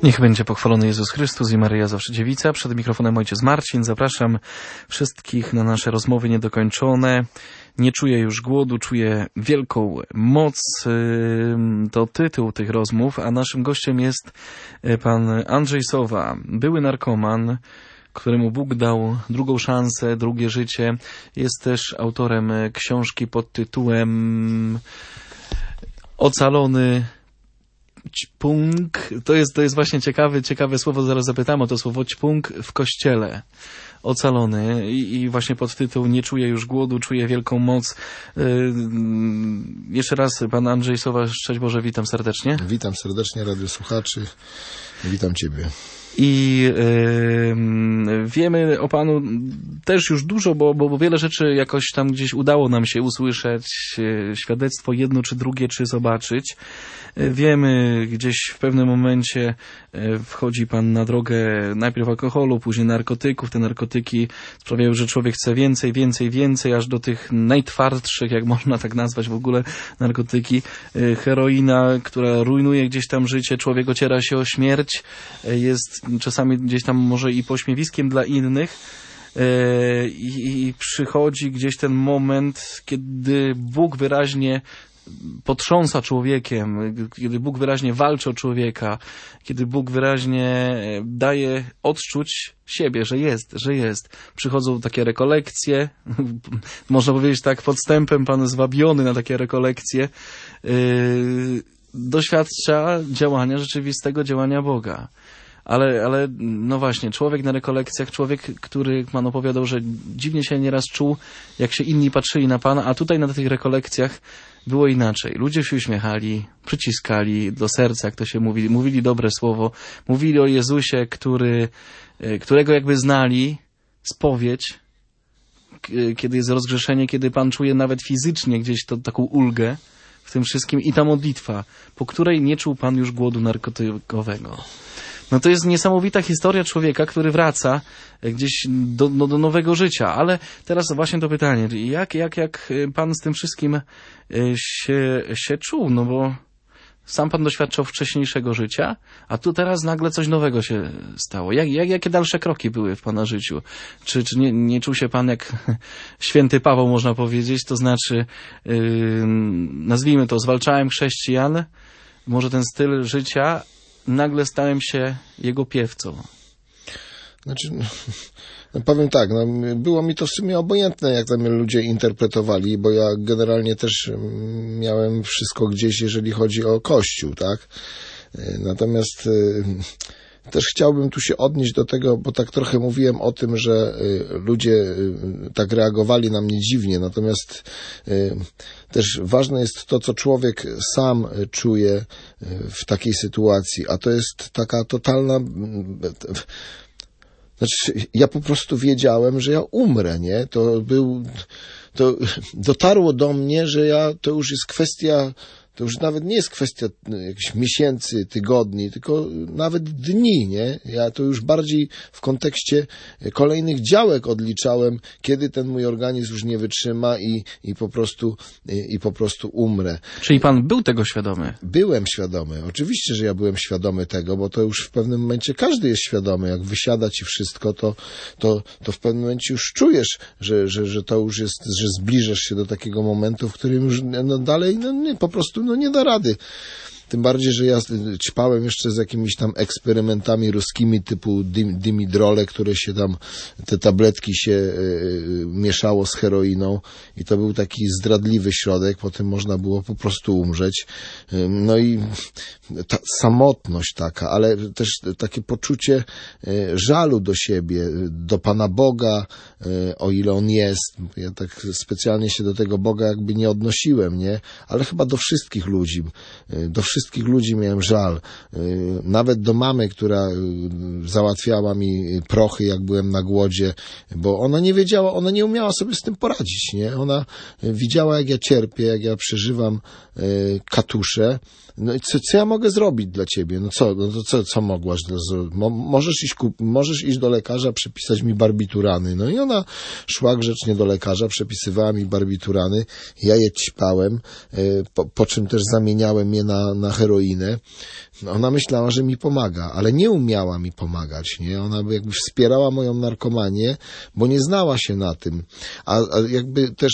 Niech będzie pochwalony Jezus Chrystus i Maryja zawsze dziewica. Przed mikrofonem ojciec Marcin. Zapraszam wszystkich na nasze rozmowy niedokończone. Nie czuję już głodu, czuję wielką moc. To tytuł tych rozmów, a naszym gościem jest pan Andrzej Sowa, były narkoman, któremu Bóg dał drugą szansę, drugie życie. Jest też autorem książki pod tytułem Ocalony ćpung. To jest właśnie ciekawe słowo, zaraz zapytam o to słowo ćpung w kościele. Ocalony i właśnie podtytuł Nie czuję już głodu, czuję wielką moc. Jeszcze raz pan Andrzej Sowa, szczęść Boże, witam serdecznie. Witam serdecznie radiosłuchaczy, witam Ciebie. I wiemy o panu też już dużo, bo wiele rzeczy jakoś tam gdzieś udało nam się usłyszeć, świadectwo jedno czy drugie, czy zobaczyć. Wiemy, gdzieś w pewnym momencie wchodzi pan na drogę najpierw alkoholu, później narkotyków. Te narkotyki sprawiają, że człowiek chce więcej, aż do tych najtwardszych, jak można tak nazwać w ogóle, narkotyki. Heroina, która rujnuje gdzieś tam życie, człowiek ociera się o śmierć, jest czasami gdzieś tam może i pośmiewiskiem dla innych. I przychodzi gdzieś ten moment, kiedy Bóg wyraźnie potrząsa człowiekiem, kiedy Bóg wyraźnie walczy o człowieka, kiedy Bóg wyraźnie daje odczuć siebie, że jest. Przychodzą takie rekolekcje, można powiedzieć tak podstępem, pan zwabiony na takie rekolekcje, doświadcza rzeczywistego działania Boga. Ale no właśnie, człowiek na rekolekcjach, człowiek, który pan opowiadał, że dziwnie się nieraz czuł, jak się inni patrzyli na pana, a tutaj na tych rekolekcjach było inaczej. Ludzie się uśmiechali, przyciskali do serca, jak to się mówi, mówili dobre słowo, mówili o Jezusie, którego jakby znali, spowiedź, kiedy jest rozgrzeszenie, kiedy pan czuje nawet fizycznie gdzieś taką ulgę w tym wszystkim i ta modlitwa, po której nie czuł pan już głodu narkotykowego. No to jest niesamowita historia człowieka, który wraca gdzieś do nowego życia. Ale teraz właśnie to pytanie, jak pan z tym wszystkim się czuł? No bo sam pan doświadczał wcześniejszego życia, a tu teraz nagle coś nowego się stało. Jakie dalsze kroki były w pana życiu? Czy nie czuł się pan jak święty Paweł, można powiedzieć? To znaczy, nazwijmy to, zwalczałem chrześcijan, może ten styl życia, nagle stałem się jego piewcą. Znaczy, powiem tak, było mi to w sumie obojętne, jak tam ludzie interpretowali, bo ja generalnie też miałem wszystko gdzieś, jeżeli chodzi o Kościół, tak? Natomiast też chciałbym tu się odnieść do tego, bo tak trochę mówiłem o tym, że ludzie tak reagowali na mnie dziwnie, natomiast też ważne jest to, co człowiek sam czuje w takiej sytuacji, a to jest taka totalna... Znaczy, ja po prostu wiedziałem, że ja umrę, nie? To dotarło do mnie, że to już jest kwestia... To już nawet nie jest kwestia jakichś miesięcy, tygodni, tylko nawet dni, nie? Ja to już bardziej w kontekście kolejnych działek odliczałem, kiedy ten mój organizm już nie wytrzyma i po prostu umrę. Czyli pan był tego świadomy? Byłem świadomy. Oczywiście, że ja byłem świadomy tego, bo to już w pewnym momencie każdy jest świadomy. Jak wysiada ci wszystko, to w pewnym momencie już czujesz, że to już jest, że zbliżasz się do takiego momentu, w którym już dalej po prostu nie da rady. Tym bardziej, że ja ćpałem jeszcze z jakimiś tam eksperymentami ruskimi typu dimidrole, które się tam, te tabletki się mieszało z heroiną i to był taki zdradliwy środek, potem można było po prostu umrzeć. No i ta samotność taka, ale też takie poczucie żalu do siebie, do Pana Boga, o ile On jest. Ja tak specjalnie się do tego Boga jakby nie odnosiłem, nie? Ale chyba do wszystkich ludzi miałem żal. Nawet do mamy, która załatwiała mi prochy, jak byłem na głodzie, bo ona nie wiedziała, ona nie umiała sobie z tym poradzić, nie? Ona widziała, jak ja cierpię, jak ja przeżywam katusze. No i co ja mogę zrobić dla ciebie? Co mogłaś? Możesz iść do lekarza, przepisać mi barbiturany. No i ona szła grzecznie do lekarza, przepisywała mi barbiturany. Ja je ćpałem, po czym też zamieniałem je na na heroinę, ona myślała, że mi pomaga, ale nie umiała mi pomagać, nie? Ona jakby wspierała moją narkomanię, bo nie znała się na tym. A jakby też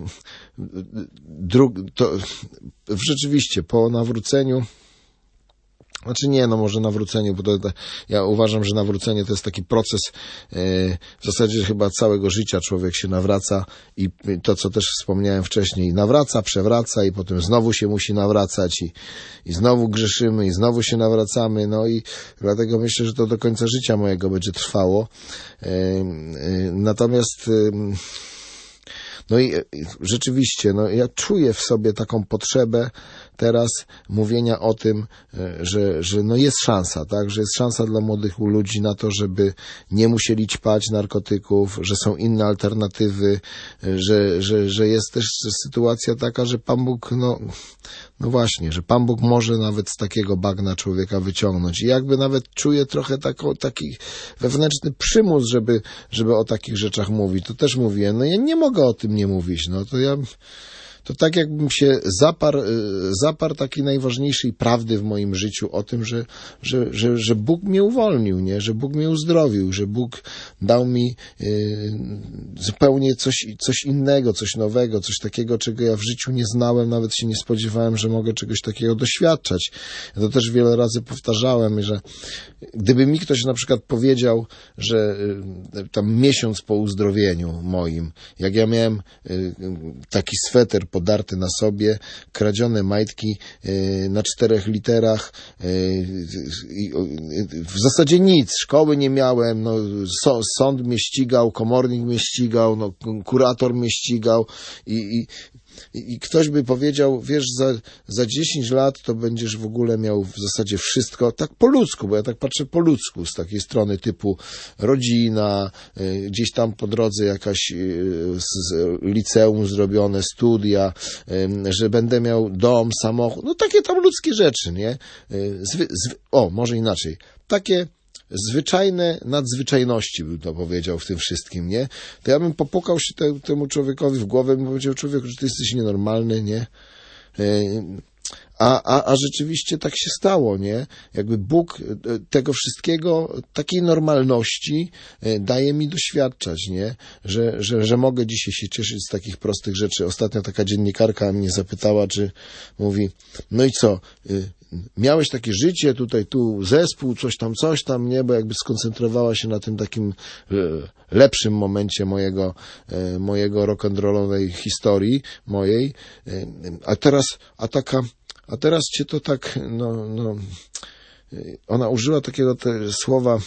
rzeczywiście po nawróceniu, znaczy nie, no może nawróceniu, bo ja uważam, że nawrócenie to jest taki proces, w zasadzie chyba całego życia człowiek się nawraca i to, co też wspomniałem wcześniej, nawraca, przewraca i potem znowu się musi nawracać i znowu grzeszymy i znowu się nawracamy, no i dlatego myślę, że to do końca życia mojego będzie trwało. Natomiast no i rzeczywiście, no ja czuję w sobie taką potrzebę teraz mówienia o tym, że no jest szansa, tak, że jest szansa dla młodych ludzi na to, żeby nie musieli ćpać narkotyków, że są inne alternatywy, że jest też sytuacja taka, że Pan Bóg, no właśnie, że Pan Bóg może nawet z takiego bagna człowieka wyciągnąć. I jakby nawet czuję trochę taki wewnętrzny przymus, żeby o takich rzeczach mówić. To też mówiłem, no ja nie mogę o tym nie mówić, no to tak jakbym się zaparł takiej najważniejszej prawdy w moim życiu o tym, że Bóg mnie uwolnił, nie? Że Bóg mnie uzdrowił, że Bóg dał mi zupełnie coś innego, coś nowego, coś takiego, czego ja w życiu nie znałem, nawet się nie spodziewałem, że mogę czegoś takiego doświadczać. Ja to też wiele razy powtarzałem, że gdyby mi ktoś na przykład powiedział, że tam miesiąc po uzdrowieniu moim, jak ja miałem taki sweter podarty na sobie, kradzione majtki na 4 literach, w zasadzie nic, szkoły nie miałem, no, sąd mnie ścigał, komornik mnie ścigał, no, kurator mnie ścigał i ktoś by powiedział, wiesz, za 10 lat to będziesz w ogóle miał w zasadzie wszystko, tak po ludzku, bo ja tak patrzę po ludzku, z takiej strony typu rodzina, gdzieś tam po drodze jakaś z liceum zrobione, studia, że będę miał dom, samochód, no takie tam ludzkie rzeczy, nie? Może inaczej, takie zwyczajne nadzwyczajności, bym to powiedział w tym wszystkim, nie? To ja bym popukał się temu człowiekowi w głowę i bym powiedział, człowieku, że ty jesteś nienormalny, nie? A rzeczywiście tak się stało, nie? Jakby Bóg tego wszystkiego, takiej normalności daje mi doświadczać, nie? Że mogę dzisiaj się cieszyć z takich prostych rzeczy. Ostatnio taka dziennikarka mnie zapytała, czy mówi, no i co, miałeś takie życie, tu zespół, coś tam, nie? Bo jakby skoncentrowała się na tym takim lepszym momencie mojego rock'n'rollowej historii mojej. A teraz cię to tak, ona użyła takiego słowa,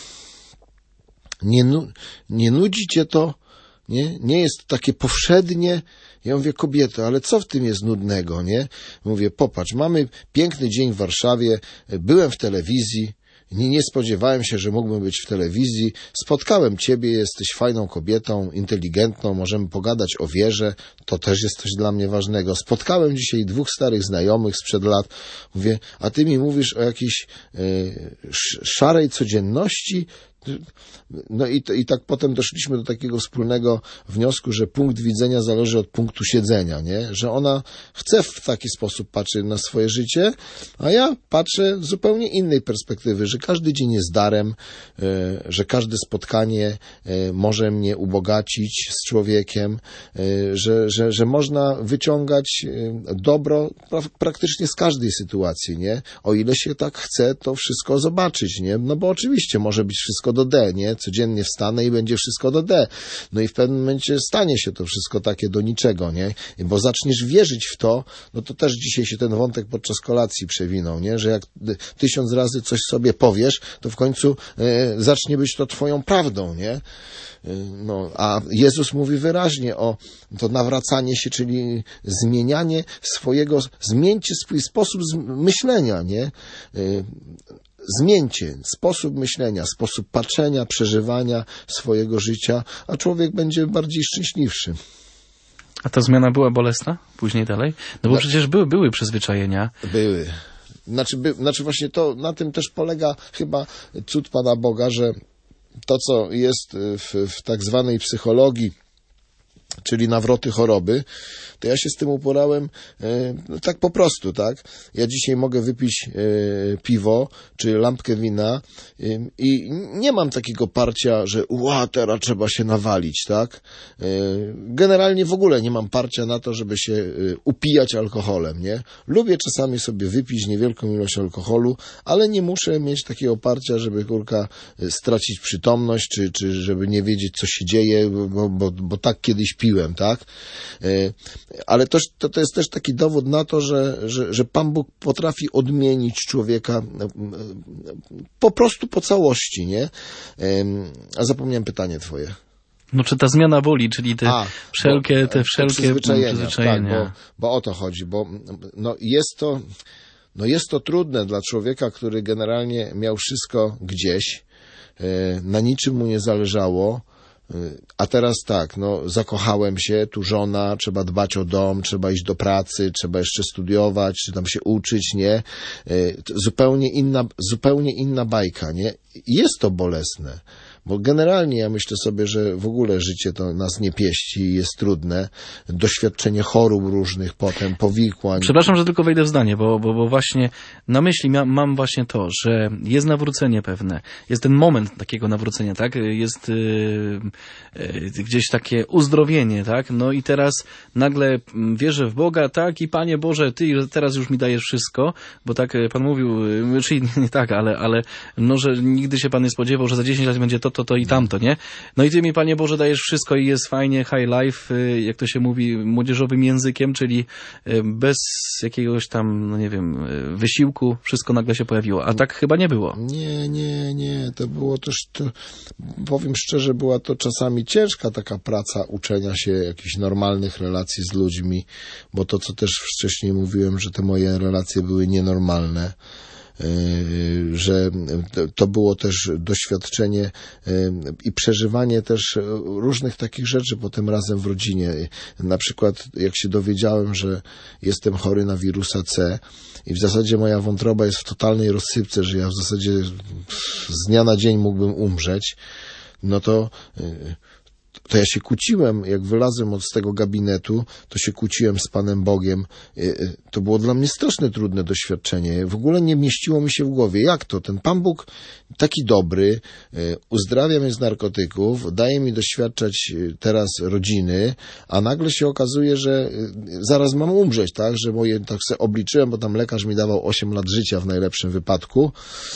nie nudzi cię to, nie jest takie powszednie. Ja mówię, kobieto, ale co w tym jest nudnego, nie? Mówię, popatrz, mamy piękny dzień w Warszawie, byłem w telewizji, nie spodziewałem się, że mógłbym być w telewizji, spotkałem ciebie, jesteś fajną kobietą, inteligentną, możemy pogadać o wierze, to też jest coś dla mnie ważnego. Spotkałem dzisiaj 2 starych znajomych sprzed lat, mówię, a ty mi mówisz o jakiejś szarej codzienności. No i tak potem doszliśmy do takiego wspólnego wniosku, że punkt widzenia zależy od punktu siedzenia, nie? Że ona chce w taki sposób patrzeć na swoje życie, a ja patrzę z zupełnie innej perspektywy, że każdy dzień jest darem, że każde spotkanie może mnie ubogacić z człowiekiem, że można wyciągać dobro praktycznie z każdej sytuacji, nie? O ile się tak chce, to wszystko zobaczyć, nie? No bo oczywiście może być wszystko do D, nie? Codziennie wstanę i będzie wszystko do D. No i w pewnym momencie stanie się to wszystko takie do niczego, nie? Bo zaczniesz wierzyć w to, no to też dzisiaj się ten wątek podczas kolacji przewinął, nie? Że jak 1000 razy coś sobie powiesz, to w końcu zacznie być to twoją prawdą, nie? No, a Jezus mówi wyraźnie o to nawracanie się, czyli zmieńcie swój sposób myślenia, nie? Zmieńcie sposób myślenia, sposób patrzenia, przeżywania swojego życia, a człowiek będzie bardziej szczęśliwszy. A ta zmiana była bolesna? Później dalej? No bo przecież były przyzwyczajenia. Były. Znaczy właśnie to, na tym też polega chyba cud Pana Boga, że to, co jest w tak zwanej psychologii czyli nawroty choroby, to ja się z tym uporałem tak po prostu, tak? Ja dzisiaj mogę wypić piwo czy lampkę wina i nie mam takiego parcia, że teraz trzeba się nawalić, tak? Generalnie w ogóle nie mam parcia na to, żeby się upijać alkoholem, nie? Lubię czasami sobie wypić niewielką ilość alkoholu, ale nie muszę mieć takiego parcia, żeby stracić przytomność, czy żeby nie wiedzieć, co się dzieje, bo tak kiedyś piłem, tak? Ale to jest też taki dowód na to, że Pan Bóg potrafi odmienić człowieka po prostu po całości, nie? A zapomniałem pytanie twoje. No czy ta zmiana woli, czyli te wszelkie przyzwyczajenia. Tak, bo o to chodzi, bo jest to trudne dla człowieka, który generalnie miał wszystko gdzieś, na niczym mu nie zależało, a teraz tak, zakochałem się, tu żona, trzeba dbać o dom, trzeba iść do pracy, trzeba jeszcze studiować, czy tam się uczyć, nie? Zupełnie inna bajka, nie? Jest to bolesne, bo generalnie ja myślę sobie, że w ogóle życie to nas nie pieści, jest trudne, doświadczenie chorób różnych potem, powikłań. Przepraszam, że tylko wejdę w zdanie, bo właśnie na myśli mam właśnie to, że jest nawrócenie pewne, jest ten moment takiego nawrócenia, tak? Jest gdzieś takie uzdrowienie, tak? No i teraz nagle wierzę w Boga, tak? I Panie Boże, Ty teraz już mi dajesz wszystko, bo tak Pan mówił, czyli nie tak, ale że nigdy się Pan nie spodziewał, że za 10 lat będzie to i tamto, nie? No i Ty mi, Panie Boże, dajesz wszystko i jest fajnie, high life, jak to się mówi młodzieżowym językiem, czyli bez jakiegoś tam, wysiłku, wszystko nagle się pojawiło. A tak chyba nie było. Nie. To było też, powiem szczerze, była to czasami ciężka taka praca uczenia się jakichś normalnych relacji z ludźmi, bo to, co też wcześniej mówiłem, że te moje relacje były nienormalne, że to było też doświadczenie i przeżywanie też różnych takich rzeczy potem razem w rodzinie. Na przykład jak się dowiedziałem, że jestem chory na wirusa C i w zasadzie moja wątroba jest w totalnej rozsypce, że ja w zasadzie z dnia na dzień mógłbym umrzeć, to ja się kłóciłem, jak wylazłem z tego gabinetu, to się kłóciłem z Panem Bogiem. To było dla mnie strasznie trudne doświadczenie. W ogóle nie mieściło mi się w głowie. Jak to? Ten Pan Bóg taki dobry, uzdrawia mnie z narkotyków, daje mi doświadczać teraz rodziny, a nagle się okazuje, że zaraz mam umrzeć, tak? Że tak sobie obliczyłem, bo tam lekarz mi dawał 8 lat życia w najlepszym wypadku.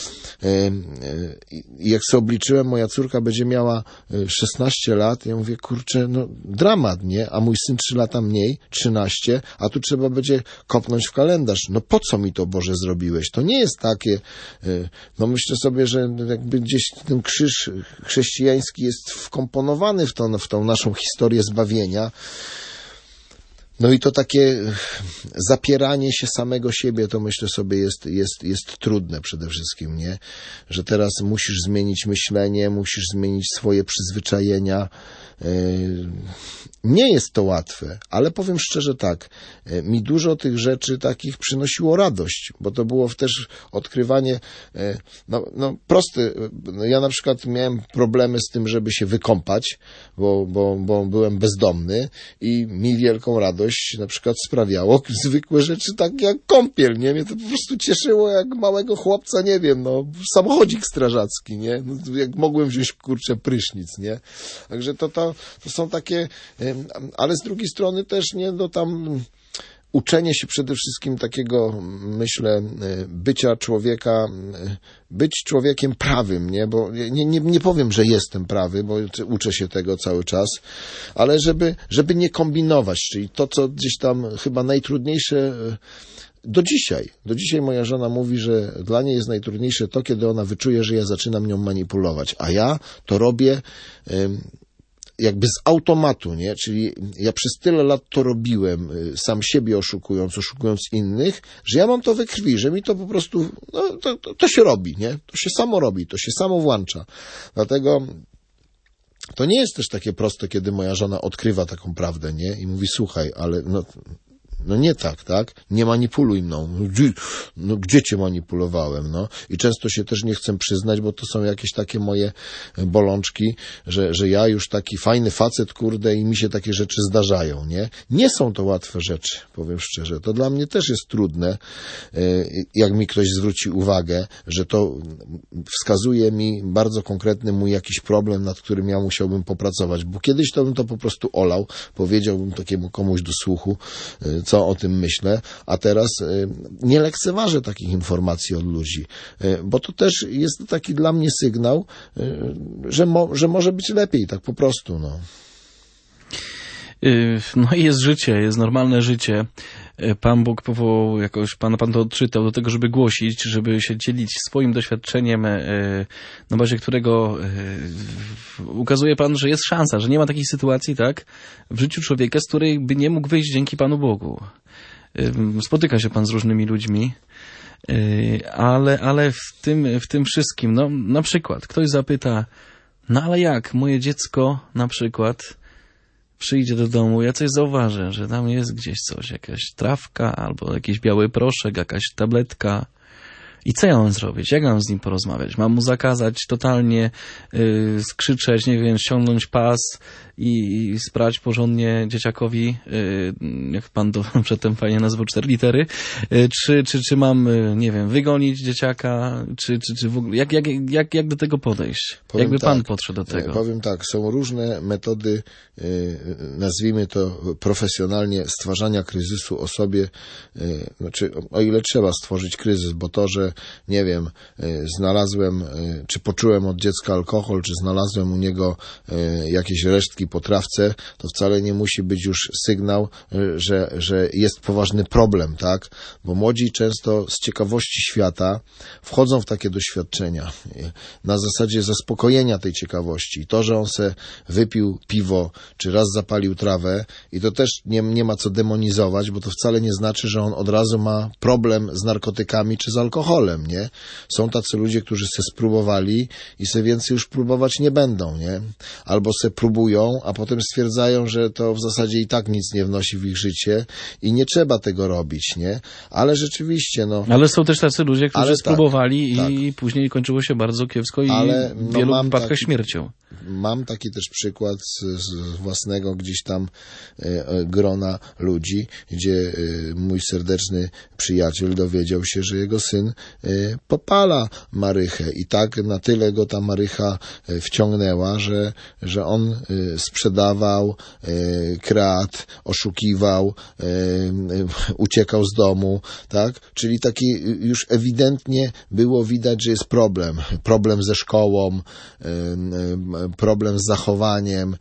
I jak sobie obliczyłem, moja córka będzie miała 16 lat, ja mówię, kurczę, dramat, nie? A mój syn 3 lata mniej, 13, a tu trzeba będzie kopnąć w kalendarz. Po co mi to, Boże, zrobiłeś? To nie jest takie, myślę sobie, że jakby gdzieś ten krzyż chrześcijański jest wkomponowany w tą naszą historię zbawienia. I to takie zapieranie się samego siebie, to myślę sobie jest trudne przede wszystkim, nie? Że teraz musisz zmienić myślenie, musisz zmienić swoje przyzwyczajenia. Nie jest to łatwe, ale powiem szczerze tak, mi dużo tych rzeczy takich przynosiło radość, bo to było też odkrywanie, proste. Ja na przykład miałem problemy z tym, żeby się wykąpać, bo byłem bezdomny i mi wielką radość na przykład sprawiało zwykłe rzeczy takie jak kąpiel, nie? Mnie to po prostu cieszyło jak małego chłopca, nie wiem, samochodzik strażacki, nie? Jak mogłem wziąć, kurczę, prysznic, nie? Także to są takie, ale z drugiej strony też tam uczenie się przede wszystkim takiego, myślę, bycia człowieka, być człowiekiem prawym, nie? Bo nie powiem, że jestem prawy, bo uczę się tego cały czas, ale żeby nie kombinować, czyli to, co gdzieś tam chyba najtrudniejsze do dzisiaj moja żona mówi, że dla niej jest najtrudniejsze to, kiedy ona wyczuje, że ja zaczynam nią manipulować, a ja to robię jakby z automatu, nie? Czyli ja przez tyle lat to robiłem, sam siebie oszukując innych, że ja mam to we krwi, że mi to po prostu, to się robi, nie? To się samo robi, to się samo włącza. Dlatego to nie jest też takie proste, kiedy moja żona odkrywa taką prawdę, nie? I mówi, słuchaj, ale No nie tak, tak? Nie manipuluj mną. No gdzie cię manipulowałem, no? I często się też nie chcę przyznać, bo to są jakieś takie moje bolączki, że ja już taki fajny facet, kurde, i mi się takie rzeczy zdarzają, nie? Nie są to łatwe rzeczy, powiem szczerze. To dla mnie też jest trudne, jak mi ktoś zwróci uwagę, że to wskazuje mi bardzo konkretny mój jakiś problem, nad którym ja musiałbym popracować, bo kiedyś to bym to po prostu olał, powiedziałbym takiemu komuś do słuchu, co o tym myślę, a teraz nie lekceważę takich informacji od ludzi, bo to też jest taki dla mnie sygnał, że może być lepiej, tak po prostu, no. No i jest życie, jest normalne życie. Pan Bóg powołał jakoś, pan to odczytał do tego, żeby głosić, żeby się dzielić swoim doświadczeniem, na bazie którego ukazuje Pan, że jest szansa, że nie ma takiej sytuacji, tak, w życiu człowieka, z której by nie mógł wyjść dzięki Panu Bogu. Spotyka się Pan z różnymi ludźmi, ale w tym wszystkim, no na przykład ktoś zapyta, no ale jak moje dziecko na przykład przyjdzie do domu, ja coś zauważę, że tam jest gdzieś coś, jakaś trawka albo jakiś biały proszek, jakaś tabletka. I co ja mam zrobić? Jak mam z nim porozmawiać? Mam mu zakazać totalnie skrzyczeć, nie wiem, ściągnąć pas i sprać porządnie dzieciakowi, jak pan to przedtem fajnie nazwał, 4 litery, czy mam, nie wiem, wygonić dzieciaka, czy w ogóle, jak do tego podejść? Jakby pan podszedł do tego? Powiem tak, są różne metody, nazwijmy to profesjonalnie, stwarzania kryzysu osobie, znaczy o ile trzeba stworzyć kryzys, bo to, że nie wiem, znalazłem, czy poczułem od dziecka alkohol, czy znalazłem u niego jakieś resztki po trawce, to wcale nie musi być już sygnał, że jest poważny problem, tak? Bo młodzi często z ciekawości świata wchodzą w takie doświadczenia na zasadzie zaspokojenia tej ciekawości. To, że on se wypił piwo, czy raz zapalił trawę, i to też nie ma co demonizować, bo to wcale nie znaczy, że on od razu ma problem z narkotykami, czy z alkoholem, nie? Są tacy ludzie, którzy se spróbowali i se więcej już próbować nie będą, nie? Albo se próbują, a potem stwierdzają, że to w zasadzie i tak nic nie wnosi w ich życie i nie trzeba tego robić, nie? Ale rzeczywiście, no... Ale są też tacy ludzie, którzy spróbowali i później kończyło się bardzo kiepsko i w wielu wypadkach śmiercią. Mam taki też przykład z własnego gdzieś tam grona ludzi, gdzie mój serdeczny przyjaciel dowiedział się, że jego syn popala marychę i tak na tyle go ta marycha wciągnęła, że on sprzedawał, kradł, oszukiwał, uciekał z domu, tak? Czyli taki już ewidentnie było widać, że jest problem ze szkołą, problem z zachowaniem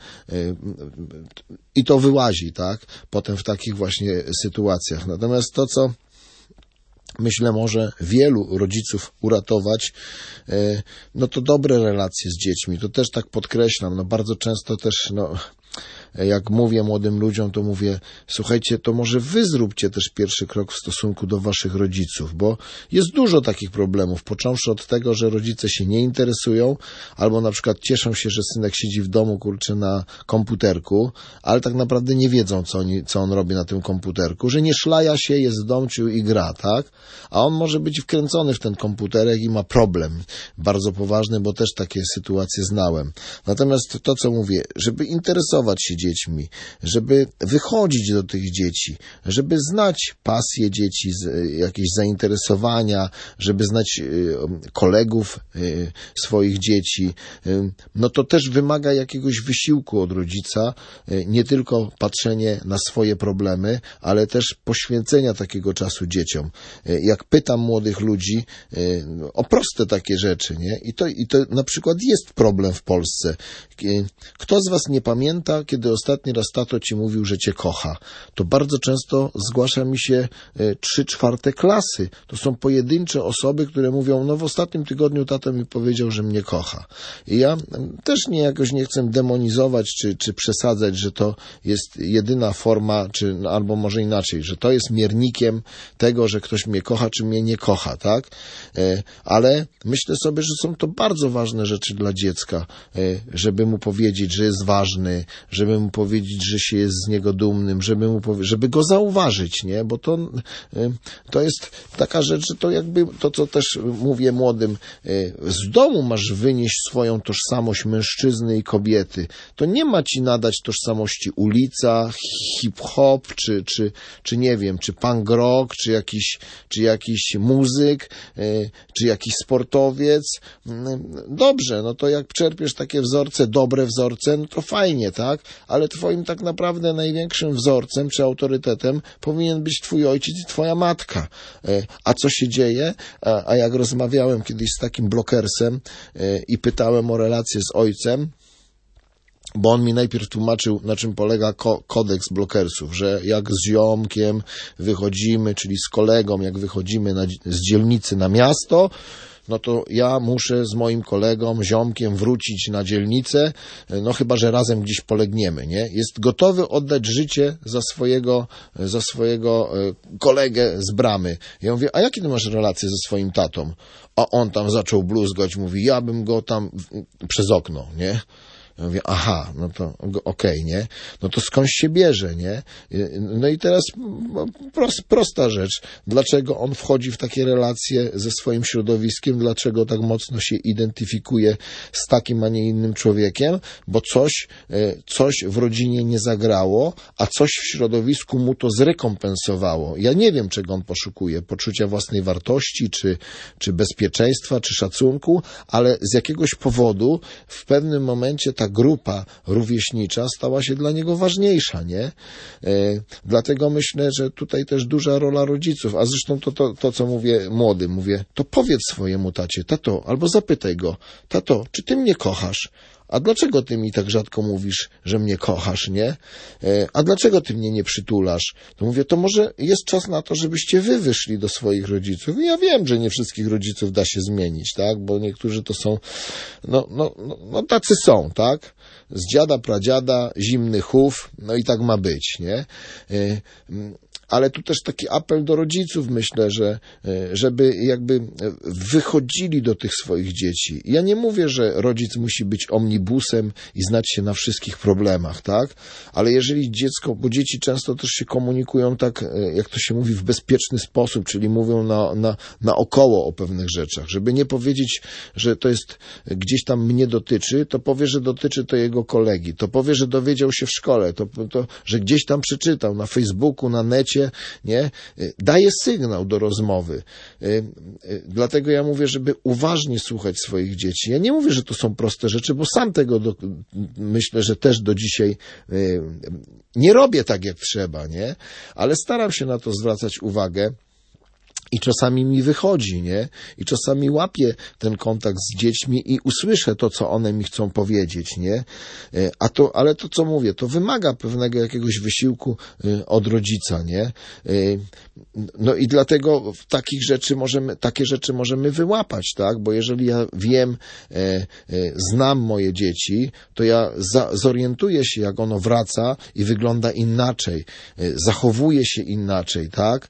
i to wyłazi, tak? Potem w takich właśnie sytuacjach. Natomiast to, co myślę może wielu rodziców uratować, no to dobre relacje z dziećmi. To też tak podkreślam, no bardzo często też, jak mówię młodym ludziom, to mówię, słuchajcie, to może wy zróbcie też pierwszy krok w stosunku do waszych rodziców, bo jest dużo takich problemów, począwszy od tego, że rodzice się nie interesują, albo na przykład cieszą się, że synek siedzi w domu, kurczę, na komputerku, ale tak naprawdę nie wiedzą, co on robi na tym komputerku, że nie szlaja się, jest w domciu i gra, tak? A on może być wkręcony w ten komputerek i ma problem bardzo poważny, bo też takie sytuacje znałem. Natomiast to, co mówię, żeby interesować się dziećmi, żeby wychodzić do tych dzieci, żeby znać pasje dzieci, jakieś zainteresowania, żeby znać kolegów swoich dzieci, no to też wymaga jakiegoś wysiłku od rodzica, nie tylko patrzenie na swoje problemy, ale też poświęcenia takiego czasu dzieciom. Jak pytam młodych ludzi o proste takie rzeczy, nie? I to na przykład jest problem w Polsce. Kto z was nie pamięta, kiedy ostatni raz tato ci mówił, że cię kocha? To bardzo często zgłasza mi się 3/4 klasy. To są pojedyncze osoby, które mówią, no w ostatnim tygodniu tato mi powiedział, że mnie kocha. I ja też jakoś nie chcę demonizować, czy przesadzać, że to jest jedyna forma, albo może inaczej, że to jest miernikiem tego, że ktoś mnie kocha, czy mnie nie kocha, tak? Ale myślę sobie, że są to bardzo ważne rzeczy dla dziecka, żeby mu powiedzieć, że jest ważny, żeby mu powiedzieć, że się jest z niego dumnym, żeby go zauważyć, nie? Bo to jest taka rzecz, że to jakby, to co też mówię młodym, z domu masz wynieść swoją tożsamość mężczyzny i kobiety. To nie ma ci nadać tożsamości ulica, hip-hop, czy nie wiem, czy punk rock, czy jakiś muzyk, czy jakiś sportowiec. Dobrze, no to jak czerpiesz takie wzorce, dobre wzorce, no to fajnie, tak? Ale twoim tak naprawdę największym wzorcem czy autorytetem powinien być twój ojciec i twoja matka. A co się dzieje? A jak rozmawiałem kiedyś z takim blokersem i pytałem o relację z ojcem, bo on mi najpierw tłumaczył, na czym polega kodeks blokersów, że jak z ziomkiem wychodzimy, czyli z kolegą, jak wychodzimy z dzielnicy na miasto, no to ja muszę z moim kolegą, ziomkiem wrócić na dzielnicę, no chyba że razem gdzieś polegniemy, nie? Jest gotowy oddać życie za swojego kolegę z bramy. Ja mówię, a jakie ty masz relacje ze swoim tatą? A on tam zaczął bluzgać, mówi, ja bym go tam przez okno, nie? Ja mówię, aha, no to okej, nie? No to skąd się bierze, nie? No i teraz prosta rzecz. Dlaczego on wchodzi w takie relacje ze swoim środowiskiem? Dlaczego tak mocno się identyfikuje z takim, a nie innym człowiekiem? Bo coś w rodzinie nie zagrało, a coś w środowisku mu to zrekompensowało. Ja nie wiem, czego on poszukuje. Poczucia własnej wartości, czy bezpieczeństwa, czy szacunku, ale z jakiegoś powodu w pewnym momencie ta grupa rówieśnicza stała się dla niego ważniejsza, nie? Dlatego myślę, że tutaj też duża rola rodziców, a zresztą to co mówię młodym, mówię, to powiedz swojemu tacie, tato, albo zapytaj go, tato, czy ty mnie kochasz? A dlaczego ty mi tak rzadko mówisz, że mnie kochasz, nie? A dlaczego ty mnie nie przytulasz? To mówię, to może jest czas na to, żebyście wy wyszli do swoich rodziców. I ja wiem, że nie wszystkich rodziców da się zmienić, tak? Bo niektórzy to są, no tacy są, tak? Z dziada, pradziada, zimny chów, no i tak ma być, nie? Ale tu też taki apel do rodziców, myślę, żeby jakby wychodzili do tych swoich dzieci. Ja nie mówię, że rodzic musi być omnibusem i znać się na wszystkich problemach, tak? Ale jeżeli dziecko, bo dzieci często też się komunikują tak, jak to się mówi, w bezpieczny sposób, czyli mówią naokoło o pewnych rzeczach. Żeby nie powiedzieć, że to jest gdzieś tam mnie dotyczy, to powie, że dotyczy to jego kolegi. To powie, że dowiedział się w szkole, że gdzieś tam przeczytał na Facebooku, na necie, nie? Daje sygnał do rozmowy. Dlatego ja mówię, żeby uważnie słuchać swoich dzieci. Ja nie mówię, że to są proste rzeczy, bo sam tego myślę, że też do dzisiaj nie robię tak, jak trzeba, nie? Ale staram się na to zwracać uwagę. I czasami mi wychodzi, nie? I czasami łapię ten kontakt z dziećmi i usłyszę to, co one mi chcą powiedzieć, nie? Ale to, co mówię, to wymaga pewnego jakiegoś wysiłku od rodzica, nie? No i dlatego takie rzeczy możemy wyłapać, tak? Bo jeżeli ja wiem, znam moje dzieci, to ja zorientuję się, jak ono wraca i wygląda inaczej, zachowuje się inaczej, tak?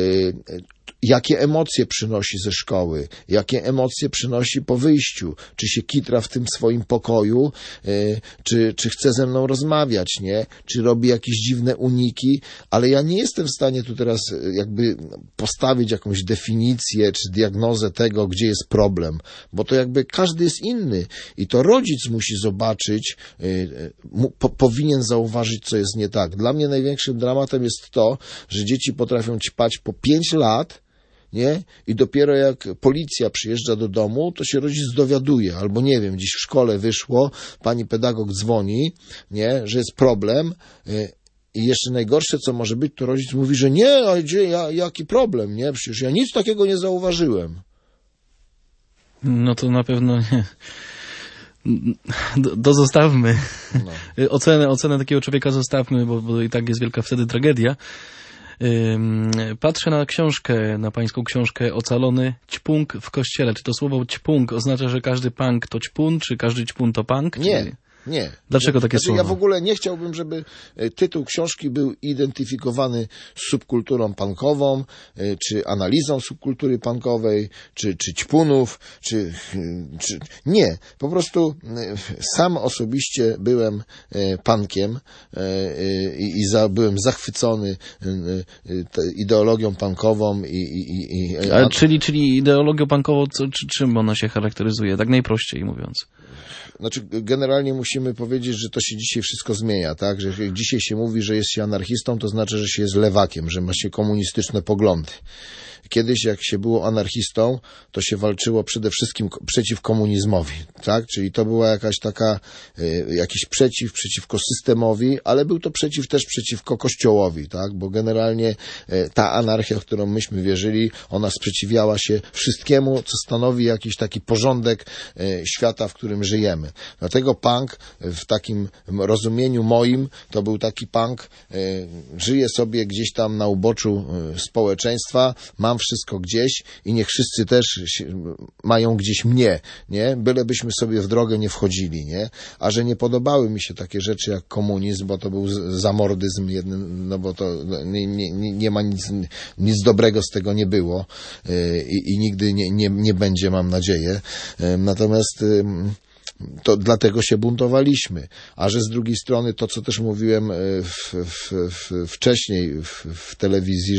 Jakie emocje przynosi ze szkoły, jakie emocje przynosi po wyjściu, czy się kitra w tym swoim pokoju, czy chce ze mną rozmawiać, nie? Czy robi jakieś dziwne uniki, ale ja nie jestem w stanie tu teraz jakby postawić jakąś definicję, czy diagnozę tego, gdzie jest problem, bo to jakby każdy jest inny i to rodzic musi zobaczyć, powinien zauważyć, co jest nie tak. Dla mnie największym dramatem jest to, że dzieci potrafią ćpać po 5 lat, nie? I dopiero jak policja przyjeżdża do domu, to się rodzic dowiaduje, albo nie wiem, gdzieś w szkole wyszło, pani pedagog dzwoni, nie? Że jest problem. I jeszcze najgorsze, co może być, to rodzic mówi, że nie, a gdzie, jaki problem, nie? Przecież ja nic takiego nie zauważyłem. No to na pewno nie. Zostawmy. No. Ocenę takiego człowieka zostawmy, bo i tak jest wielka wtedy tragedia. Patrzę na książkę, na pańską książkę Ocalony ćpunk w kościele. Czy to słowo ćpunk oznacza, że każdy punk to ćpun, czy każdy ćpun to punk? Nie. Nie. Dlaczego takie znaczy, słowo? Ja w ogóle nie chciałbym, żeby tytuł książki był identyfikowany z subkulturą punkową, czy analizą subkultury punkowej, czy ćpunów, czy... Nie. Po prostu sam osobiście byłem punkiem byłem zachwycony ideologią punkową Czyli ideologią punkową, czym ona się charakteryzuje, tak najprościej mówiąc? Znaczy, generalnie musimy powiedzieć, że to się dzisiaj wszystko zmienia, tak? Że jak dzisiaj się mówi, że jest się anarchistą, to znaczy, że się jest lewakiem, że ma się komunistyczne poglądy. Kiedyś, jak się było anarchistą, to się walczyło przede wszystkim przeciw komunizmowi, tak? Czyli to była jakaś taka, jakiś przeciwko systemowi, ale był to też przeciwko Kościołowi, tak? Bo generalnie ta anarchia, w którą myśmy wierzyli, ona sprzeciwiała się wszystkiemu, co stanowi jakiś taki porządek świata, w którym żyjemy. Dlatego punk w takim rozumieniu moim, to był taki punk, żyje sobie gdzieś tam na uboczu społeczeństwa, mam wszystko gdzieś i niech wszyscy też mają gdzieś mnie, nie? Bylebyśmy sobie w drogę nie wchodzili, nie? A że nie podobały mi się takie rzeczy jak komunizm, bo to był zamordyzm jeden, no bo to nie ma nic dobrego z tego nie było i nigdy nie będzie, mam nadzieję. Natomiast to dlatego się buntowaliśmy. A że z drugiej strony to, co też mówiłem wcześniej w telewizji,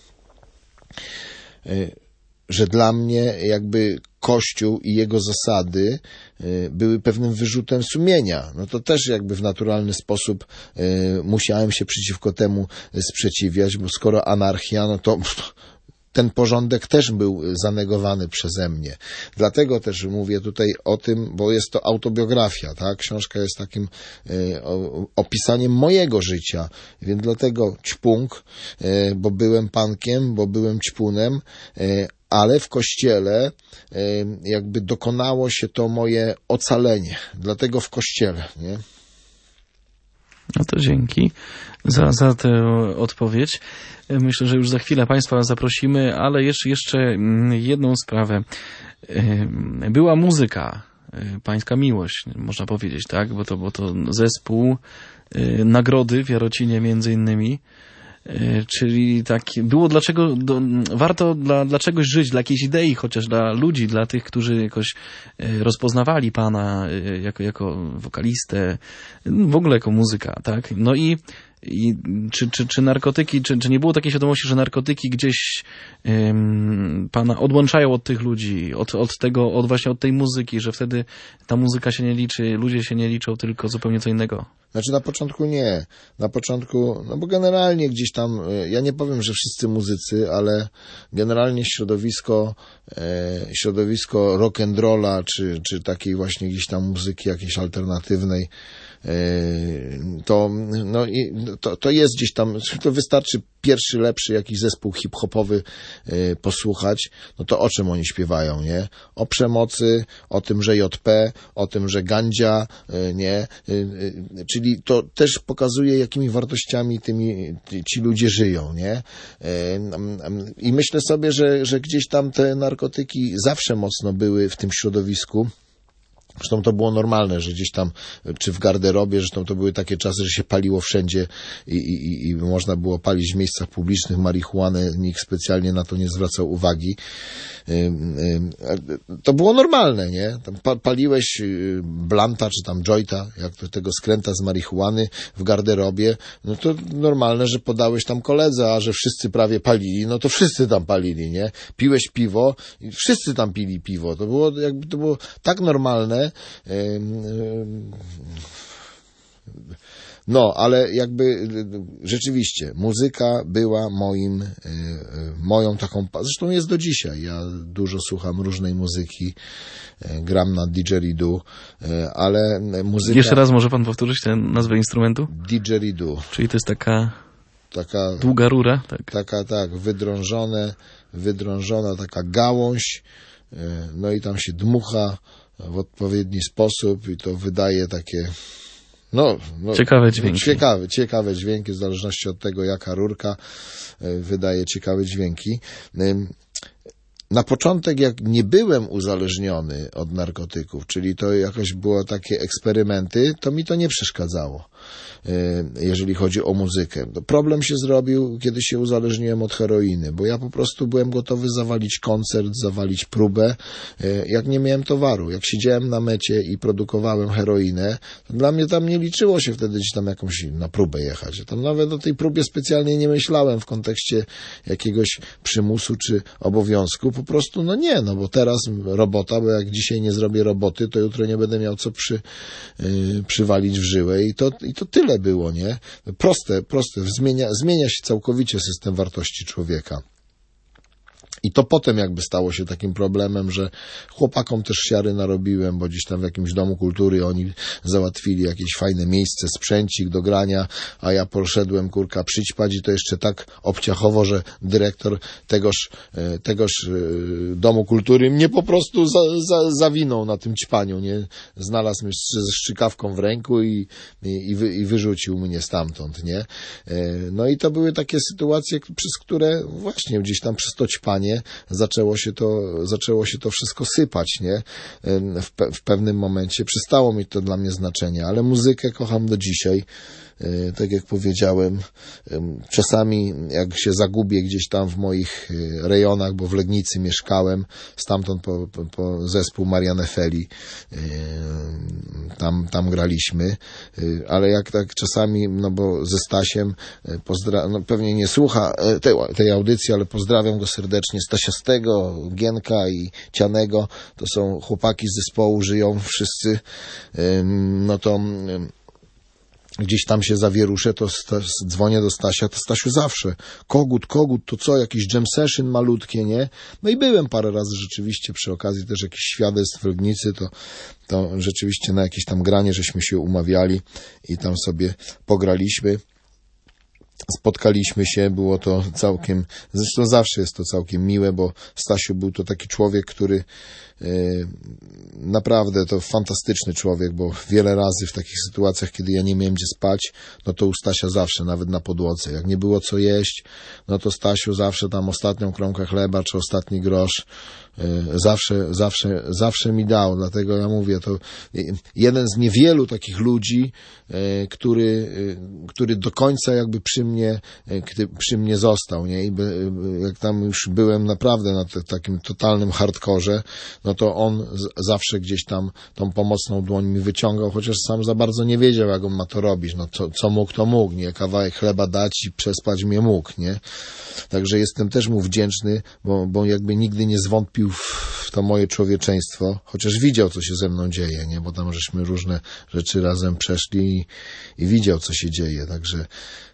że dla mnie jakby Kościół i jego zasady były pewnym wyrzutem sumienia. No to też jakby w naturalny sposób musiałem się przeciwko temu sprzeciwiać, bo skoro anarchia, no to ten porządek też był zanegowany przeze mnie. Dlatego też mówię tutaj o tym, bo jest to autobiografia, tak? Książka jest takim opisaniem mojego życia, więc dlatego ćpunk, bo byłem punkiem, bo byłem ćpunem, ale w Kościele jakby dokonało się to moje ocalenie. Dlatego w Kościele, nie? No to dzięki za tę odpowiedź. Myślę, że już za chwilę Państwa zaprosimy, ale jeszcze jedną sprawę. Była muzyka, Pańska miłość, można powiedzieć, tak? Bo to zespół nagrody w Jarocinie między innymi. Czyli tak było, warto dla czegoś żyć, dla jakiejś idei, chociaż dla ludzi, dla tych, którzy jakoś rozpoznawali Pana jako wokalistę, w ogóle jako muzyka, tak? No i czy narkotyki, czy nie było takiej świadomości, że narkotyki gdzieś Pana odłączają od tych ludzi, właśnie od tej muzyki, że wtedy ta muzyka się nie liczy, ludzie się nie liczą, tylko zupełnie co innego? Znaczy na początku nie. Na początku, no bo generalnie gdzieś tam, ja nie powiem, że wszyscy muzycy, ale generalnie środowisko rock'n'rolla, czy takiej właśnie gdzieś tam muzyki jakiejś alternatywnej, to jest gdzieś tam, to wystarczy pierwszy, lepszy jakiś zespół hip-hopowy posłuchać, no to o czym oni śpiewają, nie? O przemocy, o tym, że JP, o tym, że gandzia, nie? Czyli to też pokazuje, jakimi wartościami ci ludzie żyją, nie? I myślę sobie, że gdzieś tam te narkotyki zawsze mocno były w tym środowisku. Zresztą to było normalne, że gdzieś tam, czy w garderobie, zresztą to były takie czasy, że się paliło wszędzie i można było palić w miejscach publicznych marihuanę, nikt specjalnie na to nie zwracał uwagi. To było normalne, nie? Tam paliłeś blanta, czy tam jointa, jak tego skręta z marihuany w garderobie, no to normalne, że podałeś tam koledze, a że wszyscy prawie palili, no to wszyscy tam palili, nie? Piłeś piwo i wszyscy tam pili piwo. To było tak normalne. No, ale jakby rzeczywiście muzyka była moją taką, zresztą jest do dzisiaj. Ja dużo słucham różnej muzyki, gram na didgeridoo, ale muzyka... Jeszcze raz może pan powtórzyć tę nazwę instrumentu? Didgeridoo. Czyli to jest taka długa rura, tak? Tak, wydrążona taka gałąź, no i tam się dmucha w odpowiedni sposób i to wydaje takie ciekawe dźwięki. Ciekawe dźwięki, w zależności od tego, jaka rurka wydaje ciekawe dźwięki. na początek, jak nie byłem uzależniony od narkotyków, czyli to jakoś było takie eksperymenty, to mi to nie przeszkadzało, jeżeli chodzi o muzykę. Problem się zrobił, kiedy się uzależniłem od heroiny, bo ja po prostu byłem gotowy zawalić koncert, zawalić próbę, jak nie miałem towaru. Jak siedziałem na mecie i produkowałem heroinę, to dla mnie tam nie liczyło się wtedy gdzieś tam jakąś na próbę jechać. Tam nawet o tej próbie specjalnie nie myślałem w kontekście jakiegoś przymusu czy obowiązku. Po prostu bo teraz robota, bo jak dzisiaj nie zrobię roboty, to jutro nie będę miał co przywalić w żyłę i to tyle było, nie? Proste. Zmienia się całkowicie system wartości człowieka. I to potem jakby stało się takim problemem, że chłopakom też siary narobiłem, bo gdzieś tam w jakimś domu kultury oni załatwili jakieś fajne miejsce, sprzęcik do grania, a ja poszedłem, przyćpać i to jeszcze tak obciachowo, że dyrektor tegoż domu kultury mnie po prostu zawinął na tym ćpaniu, nie? Znalazł mnie ze strzykawką w ręku i wyrzucił mnie stamtąd, nie? No i to były takie sytuacje, przez które właśnie gdzieś tam przez to ćpanie zaczęło się to wszystko sypać, nie? W pewnym momencie przestało mieć to dla mnie znaczenie, ale muzykę kocham do dzisiaj. Tak jak powiedziałem, czasami jak się zagubię gdzieś tam w moich rejonach, bo w Legnicy mieszkałem, stamtąd po zespół Marianne Feli, tam graliśmy, ale jak tak czasami, bo ze Stasiem, pewnie nie słucha tej audycji, ale pozdrawiam go serdecznie, Stasiastego, Gienka i Cianego, to są chłopaki z zespołu, żyją wszyscy, to gdzieś tam się zawieruszę, to dzwonię do Stasia, to Stasiu zawsze, kogut, to co, jakiś jam session malutkie, nie? No i byłem parę razy rzeczywiście przy okazji też jakichś świadectw w Legnicy, to rzeczywiście na jakieś tam granie żeśmy się umawiali i tam sobie pograliśmy. Spotkaliśmy się, było to zresztą zawsze jest to całkiem miłe, bo Stasiu był to taki człowiek, który naprawdę to fantastyczny człowiek, bo wiele razy w takich sytuacjach, kiedy ja nie miałem gdzie spać, to u Stasia zawsze, nawet na podłodze. Jak nie było co jeść, to Stasiu zawsze tam ostatnią kromkę chleba, czy ostatni grosz, zawsze mi dał. Dlatego ja mówię, to jeden z niewielu takich ludzi, który do końca jakby przy mnie został, nie? I jak tam już byłem naprawdę na takim totalnym hardkorze, to on zawsze gdzieś tam tą pomocną dłoń mi wyciągał, chociaż sam za bardzo nie wiedział, jak on ma to robić. Co mógł, to mógł, nie? Kawałek chleba dać i przespać mnie mógł, nie? Także jestem też mu wdzięczny, bo jakby nigdy nie zwątpił w to moje człowieczeństwo, chociaż widział, co się ze mną dzieje, nie? Bo tam żeśmy różne rzeczy razem przeszli i widział, co się dzieje, także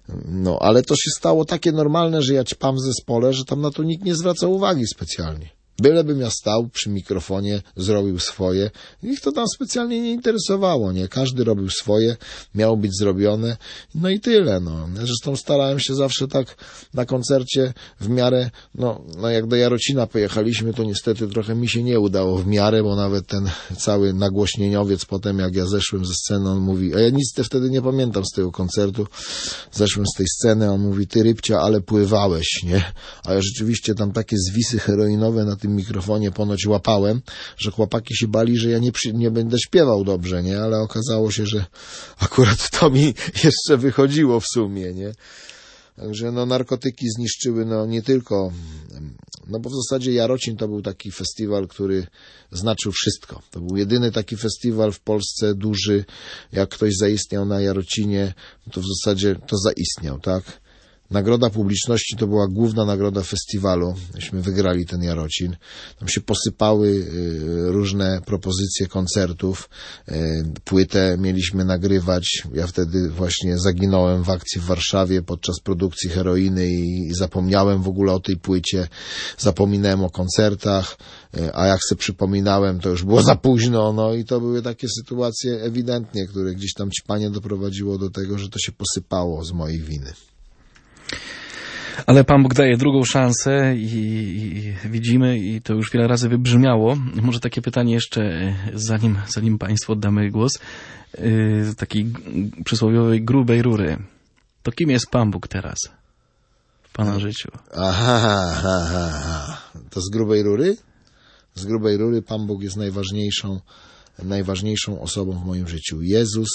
ale to się stało takie normalne, że ja ćpam w zespole, że tam na to nikt nie zwraca uwagi specjalnie. Bylebym ja stał przy mikrofonie, zrobił swoje, ich to tam specjalnie nie interesowało, nie? Każdy robił swoje, miało być zrobione, i tyle, Zresztą starałem się zawsze tak na koncercie w miarę, jak do Jarocina pojechaliśmy, to niestety trochę mi się nie udało w miarę, bo nawet ten cały nagłośnieniowiec potem, jak ja zeszłem ze sceny, on mówi, a ja nic wtedy nie pamiętam z tego koncertu, zeszłem z tej sceny, on mówi, ty Rybcia, ale pływałeś, nie? A ja rzeczywiście tam takie zwisy heroinowe na tym mikrofonie ponoć łapałem, że chłopaki się bali, że ja nie będę śpiewał dobrze, nie? Ale okazało się, że akurat to mi jeszcze wychodziło w sumie, nie? Także narkotyki zniszczyły nie tylko, bo w zasadzie Jarocin to był taki festiwal, który znaczył wszystko. To był jedyny taki festiwal w Polsce duży, jak ktoś zaistniał na Jarocinie, to w zasadzie to zaistniał, tak? Nagroda publiczności to była główna nagroda festiwalu. Myśmy wygrali ten Jarocin. Tam się posypały różne propozycje koncertów. Płytę mieliśmy nagrywać. Ja wtedy właśnie zaginąłem w akcji w Warszawie podczas produkcji heroiny i zapomniałem w ogóle o tej płycie. Zapominałem o koncertach, a jak sobie przypominałem, to już było za późno. I to były takie sytuacje ewidentnie, które gdzieś tam ćpanie doprowadziło do tego, że to się posypało z mojej winy. Ale Pan Bóg daje drugą szansę i widzimy, i to już wiele razy wybrzmiało. Może takie pytanie jeszcze, zanim Państwu oddamy głos, takiej przysłowiowej grubej rury. To kim jest Pan Bóg teraz? W Pana życiu? Aha. To z grubej rury? Z grubej rury Pan Bóg jest najważniejszą osobą w moim życiu. Jezus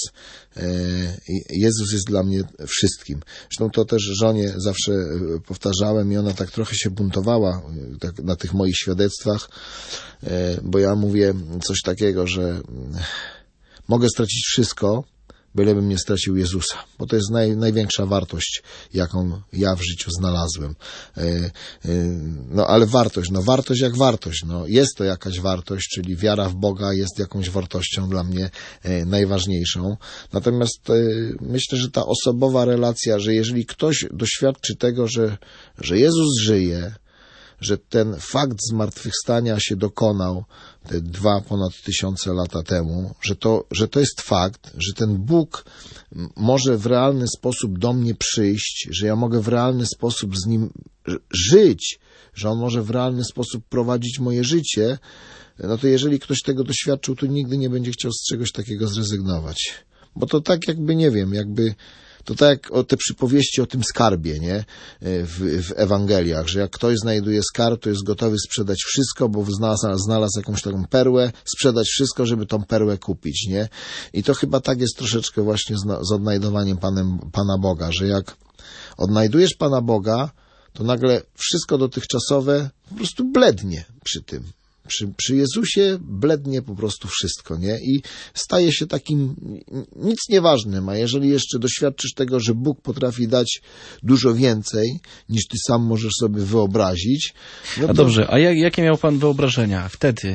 jest dla mnie wszystkim. Zresztą to też żonie zawsze powtarzałem i ona tak trochę się buntowała tak, na tych moich świadectwach, bo ja mówię coś takiego, że mogę stracić wszystko, bylebym nie stracił Jezusa, bo to jest największa wartość, jaką ja w życiu znalazłem. No ale wartość jak wartość. No, jest to jakaś wartość, czyli wiara w Boga jest jakąś wartością dla mnie najważniejszą. Natomiast myślę, że ta osobowa relacja, że jeżeli ktoś doświadczy tego, że Jezus żyje, że ten fakt zmartwychwstania się dokonał te ponad 2000 lata temu, że to jest fakt, że ten Bóg może w realny sposób do mnie przyjść, że ja mogę w realny sposób z Nim żyć, że On może w realny sposób prowadzić moje życie, no to jeżeli ktoś tego doświadczył, to nigdy nie będzie chciał z czegoś takiego zrezygnować. Bo to tak jakby, nie wiem, to tak jak o te przypowieści o tym skarbie, nie? W Ewangeliach, że jak ktoś znajduje skarb, to jest gotowy sprzedać wszystko, bo znalazł jakąś taką perłę, sprzedać wszystko, żeby tą perłę kupić, nie? I to chyba tak jest troszeczkę właśnie z odnajdowaniem Pana Boga, że jak odnajdujesz Pana Boga, to nagle wszystko dotychczasowe po prostu blednie przy tym. Przy Jezusie blednie po prostu wszystko, nie? I staje się takim nic nieważnym, a jeżeli jeszcze doświadczysz tego, że Bóg potrafi dać dużo więcej, niż ty sam możesz sobie wyobrazić. No to... Dobrze, a jakie miał Pan wyobrażenia wtedy?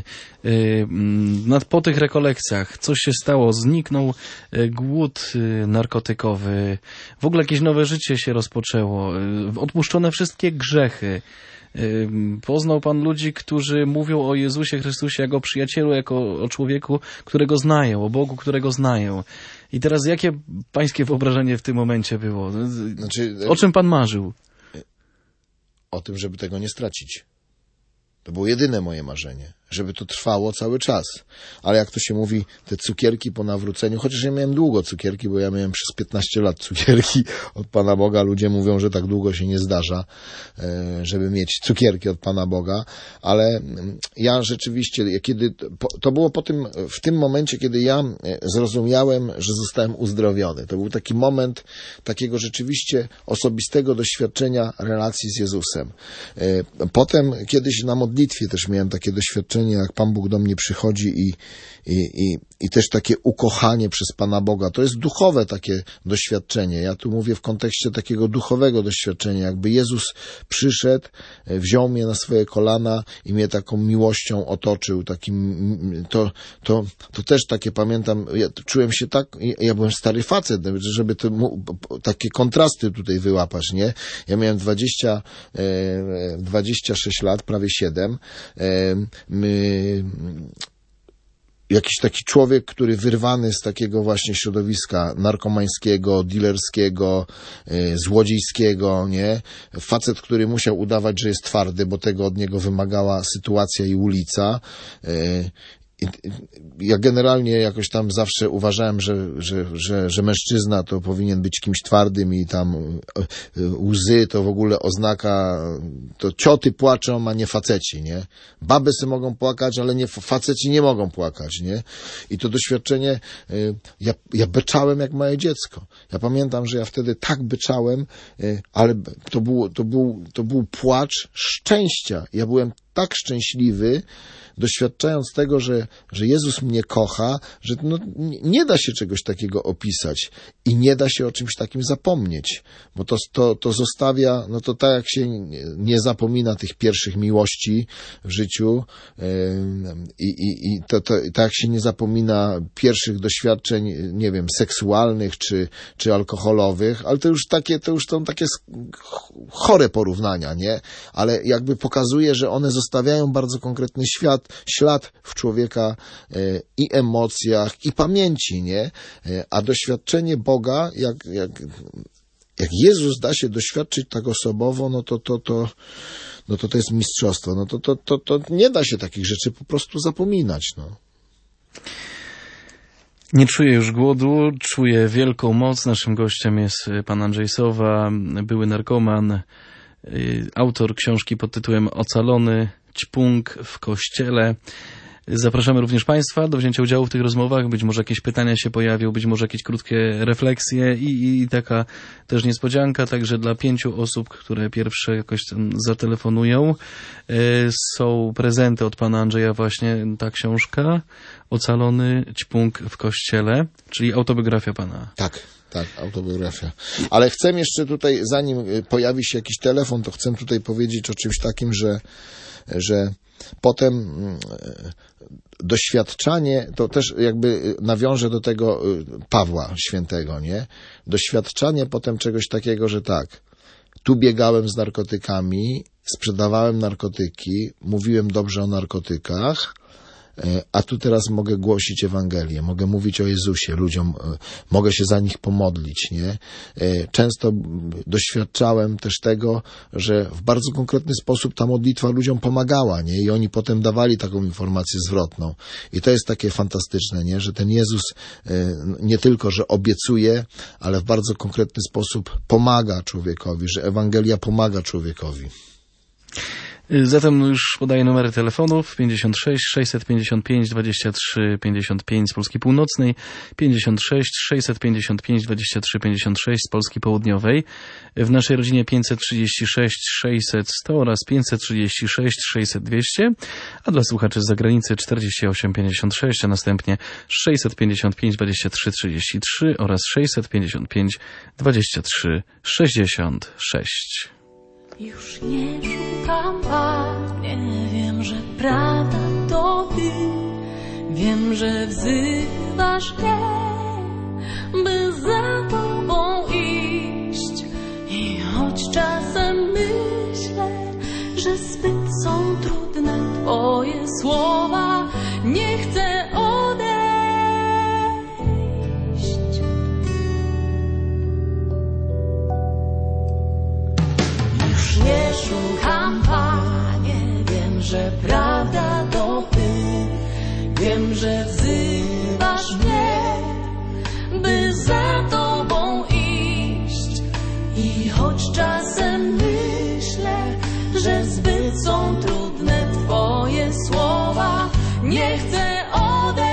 Po tych rekolekcjach coś się stało? Zniknął głód narkotykowy, w ogóle jakieś nowe życie się rozpoczęło, odpuszczone wszystkie grzechy. Poznał Pan ludzi, którzy mówią o Jezusie Chrystusie jako o przyjacielu, jako o człowieku, którego znają, o Bogu, którego znają. I teraz jakie Pańskie wyobrażenie w tym momencie było? O czym Pan marzył? O tym, żeby tego nie stracić. To było jedyne moje marzenie, żeby to trwało cały czas. Ale jak to się mówi, te cukierki po nawróceniu, chociaż ja miałem długo cukierki, bo ja miałem przez 15 lat cukierki od Pana Boga. Ludzie mówią, że tak długo się nie zdarza, żeby mieć cukierki od Pana Boga. Ale ja rzeczywiście, to było w tym momencie, kiedy ja zrozumiałem, że zostałem uzdrowiony. To był taki moment takiego rzeczywiście osobistego doświadczenia relacji z Jezusem. Potem kiedyś na modlitwie też miałem takie doświadczenie, jak Pan Bóg do mnie przychodzi i też takie ukochanie przez Pana Boga. To jest duchowe takie doświadczenie. Ja tu mówię w kontekście takiego duchowego doświadczenia. Jakby Jezus przyszedł, wziął mnie na swoje kolana i mnie taką miłością otoczył. To też takie pamiętam, ja czułem się tak, ja byłem stary facet, żeby takie kontrasty tutaj wyłapać, nie? Ja miałem 26 lat, prawie 7. Jakiś taki człowiek, który wyrwany z takiego właśnie środowiska narkomańskiego, dealerskiego, złodziejskiego, nie? Facet, który musiał udawać, że jest twardy, bo tego od niego wymagała sytuacja i ulica. Ja generalnie jakoś tam zawsze uważałem, że mężczyzna to powinien być kimś twardym i tam łzy to w ogóle oznaka, to cioty płaczą, a nie faceci, nie? Baby se mogą płakać, ale faceci nie mogą płakać, nie? I to doświadczenie, ja beczałem jak małe dziecko. Ja pamiętam, że ja wtedy tak beczałem, ale to był płacz szczęścia. Ja byłem tak szczęśliwy, doświadczając tego, że Jezus mnie kocha, że nie da się czegoś takiego opisać i nie da się o czymś takim zapomnieć, bo to zostawia, to tak jak się nie zapomina tych pierwszych miłości w życiu i tak jak się nie zapomina pierwszych doświadczeń, nie wiem, seksualnych czy alkoholowych, ale to już są takie chore porównania, nie? Ale jakby pokazuje, że one zostawiają bardzo konkretny ślad w człowieka i emocjach, i pamięci, nie? A doświadczenie Boga, jak Jezus da się doświadczyć tak osobowo, to jest mistrzostwo. To nie da się takich rzeczy po prostu zapominać, no. Nie czuję już głodu, czuję wielką moc. Naszym gościem jest pan Andrzej Sowa, były narkoman, autor książki pod tytułem Ocalony ćpunk w kościele. Zapraszamy również Państwa do wzięcia udziału w tych rozmowach. Być może jakieś pytania się pojawią, być może jakieś krótkie refleksje i taka też niespodzianka. Także dla 5 osób, które pierwsze jakoś tam zatelefonują, są prezenty od pana Andrzeja, właśnie ta książka Ocalony ćpunk w kościele, czyli autobiografia pana. Tak, autobiografia. Ale chcę jeszcze tutaj, zanim pojawi się jakiś telefon, to chcę tutaj powiedzieć o czymś takim, że potem doświadczanie, to też jakby nawiążę do tego Pawła Świętego, nie? Doświadczanie potem czegoś takiego, że tak, tu biegałem z narkotykami, sprzedawałem narkotyki, mówiłem dobrze o narkotykach, a tu teraz mogę głosić Ewangelię, mogę mówić o Jezusie ludziom, mogę się za nich pomodlić, nie? Często doświadczałem też tego, że w bardzo konkretny sposób ta modlitwa ludziom pomagała, nie? I oni potem dawali taką informację zwrotną. I to jest takie fantastyczne, nie? Że ten Jezus nie tylko, że obiecuje, ale w bardzo konkretny sposób pomaga człowiekowi, że Ewangelia pomaga człowiekowi. Zatem już podaję numery telefonów 56 655 23 55 z Polski Północnej, 56 655 23 56 z Polski Południowej, w naszej rodzinie 536 600 100 oraz 536 600 200, a dla słuchaczy z zagranicy 48 56, a następnie 655 23 33 oraz 655 23 66. Już nie szukam, Panie, wiem, że prawda to Ty. Wiem, że wzywasz mnie, by za Tobą iść. I choć czasem myślę, że zbyt są trudne Twoje słowa, nie chcę odejść. Nie szukam, Panie, wiem, że prawda to Ty. Wiem, że wzywasz mnie, by za Tobą iść. I choć czasem myślę, że zbyt są trudne Twoje słowa, nie chcę odejść.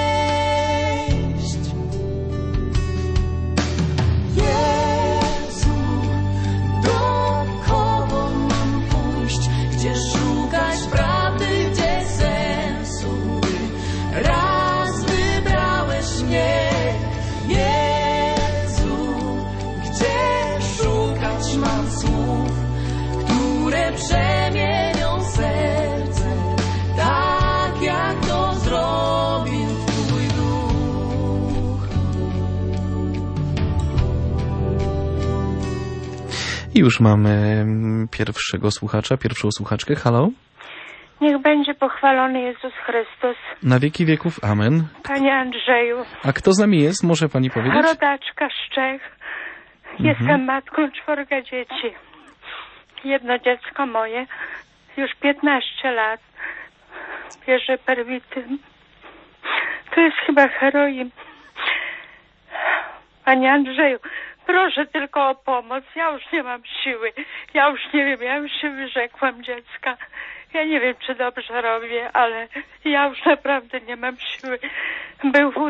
Szukać prawdy, gdzie sensu Ty raz wybrałeś mnie. Jezu, gdzie szukać mam słów, które przemienią serce, tak jak to zrobił Twój Duch. I już mamy pierwszego słuchacza, pierwszą słuchaczczkę. Halo? Niech będzie pochwalony Jezus Chrystus. Na wieki wieków. Amen. Panie Andrzeju. A kto z nami jest? Może pani powiedzieć? Rodaczka z Czech. Jestem matką 4 dzieci. Jedno dziecko moje już 15 lat bierze perwityn. To jest chyba heroin. Panie Andrzeju, proszę tylko o pomoc. Ja już nie mam siły. Ja już nie wiem, ja już się wyrzekłam dziecka. Ja nie wiem, czy dobrze robię, ale ja już naprawdę nie mam siły. Był u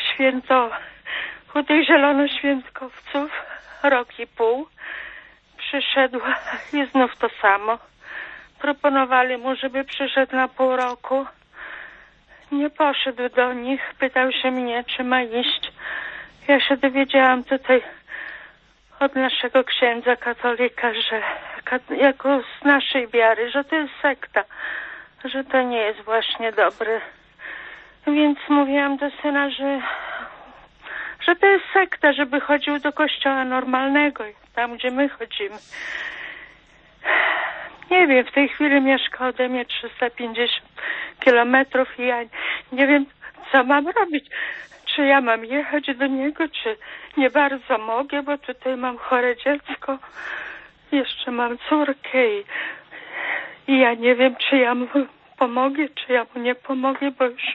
tych zielonoświątkowców rok i pół. Przyszedł i znów to samo. Proponowali mu, żeby przyszedł na pół roku. Nie poszedł do nich. Pytał się mnie, czy ma iść. Ja się dowiedziałam tutaj od naszego księdza katolika, że jako z naszej wiary, że to jest sekta, że to nie jest właśnie dobre. Więc mówiłam do syna, że to jest sekta, żeby chodził do kościoła normalnego, tam gdzie my chodzimy. Nie wiem, w tej chwili mieszka ode mnie 350 kilometrów i ja nie wiem, co mam robić. Czy ja mam jechać do niego, czy nie bardzo mogę, bo tutaj mam chore dziecko. Jeszcze mam córkę i ja nie wiem, czy ja mu pomogę, czy ja mu nie pomogę, bo już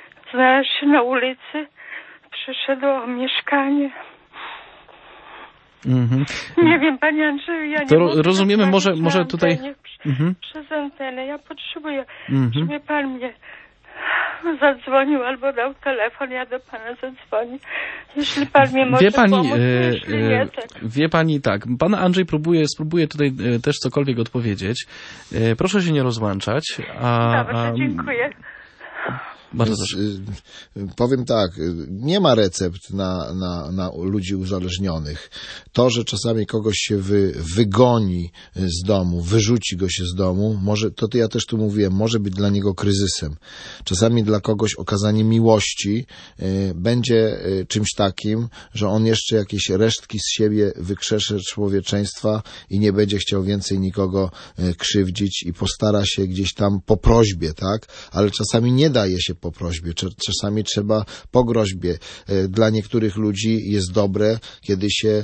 znalazł się na ulicy. Przyszedł o mieszkanie. Nie wiem, panie Andrzeju, ja nie To mogę rozumiemy, zadzwonić może na tutaj- antenie, Mhm. przez antenę. Ja potrzebuję, żeby pan mnie zadzwonił albo dał telefon, ja do pana zadzwonię. Jeśli pan mnie może Wie pani, pomóc, jeśli nie, to... wie pani tak, pan Andrzej spróbuje tutaj też cokolwiek odpowiedzieć. Proszę się nie rozłączać. Dobrze, dziękuję. Bardzo Więc, proszę. powiem tak, nie ma recept na ludzi uzależnionych. To, że czasami kogoś się wygoni z domu, wyrzuci go się z domu, może, to ja też tu mówiłem, może być dla niego kryzysem. Czasami dla kogoś okazanie miłości będzie czymś takim, że on jeszcze jakieś resztki z siebie wykrzesze człowieczeństwa i nie będzie chciał więcej nikogo krzywdzić i postara się gdzieś tam po prośbie, tak? Ale czasami nie daje się po prośbie, czasami trzeba po groźbie. Dla niektórych ludzi jest dobre, kiedy się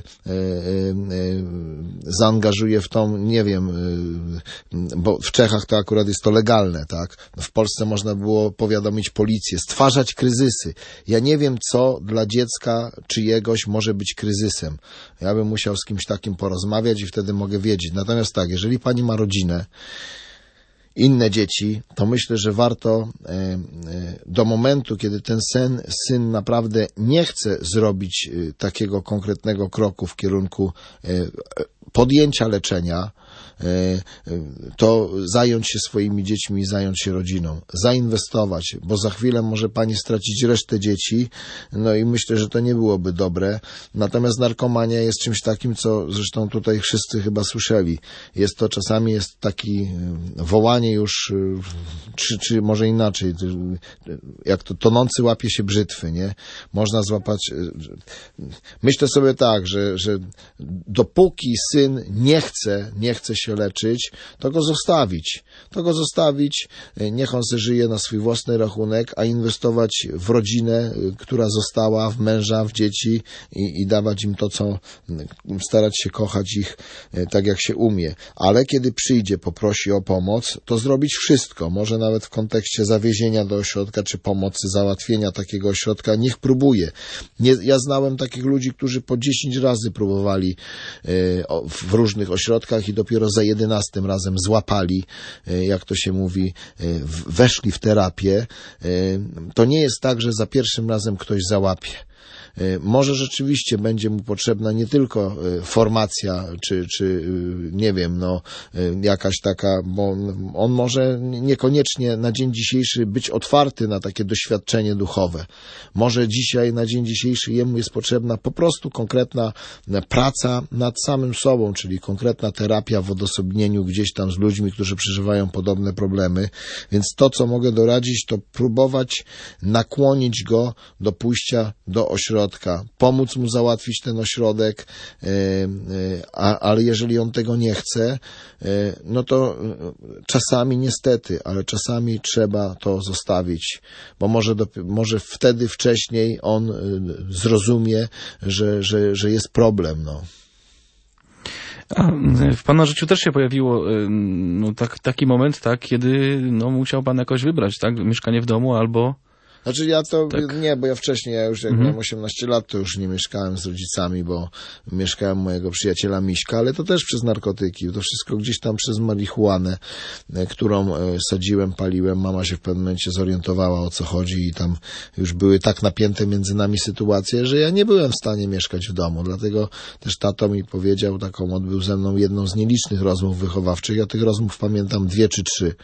zaangażuje w tą, nie wiem, bo w Czechach to akurat jest to legalne, tak? W Polsce można było powiadomić policję, stwarzać kryzysy. Ja nie wiem, co dla dziecka czyjegoś może być kryzysem. Ja bym musiał z kimś takim porozmawiać i wtedy mogę wiedzieć. Natomiast tak, jeżeli pani ma rodzinę, inne dzieci, to myślę, że warto do momentu, kiedy ten syn naprawdę nie chce zrobić takiego konkretnego kroku w kierunku podjęcia leczenia, to zająć się swoimi dziećmi i zająć się rodziną, zainwestować, bo za chwilę może pani stracić resztę dzieci, no i myślę, że to nie byłoby dobre. Natomiast narkomania jest czymś takim, co zresztą tutaj wszyscy chyba słyszeli. Jest to czasami jest taki wołanie już, czy może inaczej, jak to tonący łapie się brzytwy, nie? Można złapać. Myślę sobie tak, że dopóki syn nie chce się leczyć, to go zostawić, niech on se żyje na swój własny rachunek, a inwestować w rodzinę, która została, w męża, w dzieci i dawać im to, co starać się kochać ich tak, jak się umie. Ale kiedy przyjdzie, poprosi o pomoc, to zrobić wszystko, może nawet w kontekście zawiezienia do ośrodka, czy pomocy, załatwienia takiego ośrodka, niech próbuje. Ja znałem takich ludzi, którzy po 10 razy próbowali w różnych ośrodkach i dopiero za 11 razem złapali, jak to się mówi, weszli w terapię. To nie jest tak, że za pierwszym razem ktoś załapie. Może rzeczywiście będzie mu potrzebna nie tylko formacja, czy nie wiem, jakaś taka, bo on może niekoniecznie na dzień dzisiejszy być otwarty na takie doświadczenie duchowe. Może dzisiaj, na dzień dzisiejszy jemu jest potrzebna po prostu konkretna praca nad samym sobą, czyli konkretna terapia w odosobnieniu gdzieś tam z ludźmi, którzy przeżywają podobne problemy. Więc to, co mogę doradzić, to próbować nakłonić go do pójścia do ośrodka, pomóc mu załatwić ten ośrodek, ale jeżeli on tego nie chce, no to czasami niestety, ale czasami trzeba to zostawić, bo może wtedy wcześniej on zrozumie, że jest problem, no. A w pana życiu też się pojawiło taki moment, tak, kiedy musiał pan jakoś wybrać, tak, mieszkanie w domu albo... Znaczy ja to tak. nie, bo ja wcześniej, ja już jak miałem 18 lat, to już nie mieszkałem z rodzicami, bo mieszkałem mojego przyjaciela Miśka, ale to też przez narkotyki, to wszystko gdzieś tam przez marihuanę, którą sadziłem, paliłem. Mama się w pewnym momencie zorientowała, o co chodzi i tam już były tak napięte między nami sytuacje, że ja nie byłem w stanie mieszkać w domu, dlatego też tato mi powiedział, odbył ze mną jedną z nielicznych rozmów wychowawczych, ja tych rozmów pamiętam 2 czy 3.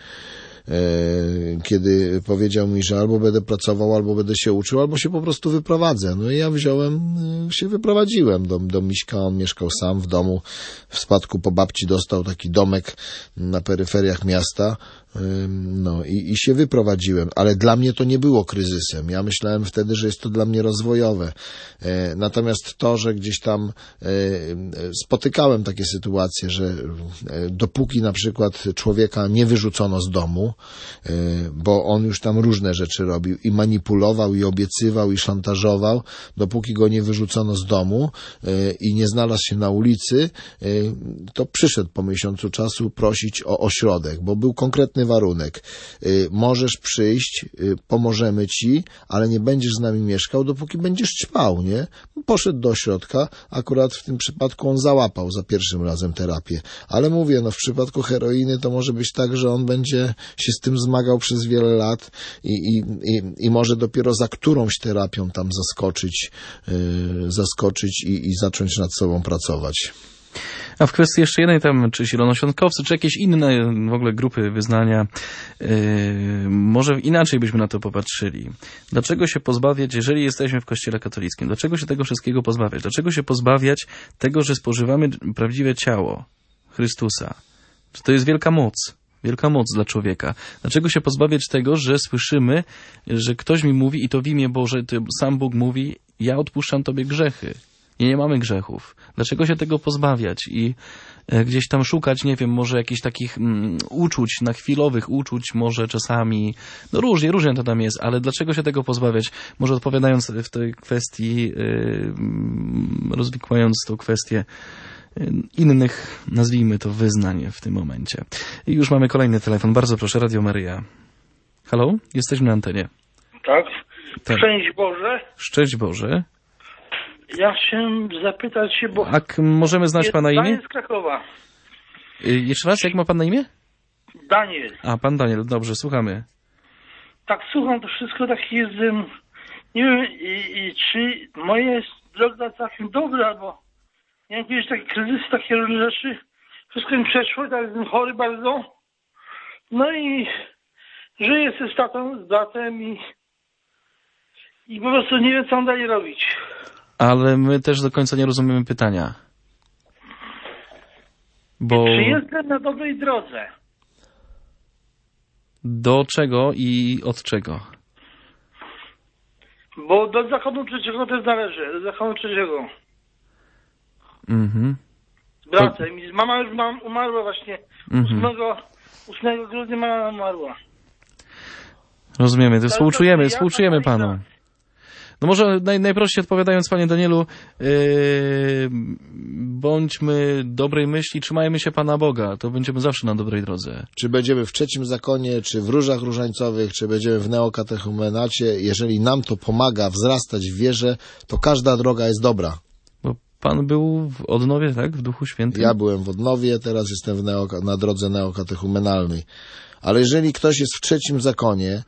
Kiedy powiedział mi, że albo będę pracował, albo będę się uczył, albo się po prostu wyprowadzę. No i ja wyprowadziłem do Miśka, on mieszkał sam w domu, w spadku po babci dostał taki domek na peryferiach miasta, i się wyprowadziłem, ale dla mnie to nie było kryzysem. Ja myślałem wtedy, że jest to dla mnie rozwojowe. Natomiast to, że gdzieś tam spotykałem takie sytuacje, że dopóki na przykład człowieka nie wyrzucono z domu, bo on już tam różne rzeczy robił i manipulował, i obiecywał, i szantażował, dopóki go nie wyrzucono z domu i nie znalazł się na ulicy, to przyszedł po miesiącu czasu prosić o ośrodek, bo był konkretny świetny warunek. Możesz przyjść, pomożemy ci, ale nie będziesz z nami mieszkał, dopóki będziesz ćpał, nie? Poszedł do ośrodka, akurat w tym przypadku on załapał za pierwszym razem terapię. Ale mówię, no w przypadku heroiny to może być tak, że on będzie się z tym zmagał przez wiele lat i może dopiero za którąś terapią tam zaskoczyć i zacząć nad sobą pracować. A w kwestii jeszcze jednej tam, czy zielonoświątkowcy, czy jakieś inne w ogóle grupy wyznania, może inaczej byśmy na to popatrzyli. Dlaczego się pozbawiać, jeżeli jesteśmy w Kościele katolickim, dlaczego się tego wszystkiego pozbawiać? Dlaczego się pozbawiać tego, że spożywamy prawdziwe ciało Chrystusa? Czy to jest wielka moc dla człowieka? Dlaczego się pozbawiać tego, że słyszymy, że ktoś mi mówi, i to w imię Boże, sam Bóg mówi, ja odpuszczam tobie grzechy. Nie mamy grzechów. Dlaczego się tego pozbawiać i gdzieś tam szukać, nie wiem, może jakichś takich uczuć, na chwilowych uczuć, może czasami, no różnie to tam jest, ale dlaczego się tego pozbawiać? Może odpowiadając w tej kwestii, rozwikłając tą kwestię innych, nazwijmy to, wyznań w tym momencie. I już mamy kolejny telefon. Bardzo proszę, Radio Maryja. Halo? Jesteśmy na antenie. Tak. Tak. Szczęść Boże. Szczęść Boże. Ja chciałem zapytać się, bo... A możemy znać pana imię? Daniel z Krakowa. Jeszcze raz, jak ma pan na imię? Daniel. A, pan Daniel, dobrze, słuchamy. Tak, słucham, to wszystko tak jest... Nie wiem, czy moja jest droga całkiem dobra, bo miałem kiedyś taki kryzys, takie różne rzeczy. Wszystko mi przeszło, tak jestem chory bardzo. No i żyję ze z bratem i po prostu nie wiem, co mam dalej robić. Ale my też do końca nie rozumiemy pytania. Bo... Czy jestem na dobrej drodze? Do czego i od czego? Bo do zakonu trzeciego też należy. Do zakonu trzeciego. Mhm. Z bratem. Mama już umarła właśnie. 8 grudnia mama umarła. Rozumiemy. To współczujemy panu. No może najprościej odpowiadając, panie Danielu, bądźmy dobrej myśli, trzymajmy się Pana Boga, to będziemy zawsze na dobrej drodze. Czy będziemy w trzecim zakonie, czy w różach różańcowych, czy będziemy w neokatechumenacie, jeżeli nam to pomaga wzrastać w wierze, to każda droga jest dobra. Bo pan był w odnowie, tak? W Duchu Świętym? Ja byłem w odnowie, teraz jestem na drodze neokatechumenalnej. Ale jeżeli ktoś jest w trzecim zakonie,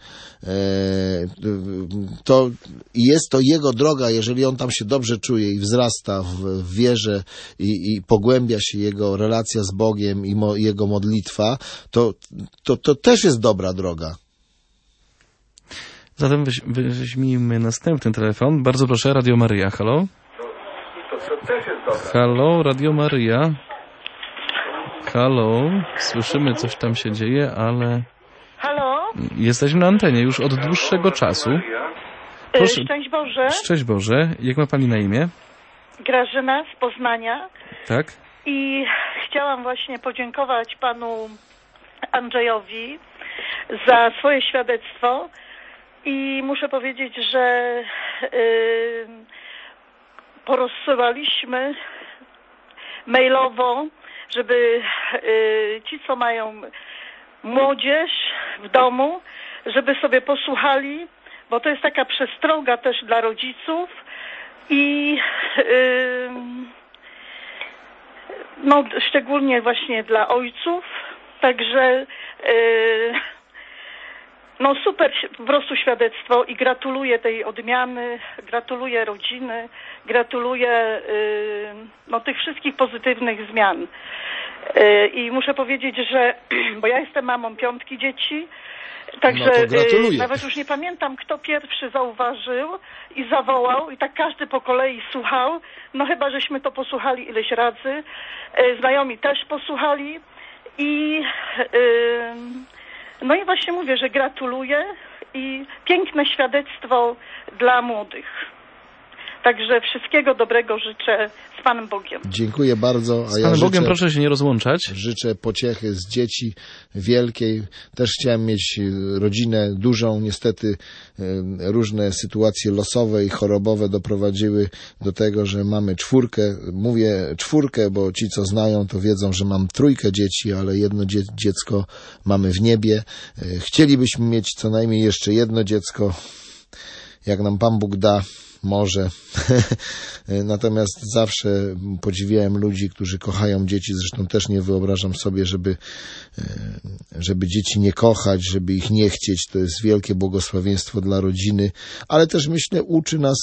to jest to jego droga, jeżeli on tam się dobrze czuje i wzrasta w wierze i pogłębia się jego relacja z Bogiem i jego modlitwa, to też jest dobra droga. Zatem weźmijmy następny telefon. Bardzo proszę, Radio Maryja. Halo? Halo, Radio Maryja. Halo, słyszymy, coś tam się dzieje, ale... Halo? Jesteśmy na antenie już od dłuższego czasu. Proszę... Szczęść Boże. Szczęść Boże. Jak ma pani na imię? Grażyna z Poznania. Tak? I chciałam właśnie podziękować panu Andrzejowi za swoje świadectwo i muszę powiedzieć, że porozsyłaliśmy mailowo, żeby ci, co mają młodzież w domu, żeby sobie posłuchali, bo to jest taka przestroga też dla rodziców i no, szczególnie właśnie dla ojców. Także no super po prostu świadectwo i gratuluję tej odmiany, gratuluję rodziny, gratuluję no, tych wszystkich pozytywnych zmian. I muszę powiedzieć, że, bo ja jestem mamą 5 dzieci, także no nawet już nie pamiętam, kto pierwszy zauważył i zawołał i tak każdy po kolei słuchał, no chyba żeśmy to posłuchali ileś razy, znajomi też posłuchali i no i właśnie mówię, że gratuluję i piękne świadectwo dla młodych. Także wszystkiego dobrego życzę z Panem Bogiem. Dziękuję bardzo. Z Panem Bogiem proszę się nie rozłączać. Życzę pociechy z dzieci wielkiej. Też chciałem mieć rodzinę dużą. Niestety różne sytuacje losowe i chorobowe doprowadziły do tego, że mamy 4. Mówię 4, bo ci, co znają, to wiedzą, że mam 3 dzieci, ale jedno dziecko mamy w niebie. Chcielibyśmy mieć co najmniej jeszcze jedno dziecko. Jak nam Pan Bóg da, może. Natomiast zawsze podziwiałem ludzi, którzy kochają dzieci. Zresztą też nie wyobrażam sobie, żeby dzieci nie kochać, żeby ich nie chcieć. To jest wielkie błogosławieństwo dla rodziny, ale też myślę uczy nas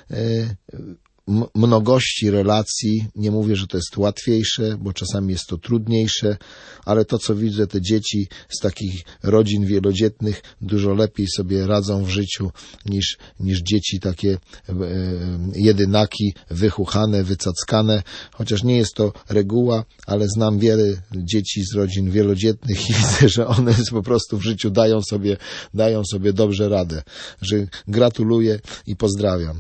mnogości relacji. Nie mówię, że to jest łatwiejsze, bo czasami jest to trudniejsze, ale to, co widzę, te dzieci z takich rodzin wielodzietnych dużo lepiej sobie radzą w życiu niż dzieci takie jedynaki, wychuchane, wycackane, chociaż nie jest to reguła, ale znam wiele dzieci z rodzin wielodzietnych i widzę, że one po prostu w życiu dają sobie dobrze radę. Że gratuluję i pozdrawiam.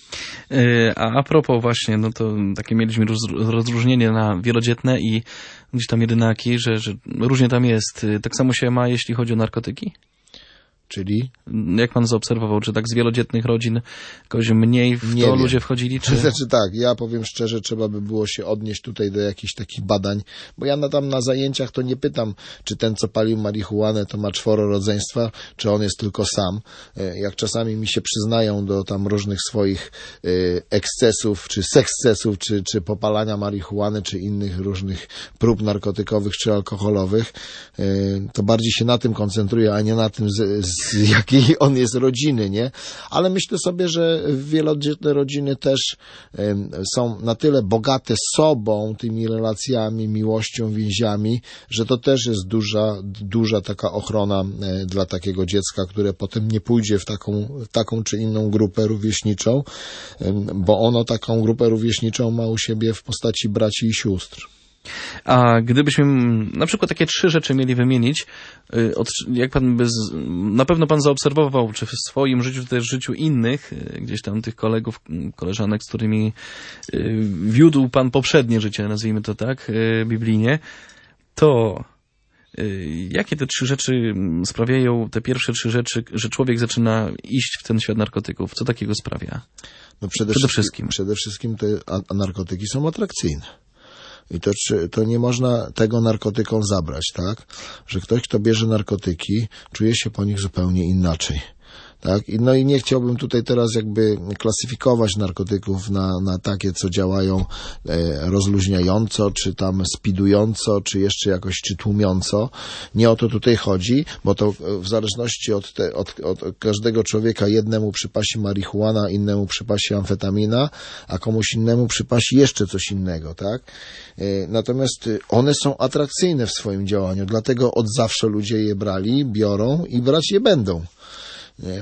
A propos właśnie, no to takie mieliśmy rozróżnienie na wielodzietne i gdzieś tam jedynaki, że różnie tam jest. Tak samo się ma, jeśli chodzi o narkotyki? Czyli? Jak pan zaobserwował, czy tak z wielodzietnych rodzin jakoś mniej w to ludzie wchodzili? Czy... Znaczy tak, ja powiem szczerze, trzeba by było się odnieść tutaj do jakichś takich badań, bo ja tam na zajęciach to nie pytam, czy ten, co palił marihuanę, to ma 4 rodzeństwa, czy on jest tylko sam. Jak czasami mi się przyznają do tam różnych swoich ekscesów, czy sekscesów, czy popalania marihuany, czy innych różnych prób narkotykowych, czy alkoholowych, to bardziej się na tym koncentruję, a nie na tym, z jakiej on jest rodziny, nie? Ale myślę sobie, że wielodzietne rodziny też są na tyle bogate sobą, tymi relacjami, miłością, więziami, że to też jest duża taka ochrona dla takiego dziecka, które potem nie pójdzie w taką czy inną grupę rówieśniczą, bo ono taką grupę rówieśniczą ma u siebie w postaci braci i sióstr. A gdybyśmy na przykład takie 3 rzeczy mieli wymienić, jak pan na pewno pan zaobserwował, czy w swoim życiu, czy też w życiu innych, gdzieś tam tych kolegów, koleżanek, z którymi wiódł pan poprzednie życie, nazwijmy to tak, biblijnie, to jakie te 3 rzeczy sprawiają, te pierwsze 3 rzeczy, że człowiek zaczyna iść w ten świat narkotyków? Co takiego sprawia? No przede wszystkim te narkotyki są atrakcyjne. I to nie można tego narkotykom zabrać, tak? Że ktoś, kto bierze narkotyki, czuje się po nich zupełnie inaczej. Tak? No i nie chciałbym tutaj teraz jakby klasyfikować narkotyków na takie, co działają rozluźniająco, czy tam spidująco, czy jeszcze jakoś, czy tłumiąco. Nie o to tutaj chodzi, bo to w zależności od każdego człowieka jednemu przypasi marihuana, innemu przypasi amfetamina, a komuś innemu przypasi jeszcze coś innego, tak? Natomiast one są atrakcyjne w swoim działaniu, dlatego od zawsze ludzie je brali, biorą i brać je będą. Nie?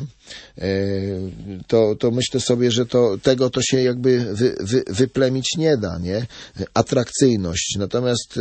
To myślę sobie, że tego to się jakby wyplemić nie da, nie? Atrakcyjność. Natomiast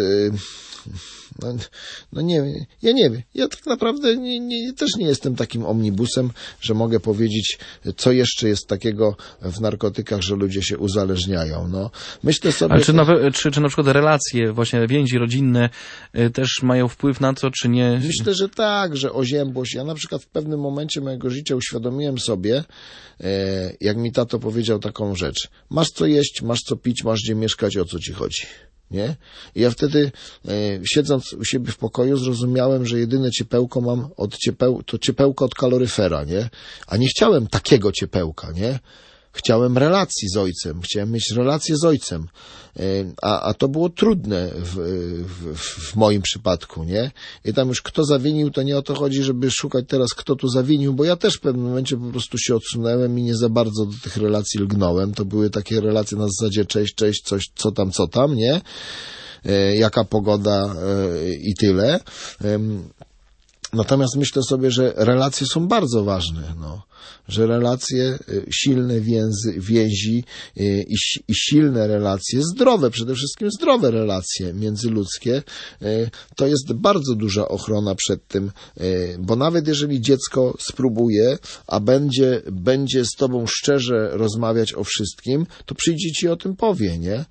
no nie, ja nie wiem. Ja tak naprawdę też nie jestem takim omnibusem, że mogę powiedzieć, co jeszcze jest takiego w narkotykach, że ludzie się uzależniają. No, myślę sobie... Ale czy na przykład relacje, właśnie więzi rodzinne też mają wpływ na to, czy nie? Myślę, że tak, że oziębłość. Ja na przykład w pewnym momencie mojego życia uświadomiłem sobie, jak mi tato powiedział taką rzecz. Masz co jeść, masz co pić, masz gdzie mieszkać, o co ci chodzi. Nie? I ja wtedy, siedząc u siebie w pokoju, zrozumiałem, że jedyne ciepełko mam to ciepełko od kaloryfera, nie? A nie chciałem takiego ciepełka, nie? Chciałem relacji z ojcem, chciałem mieć relację z ojcem, a to było trudne w moim przypadku, nie? I tam już kto zawinił, to nie o to chodzi, żeby szukać teraz, kto tu zawinił, bo ja też w pewnym momencie po prostu się odsunąłem i nie za bardzo do tych relacji lgnąłem. To były takie relacje na zasadzie cześć, coś, co tam, nie? Jaka pogoda i tyle. Natomiast myślę sobie, że relacje są bardzo ważne, że relacje, silne więzi i silne relacje, zdrowe, przede wszystkim zdrowe relacje międzyludzkie, to jest bardzo duża ochrona przed tym, bo nawet jeżeli dziecko spróbuje, a będzie z tobą szczerze rozmawiać o wszystkim, to przyjdzie ci o tym powie, nie?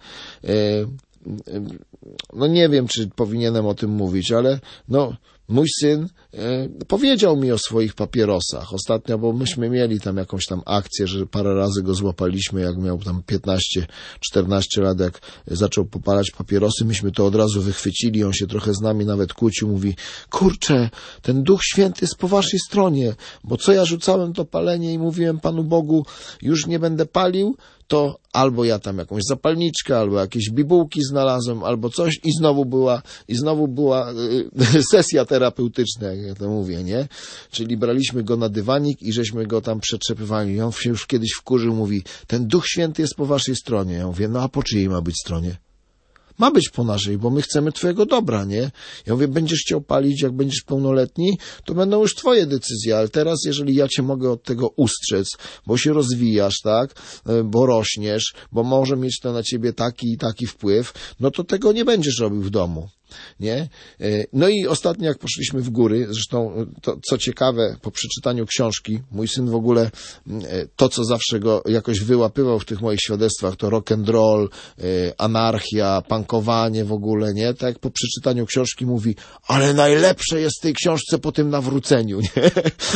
Nie wiem, czy powinienem o tym mówić, ale mój syn powiedział mi o swoich papierosach ostatnio, bo myśmy mieli tam jakąś tam akcję, że parę razy go złapaliśmy, jak miał tam 15-14 lat, jak zaczął popalać papierosy, myśmy to od razu wychwycili, on się trochę z nami nawet kłócił, mówi, kurczę, ten Duch Święty jest po waszej stronie, bo co ja rzucałem to palenie i mówiłem Panu Bogu, już nie będę palił, to albo ja tam jakąś zapalniczkę, albo jakieś bibułki znalazłem, albo coś i znowu była sesja terapeutyczna, jak ja to mówię, nie? Czyli braliśmy go na dywanik i żeśmy go tam przetrzepywali. On się już kiedyś wkurzył, mówi, ten Duch Święty jest po waszej stronie. Ja mówię, a po czyjej ma być stronie? Ma być po naszej, bo my chcemy twojego dobra, nie? Ja mówię, będziesz chciał palić, jak będziesz pełnoletni, to będą już twoje decyzje, ale teraz, jeżeli ja cię mogę od tego ustrzec, bo się rozwijasz, tak? Bo rośniesz, bo może mieć to na ciebie taki i taki wpływ, to tego nie będziesz robił w domu. Nie? I ostatnio jak poszliśmy w góry, zresztą to, co ciekawe, po przeczytaniu książki, mój syn w ogóle to, co zawsze go jakoś wyłapywał w tych moich świadectwach, to rock and roll, anarchia, punkowanie w ogóle, nie? Tak jak po przeczytaniu książki mówi, ale najlepsze jest w tej książce po tym nawróceniu, nie?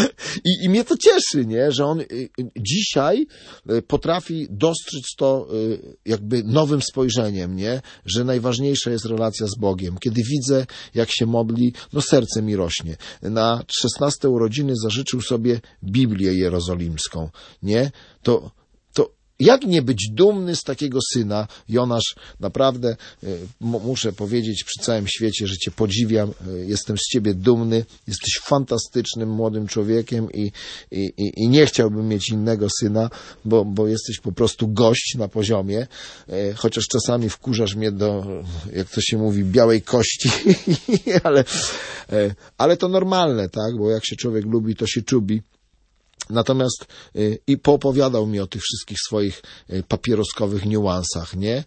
I mnie to cieszy, nie? Że on dzisiaj potrafi dostrzec to jakby nowym spojrzeniem, nie? Że najważniejsza jest relacja z Bogiem. Kiedy widzę, jak się modli, serce mi rośnie. Na 16 urodziny zażyczył sobie Biblię jerozolimską, nie? To jak nie być dumny z takiego syna? Jonasz, naprawdę muszę powiedzieć przy całym świecie, że cię podziwiam, jestem z ciebie dumny, jesteś fantastycznym młodym człowiekiem i nie chciałbym mieć innego syna, bo jesteś po prostu gość na poziomie, chociaż czasami wkurzasz mnie do, jak to się mówi, białej kości, ale to normalne, tak? Bo jak się człowiek lubi, to się czubi. Natomiast i poopowiadał mi o tych wszystkich swoich papieroskowych niuansach, nie?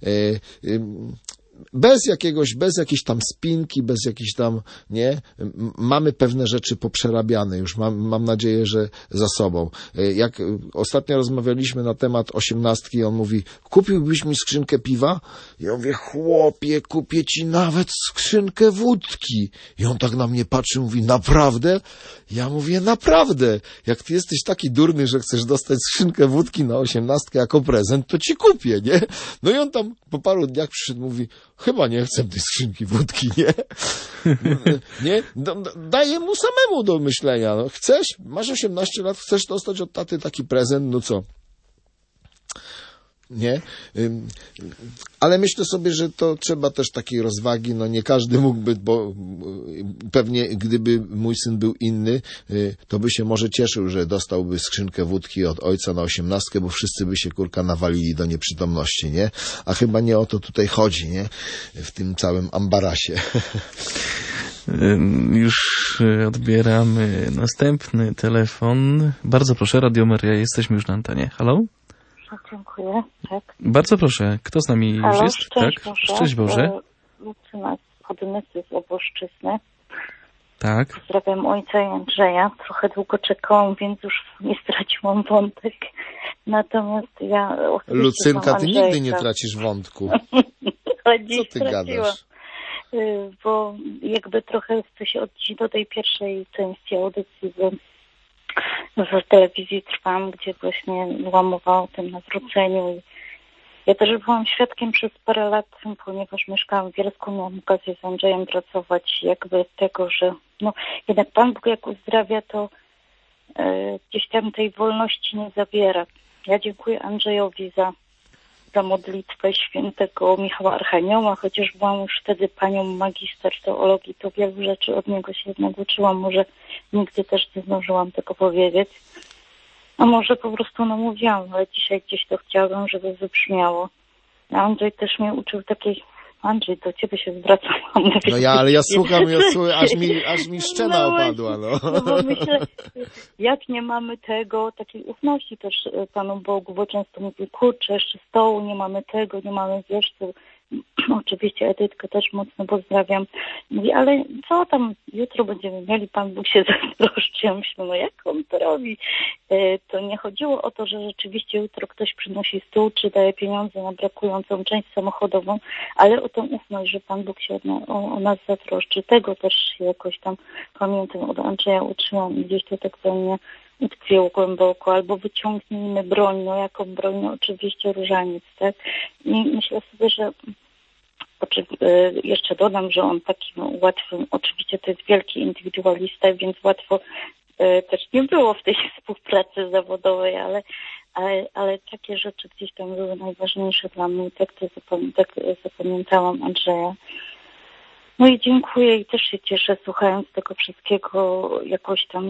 Bez jakiejś tam spinki, bez jakiejś tam, nie? Mamy pewne rzeczy poprzerabiane już, mam nadzieję, że za sobą. Jak ostatnio rozmawialiśmy na temat 18, on mówi, kupiłbyś mi skrzynkę piwa? Ja mówię, chłopie, kupię ci nawet skrzynkę wódki. I on tak na mnie patrzy, mówi, naprawdę? Ja mówię, naprawdę. Jak ty jesteś taki durny, że chcesz dostać skrzynkę wódki na 18 jako prezent, to ci kupię, nie? I on tam po paru dniach przyszedł, mówi, chyba nie chcę tej skrzynki wódki, nie? Nie? Daję mu samemu do myślenia. Chcesz? Masz 18 lat, chcesz dostać od taty taki prezent? Co? Nie? Ale myślę sobie, że to trzeba też takiej rozwagi, nie każdy mógłby, bo pewnie gdyby mój syn był inny, to by się może cieszył, że dostałby skrzynkę wódki od ojca na 18, bo wszyscy by się nawalili do nieprzytomności, nie? A chyba nie o to tutaj chodzi, nie? W tym całym ambarasie. Już odbieramy następny telefon. Bardzo proszę, Radio Maryja, jesteśmy już na antenie. Halo? Dziękuję. Tak. Bardzo proszę. Kto z nami już jest? Szczęść tak. Boże. Szczęść Boże. Lucyna z Chodymysy z Opolszczyzny. Tak. Pozdrawiam ojca i Andrzeja. Trochę długo czekałam, więc już nie straciłam wątek. Natomiast ja... Lucynka, ty nigdy nie tracisz wątku. Co ty gadasz? Bo jakby trochę chcę się odnieść do tej pierwszej części audycji, w telewizji trwam, gdzie właśnie była mowa o tym nawróceniu. I ja też byłam świadkiem przez parę lat, ponieważ mieszkałam w Bielsku, miałam okazję z Andrzejem pracować, jakby tego, że jednak Pan Bóg jak uzdrawia, to gdzieś tam tej wolności nie zabiera. Ja dziękuję Andrzejowi za modlitwę świętego Michała Archanioła, chociaż byłam już wtedy panią magister teologii, to wielu rzeczy od niego się jednak uczyłam. Może nigdy też nie zdążyłam tego powiedzieć. A może po prostu namówiłam, ale dzisiaj gdzieś to chciałabym, żeby wybrzmiało. A Andrzej też mnie uczył takiej Andrzej, do ciebie się zwracam. No ale ja słucham, aż mi szczena opadła, no. No bo myślę, jak nie mamy tego, takiej ufności też Panu Bogu, bo często mówię, kurczę, jeszcze stołu nie mamy tego, nie mamy wieszców. Oczywiście Edytkę też mocno pozdrawiam. Mówi, ale co tam jutro będziemy mieli, Pan Bóg się zatroszczy. Ja myślę, no jak on to robi? To nie chodziło o to, że rzeczywiście jutro ktoś przynosi stół, czy daje pieniądze na brakującą część samochodową, ale o tę ufność, że Pan Bóg się o nas zatroszczy. Tego też się jakoś tam, pamiętam, od Andrzeja uczyłam i gdzieś to tak we mnie utkwiło głęboko, albo wyciągnijmy broń, no jaką broń, no oczywiście różaniec, tak? I myślę sobie, że jeszcze dodam, że on taki łatwy, oczywiście to jest wielki indywidualista, więc łatwo też nie było w tej współpracy zawodowej, ale takie rzeczy gdzieś tam były najważniejsze dla mnie. Tak zapamiętałam Andrzeja. No i dziękuję i też się cieszę, słuchając tego wszystkiego, jakoś tam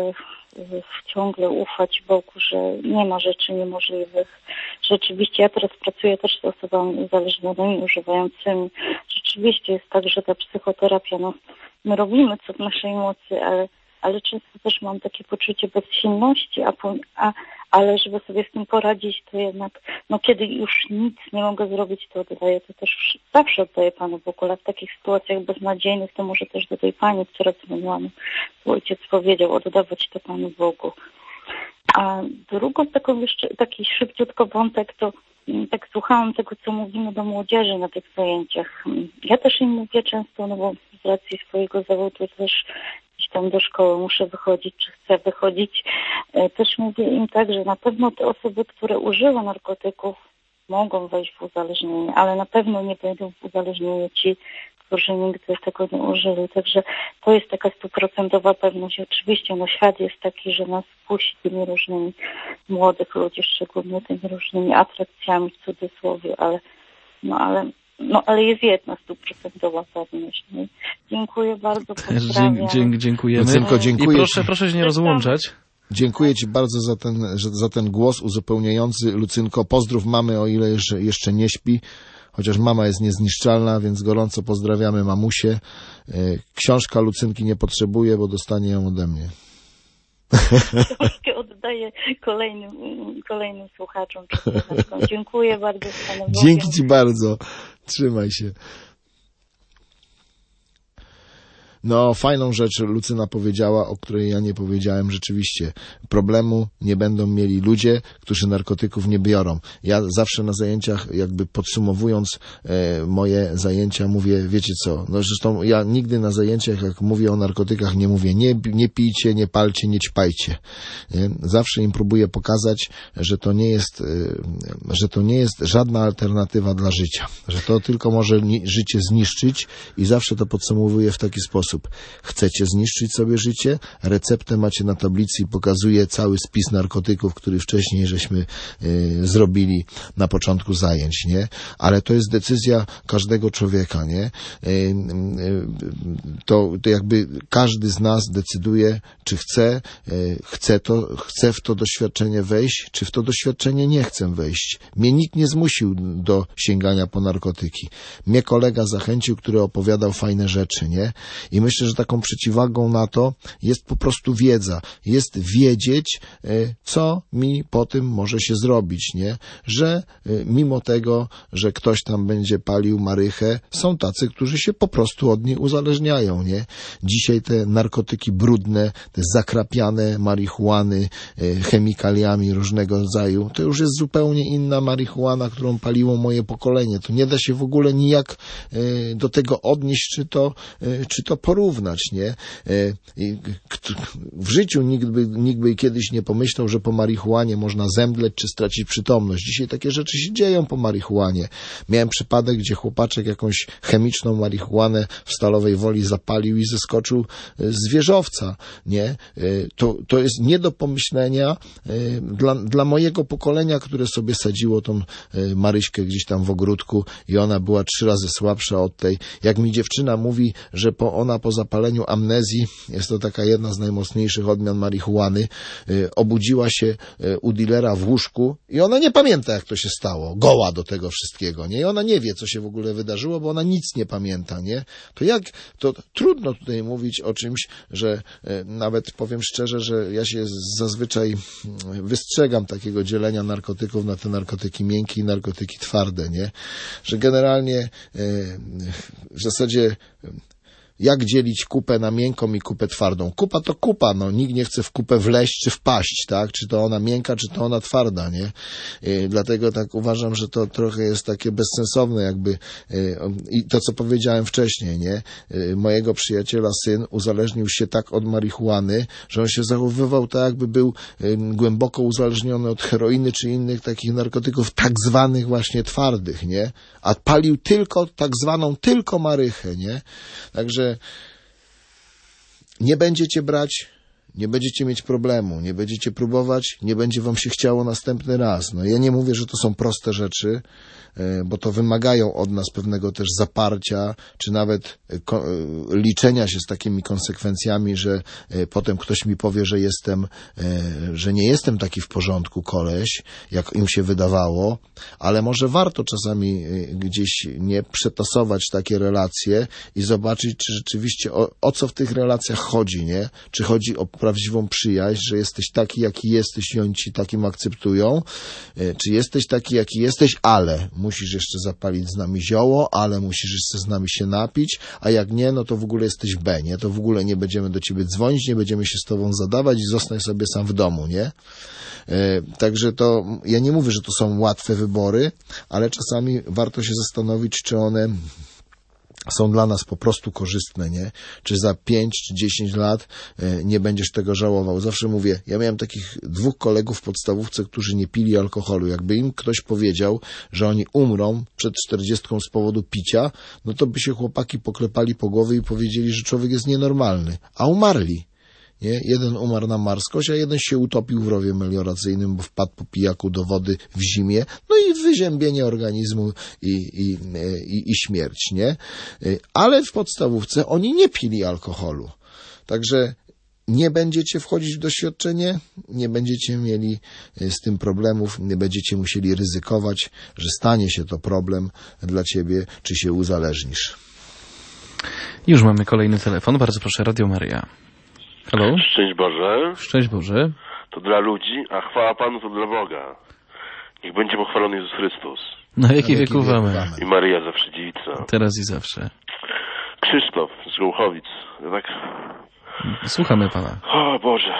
ciągle ufać Bogu, że nie ma rzeczy niemożliwych. Rzeczywiście ja teraz pracuję też z osobami uzależnionymi, używającymi. Rzeczywiście jest tak, że ta psychoterapia, no my robimy co w naszej mocy, ale często też mam takie poczucie bezsilności, ale żeby sobie z tym poradzić, to jednak, no kiedy już nic nie mogę zrobić, to oddaję to też, zawsze oddaję Panu Bogu, ale w takich sytuacjach beznadziejnych, to może też do tej Pani, która dzwoniła, to ojciec powiedział, oddawać to Panu Bogu. A drugą taką jeszcze, taki szybciutko wątek, to tak słuchałam tego, co mówimy do młodzieży na tych zajęciach. Ja też im mówię często, no bo z racji swojego zawodu też gdzieś tam do szkoły muszę wychodzić, czy chcę wychodzić. Też mówię im tak, że na pewno te osoby, które użyły narkotyków, mogą wejść w uzależnienie, ale na pewno nie będą w uzależnieniu ci, którzy nigdy tego nie użyli. Także to jest taka 100% pewność. Oczywiście no świat jest taki, że nas kusi tymi różnymi młodych ludzi, szczególnie tymi różnymi atrakcjami w cudzysłowie, ale jest jedna 100% pewność. No, dziękuję bardzo, pozdrawiam. Dziękujemy. Lucynko, dziękuję. I proszę się nie rozłączać. Dziękuję Ci bardzo za ten głos uzupełniający. Lucynko, pozdrów mamy, o ile jeszcze nie śpi. Chociaż mama jest niezniszczalna, więc gorąco pozdrawiamy mamusię. Książka Lucynki nie potrzebuje, bo dostanie ją ode mnie. Książkę oddaję kolejnym słuchaczom. Dziękuję bardzo. Dzięki Ci bardzo. Trzymaj się. No, fajną rzecz Lucyna powiedziała, o której ja nie powiedziałem. Rzeczywiście, problemu nie będą mieli ludzie, którzy narkotyków nie biorą. Ja zawsze na zajęciach, jakby podsumowując moje zajęcia, mówię, wiecie co, no zresztą ja nigdy na zajęciach, jak mówię o narkotykach, nie mówię nie pijcie, nie palcie, nie ćpajcie. Zawsze im próbuję pokazać, że to nie jest żadna alternatywa dla życia, że to tylko może życie zniszczyć i zawsze to podsumowuję w taki sposób. Chcecie zniszczyć sobie życie? Receptę macie na tablicy i pokazuje cały spis narkotyków, który wcześniej żeśmy zrobili na początku zajęć, nie? Ale to jest decyzja każdego człowieka, nie? To jakby każdy z nas decyduje, czy chce w to doświadczenie wejść, czy w to doświadczenie nie chce wejść. Mnie nikt nie zmusił do sięgania po narkotyki. Mnie kolega zachęcił, który opowiadał fajne rzeczy, nie? I myślę, że taką przeciwwagą na to jest po prostu wiedza. Jest wiedzieć, co mi po tym może się zrobić, nie? Że mimo tego, że ktoś tam będzie palił marychę, są tacy, którzy się po prostu od niej uzależniają, nie? Dzisiaj te narkotyki brudne, te zakrapiane marihuany chemikaliami różnego rodzaju, to już jest zupełnie inna marihuana, którą paliło moje pokolenie. To nie da się w ogóle nijak do tego odnieść, czy to porównać, nie? W życiu nikt by kiedyś nie pomyślał, że po marihuanie można zemdleć czy stracić przytomność. Dzisiaj takie rzeczy się dzieją po marihuanie. Miałem przypadek, gdzie chłopaczek jakąś chemiczną marihuanę w Stalowej Woli zapalił i zeskoczył z wieżowca, nie? To jest nie do pomyślenia dla mojego pokolenia, które sobie sadziło tą Maryśkę gdzieś tam w ogródku i ona była 3 razy słabsza od tej. Jak mi dziewczyna mówi, że ona osoba po zapaleniu amnezji, jest to taka jedna z najmocniejszych odmian marihuany, obudziła się u dilera w łóżku i ona nie pamięta, jak to się stało, goła do tego wszystkiego, nie? I ona nie wie, co się w ogóle wydarzyło, bo ona nic nie pamięta, nie? To trudno tutaj mówić o czymś, że nawet powiem szczerze, że ja się zazwyczaj wystrzegam takiego dzielenia narkotyków na te narkotyki miękkie i narkotyki twarde, nie? Że generalnie w zasadzie jak dzielić kupę na miękką i kupę twardą? Kupa to kupa, no nikt nie chce w kupę wleźć czy wpaść, tak? Czy to ona miękka, czy to ona twarda, nie? Dlatego tak uważam, że to trochę jest takie bezsensowne jakby i to, co powiedziałem wcześniej, nie? Mojego przyjaciela syn uzależnił się tak od marihuany, że on się zachowywał tak, jakby był głęboko uzależniony od heroiny czy innych takich narkotyków tak zwanych właśnie twardych, nie? A palił tylko tak zwaną tylko marychę, nie? Także nie będziecie brać, nie będziecie mieć problemu, nie będziecie próbować, nie będzie wam się chciało następny raz. No ja nie mówię, że to są proste rzeczy, bo to wymagają od nas pewnego też zaparcia, czy nawet liczenia się z takimi konsekwencjami, że potem ktoś mi powie, że nie jestem taki w porządku koleś, jak im się wydawało, ale może warto czasami gdzieś nie przetasować takie relacje i zobaczyć, czy rzeczywiście o co w tych relacjach chodzi, nie? Czy chodzi o prawdziwą przyjaźń, że jesteś taki, jaki jesteś i oni ci takim akceptują, czy jesteś taki, jaki jesteś, ale musisz jeszcze zapalić z nami zioło, ale musisz jeszcze z nami się napić, a jak nie, no to w ogóle jesteś B, nie? To w ogóle nie będziemy do ciebie dzwonić, nie będziemy się z tobą zadawać i zostań sobie sam w domu, nie? Także to, ja nie mówię, że to są łatwe wybory, ale czasami warto się zastanowić, czy one są dla nas po prostu korzystne, nie? Czy za 5 czy 10 lat nie będziesz tego żałował. Zawsze mówię, ja miałem takich 2 kolegów w podstawówce, którzy nie pili alkoholu. Jakby im ktoś powiedział, że oni umrą przed 40 z powodu picia, no to by się chłopaki poklepali po głowie i powiedzieli, że człowiek jest nienormalny. A umarli. Nie? Jeden umarł na marskość, a jeden się utopił w rowie melioracyjnym, bo wpadł po pijaku do wody w zimie. No i wyziębienie organizmu i śmierć, nie? Ale w podstawówce oni nie pili alkoholu. Także nie będziecie wchodzić w doświadczenie, nie będziecie mieli z tym problemów, nie będziecie musieli ryzykować, że stanie się to problem dla ciebie, czy się uzależnisz. Już mamy kolejny telefon. Bardzo proszę, Radio Maryja. Halo? Szczęść Boże. Szczęść Boże. To dla ludzi, a chwała Panu to dla Boga. Niech będzie pochwalony Jezus Chrystus. Na jaki wiek ufamy? I Maryja zawsze dziewica. Teraz i zawsze. Krzysztof z Gołchowic. Tak. Słuchamy Pana. O Boże.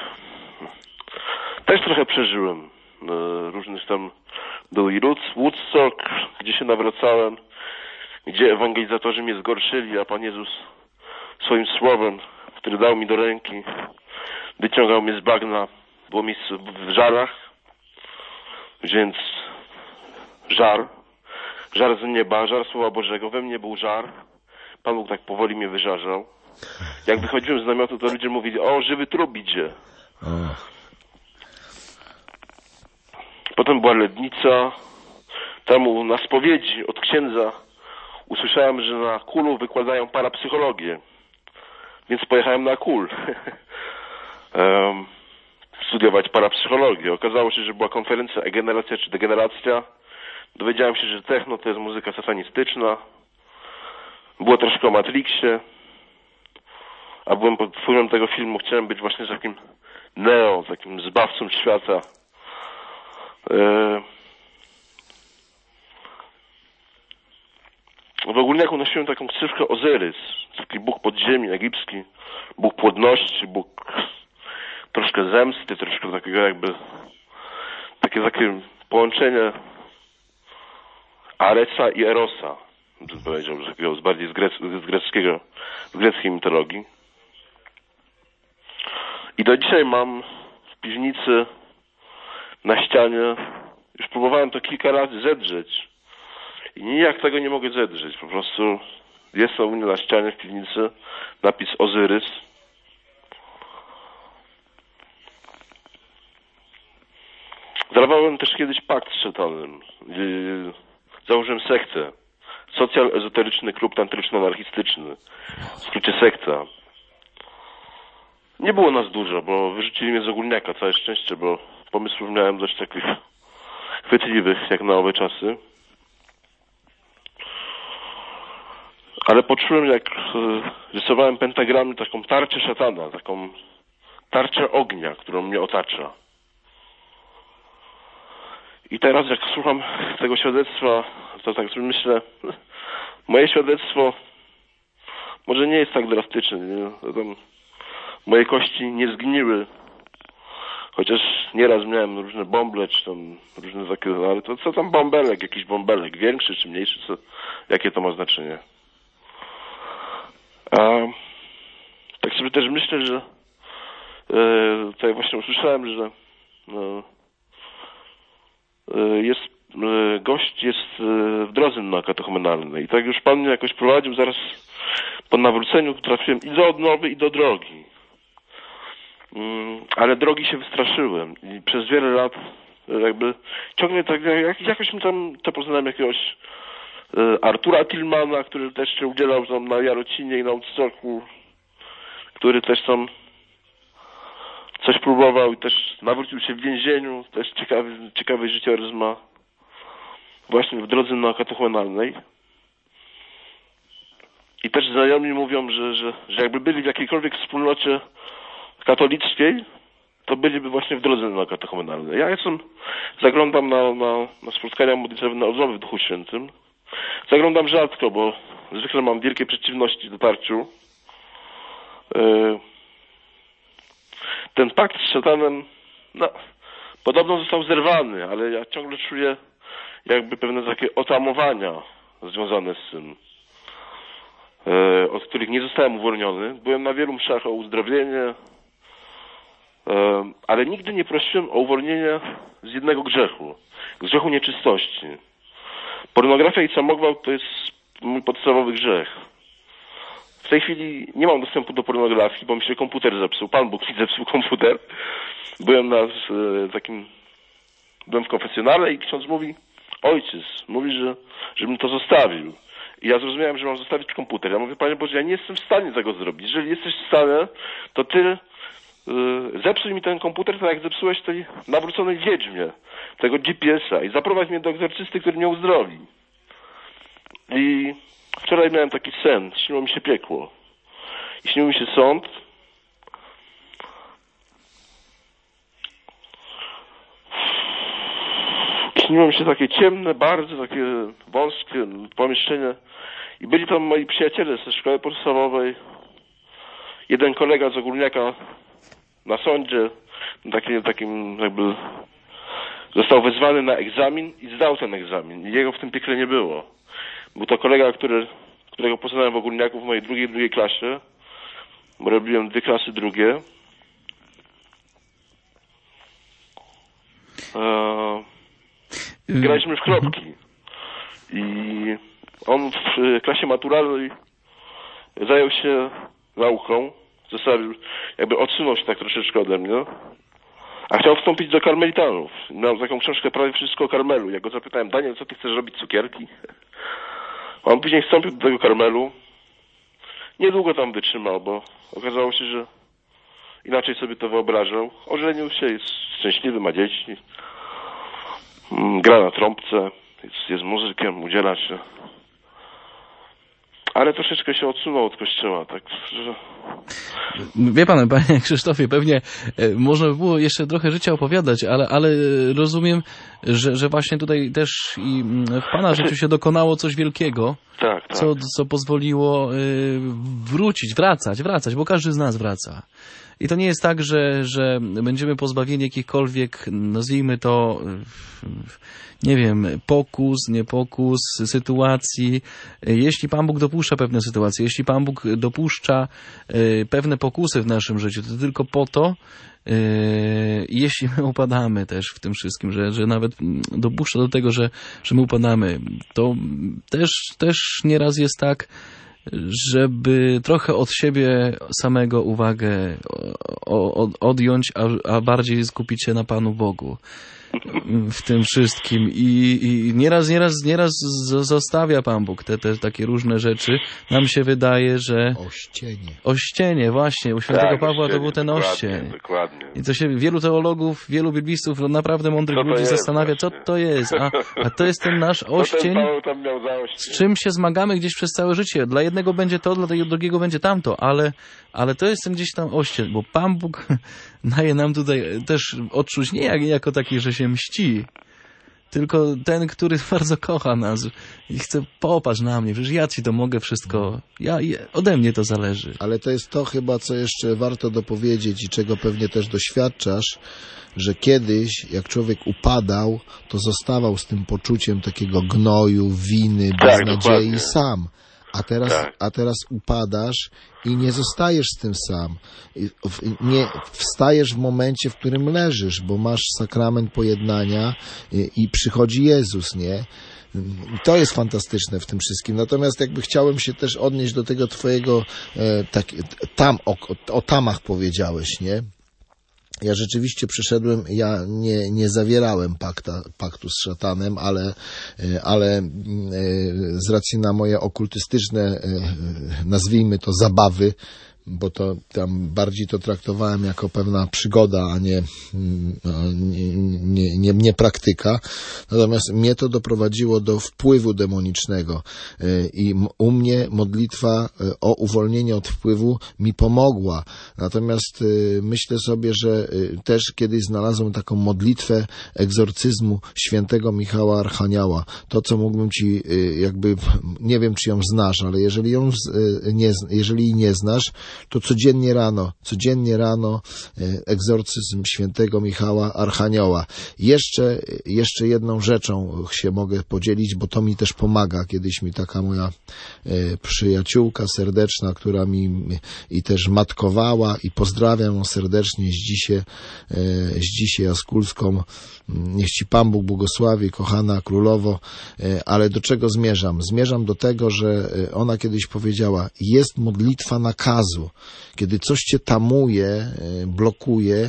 Też trochę przeżyłem. Różnych tam był i Woodstock, gdzie się nawracałem, gdzie ewangelizatorzy mnie zgorszyli, a Pan Jezus swoim słowem, który dał mi do ręki, wyciągał mnie z bagna. Było miejsce w żarach, więc żar z nieba, żar Słowa Bożego, we mnie był żar. Pan Bóg tak powoli mnie wyżarzał. Jak wychodziłem z namiotu, to ludzie mówili, o, żywy trup idzie. Potem była Lednica. Tam na spowiedzi od księdza usłyszałem, że na KUL-u wykładają parapsychologię. Więc pojechałem na KUL studiować parapsychologię. Okazało się, że była konferencja egeneracja czy degeneracja. Dowiedziałem się, że techno to jest muzyka satanistyczna. Było troszkę o Matrixie. A byłem pod wpływem tego filmu, chciałem być właśnie takim Neo, takim zbawcą świata. W ogólniaku nosiłem taką ksywkę Ozyrys, taki bóg podziemi egipski, bóg płodności, bóg troszkę zemsty, troszkę takiego jakby takie połączenie Aresa i Erosa, bym powiedział, że takiego bardziej z greckiej mitologii. I do dzisiaj mam w piwnicy na ścianie, już próbowałem to kilka razy zedrzeć i nijak tego nie mogę zedrzeć. Po prostu jest u mnie na ścianie w piwnicy napis Ozyrys. Zawarłem też kiedyś pakt z szatanem. Założyłem sektę. socjal-ezoteryczny klub tantryczno-anarchistyczny, w skrócie sekta. Nie było nas dużo, bo wyrzucili mnie z ogólniaka, całe szczęście, bo pomysłów miałem dość takich chwytliwych, jak na owe czasy. Ale poczułem, jak rysowałem pentagramy, taką tarczę szatana, taką tarczę ognia, którą mnie otacza. I teraz, jak słucham tego świadectwa, to tak sobie myślę, moje świadectwo może nie jest tak drastyczne, nie? Moje kości nie zgniły, chociaż nieraz miałem różne bąble, czy tam różne takie, ale to co tam bąbelek, jakiś bąbelek, większy czy mniejszy, jakie to ma znaczenie? A tak sobie też myślę, że tutaj właśnie usłyszałem, że gość jest w drodze katechumenalnej i tak już Pan mnie jakoś prowadził, zaraz po nawróceniu trafiłem i do odnowy, i do drogi. Ale drogi się wystraszyłem i przez wiele lat jakby ciągle tak, jakoś mi tam to poznałem jakiegoś Artura Tillmana, który też się udzielał tam na Jarocinie i na Woodstocku, który też tam coś próbował i też nawrócił się w więzieniu, też ciekawy życiorys ma właśnie w drodze katechumenalnej. I też znajomi mówią, że jakby byli w jakiejkolwiek wspólnocie katolickiej, to byliby właśnie w drodze katechumenalnej. Ja zaglądam na spotkania modlitewne odnowy w Duchu Świętym. Zaglądam rzadko, bo zwykle mam wielkie przeciwności dotarciu. Ten pakt z szatanem, podobno został zerwany, ale ja ciągle czuję jakby pewne takie otamowania związane z tym, od których nie zostałem uwolniony. Byłem na wielu mszach o uzdrowienie, ale nigdy nie prosiłem o uwolnienie z jednego grzechu, grzechu nieczystości. Pornografia i samogwałt to jest mój podstawowy grzech. W tej chwili nie mam dostępu do pornografii, bo mi się komputer zepsuł. Pan Bóg mi zepsuł komputer. Byłem byłem w konfesjonale i ksiądz mówi, ojciec, mówi, żebym to zostawił. I ja zrozumiałem, że mam zostawić komputer. Ja mówię, Panie Boże, ja nie jestem w stanie tego zrobić. Jeżeli jesteś w stanie, to Ty zepsuj mi ten komputer, tak jak zepsułeś tej nawróconej wiedźmie, tego GPS-a i zaprowadź mnie do egzorcysty, który mnie uzdrowi. I wczoraj miałem taki sen, śniło mi się piekło. I śnił mi się sąd. Śniło mi się takie ciemne, bardzo takie wąskie pomieszczenie. I byli tam moi przyjaciele ze szkoły podstawowej. Jeden kolega z ogólniaka na sądzie, takim jakby został wezwany na egzamin i zdał ten egzamin. I jego w tym piekle nie było. Był to kolega, którego poznałem w ogólniaku w mojej drugiej klasie, bo robiłem 2 klasy drugie. Graliśmy w kropki. I on w klasie maturalnej zajął się nauką, zostawił, jakby odsunął się tak troszeczkę ode mnie, a chciał wstąpić do karmelitanów. Miał taką książkę prawie wszystko o Karmelu. Ja go zapytałem, Daniel, co ty chcesz robić, cukierki? On później wstąpił do tego Karmelu. Niedługo tam wytrzymał, bo okazało się, że inaczej sobie to wyobrażał. Ożenił się, jest szczęśliwy, ma dzieci. Gra na trąbce, jest muzykiem, udziela się. Ale troszeczkę się odsunął od kościoła, tak że... Wie pan, panie Krzysztofie, pewnie można by było jeszcze trochę życia opowiadać, ale rozumiem, że właśnie tutaj też i w pana życiu się dokonało coś wielkiego, tak. Co pozwoliło wracać, bo każdy z nas wraca. I to nie jest tak, że będziemy pozbawieni jakichkolwiek, nazwijmy to, nie wiem, pokus, nie pokus, sytuacji. Jeśli Pan Bóg dopuszcza pewne sytuacje, jeśli Pan Bóg dopuszcza pewne pokusy w naszym życiu, to tylko po to, jeśli my upadamy też w tym wszystkim, że nawet dopuszcza do tego, że my upadamy, to też nieraz jest tak, żeby trochę od siebie samego uwagę odjąć, a bardziej skupić się na Panu Bogu. w tym wszystkim i nieraz zostawia Pan Bóg te takie różne rzeczy. Nam się wydaje, że... Ościenie, właśnie. U świętego Pawła to był ten oścień. Dokładnie. I to się wielu teologów, wielu biblistów, naprawdę mądrych ludzi zastanawia, co to jest. A to jest ten nasz oścień, tam miał za oścień, z czym się zmagamy gdzieś przez całe życie. Dla jednego będzie to, dla drugiego będzie tamto, ale to jest ten gdzieś tam oścień, bo Pan Bóg daje nam tutaj też odczuć nie jako taki, że się mści, tylko ten, który bardzo kocha nas i chce, popatrz na mnie, przecież ja ci to mogę wszystko, ode mnie to zależy. Ale to jest to chyba, co jeszcze warto dopowiedzieć i czego pewnie też doświadczasz, że kiedyś, jak człowiek upadał, to zostawał z tym poczuciem takiego gnoju, winy, beznadziei sam. A teraz upadasz i nie zostajesz z tym sam. Nie wstajesz w momencie, w którym leżysz, bo masz sakrament pojednania i przychodzi Jezus, nie? To jest fantastyczne w tym wszystkim. Natomiast jakby chciałem się też odnieść do tego twojego, o tamach powiedziałeś, nie? Ja rzeczywiście przyszedłem, ja nie zawierałem paktu z szatanem, ale z racji na moje okultystyczne, nazwijmy to, zabawy, bo to tam bardziej to traktowałem jako pewna przygoda, a nie praktyka. Natomiast mnie to doprowadziło do wpływu demonicznego i u mnie modlitwa o uwolnienie od wpływu mi pomogła. Natomiast myślę sobie, że też kiedyś znalazłem taką modlitwę egzorcyzmu świętego Michała Archanioła. To, co mógłbym ci jakby, nie wiem, czy ją znasz, ale jeżeli nie znasz, to codziennie rano egzorcyzm świętego Michała Archanioła. Jeszcze jedną rzeczą się mogę podzielić, bo to mi też pomaga. Kiedyś mi taka moja przyjaciółka serdeczna, która mi i też matkowała, i pozdrawiam ją serdecznie z dzisiaj Jaskulską. Niech ci Pan Bóg błogosławi, kochana królowo, ale do czego zmierzam? Zmierzam do tego, że ona kiedyś powiedziała, jest modlitwa nakazu. Kiedy coś cię tamuje, blokuje,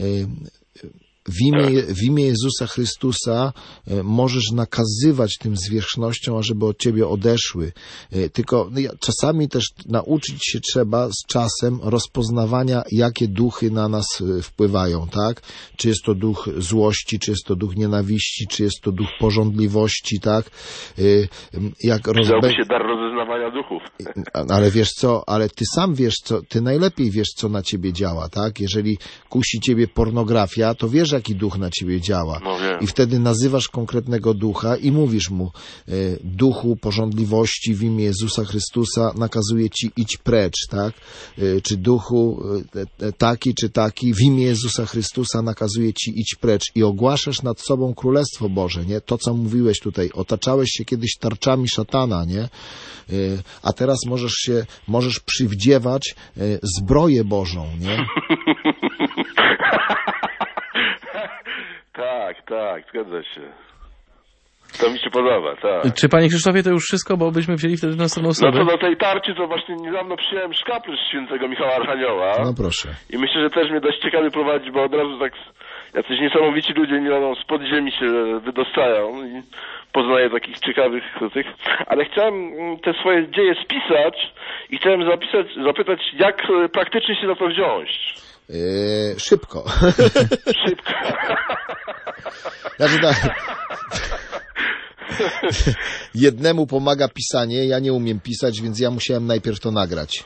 w imię Jezusa Chrystusa możesz nakazywać tym zwierzchnościom, ażeby od ciebie odeszły. Tylko czasami też nauczyć się trzeba z czasem rozpoznawania, jakie duchy na nas wpływają, tak? Czy jest to duch złości, czy jest to duch nienawiści, czy jest to duch pożądliwości, tak? Przydałby się dar rozeznawania duchów. Ale wiesz co, ale ty sam wiesz co, ty najlepiej wiesz, co na ciebie działa, tak? Jeżeli kusi ciebie pornografia, to wiesz, jaki duch na ciebie działa. I wtedy nazywasz konkretnego ducha i mówisz mu, duchu pożądliwości w imię Jezusa Chrystusa nakazuję ci, idź precz, tak? Czy duchu taki czy taki w imię Jezusa Chrystusa nakazuję ci, idź precz. I ogłaszasz nad sobą Królestwo Boże, nie? To, co mówiłeś tutaj, otaczałeś się kiedyś tarczami szatana, nie? A teraz możesz przywdziewać zbroję Bożą, nie? Tak, zgadza się. To mi się podoba, tak. Czy panie Krzysztofie, to już wszystko, bo byśmy wzięli wtedy następną osobę? No co do tej tarczy, to właśnie niedawno przyjąłem szkaplerz świętego Michała Archanioła. No proszę. I myślę, że też mnie dość ciekawie prowadzi, bo od razu tak jacyś niesamowici ludzie spod ziemi się wydostają i poznaję takich ciekawych tych. Ale chciałem te swoje dzieje spisać i chciałem zapytać, jak praktycznie się za to wziąć. Szybko. Szybko. Znaczy tak. Jednemu pomaga pisanie, ja nie umiem pisać, więc ja musiałem najpierw to nagrać.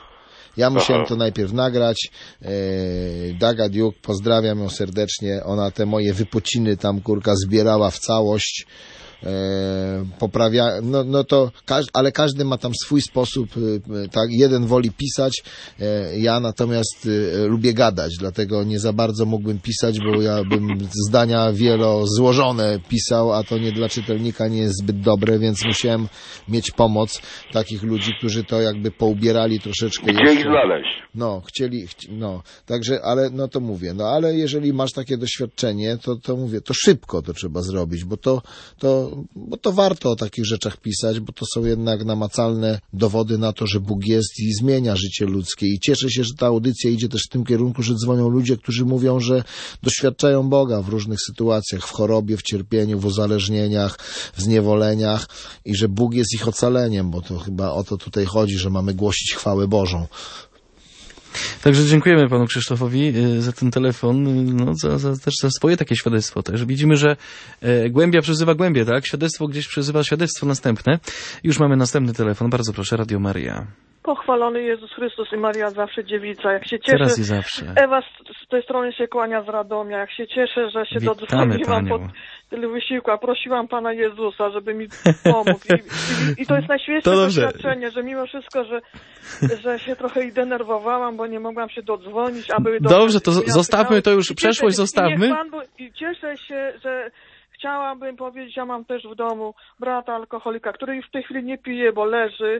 Daga Duke, pozdrawiam ją serdecznie, ona te moje wypociny tam, kurka, zbierała w całość. Poprawia, ale każdy ma tam swój sposób, tak, jeden woli pisać, ja natomiast lubię gadać, dlatego nie za bardzo mógłbym pisać, bo ja bym zdania wielozłożone pisał, a to nie dla czytelnika nie jest zbyt dobre, więc musiałem mieć pomoc takich ludzi, którzy to jakby poubierali troszeczkę. Gdzie ich znaleźć? Także, ale to mówię, ale jeżeli masz takie doświadczenie, to mówię, to szybko to trzeba zrobić, bo to bo to warto o takich rzeczach pisać, bo to są jednak namacalne dowody na to, że Bóg jest i zmienia życie ludzkie. I cieszę się, że ta audycja idzie też w tym kierunku, że dzwonią ludzie, którzy mówią, że doświadczają Boga w różnych sytuacjach, w chorobie, w cierpieniu, w uzależnieniach, w zniewoleniach i że Bóg jest ich ocaleniem, bo to chyba o to tutaj chodzi, że mamy głosić chwałę Bożą. Także dziękujemy panu Krzysztofowi za ten telefon, no, też za swoje takie świadectwo. Także widzimy, że głębia przyzywa głębię, tak? Świadectwo gdzieś przyzywa świadectwo następne. Już mamy następny telefon. Bardzo proszę, Radio Maryja. Pochwalony Jezus Chrystus i Maria zawsze dziewica. Jak się cieszę, teraz i zawsze. Ewa z tej strony się kłania z Radomia. Jak się cieszę, że się dodzwoniłam po tyle wysiłku, a prosiłam Pana Jezusa, żeby mi pomógł. I to jest najświeższe doświadczenie, że mimo wszystko, że się trochę i denerwowałam, bo nie mogłam się dodzwonić, aby... Dobrze, to zostawmy to już, przeszłość zostawmy. I cieszę się, że chciałabym powiedzieć, ja mam też w domu brata alkoholika, który już w tej chwili nie pije, bo leży.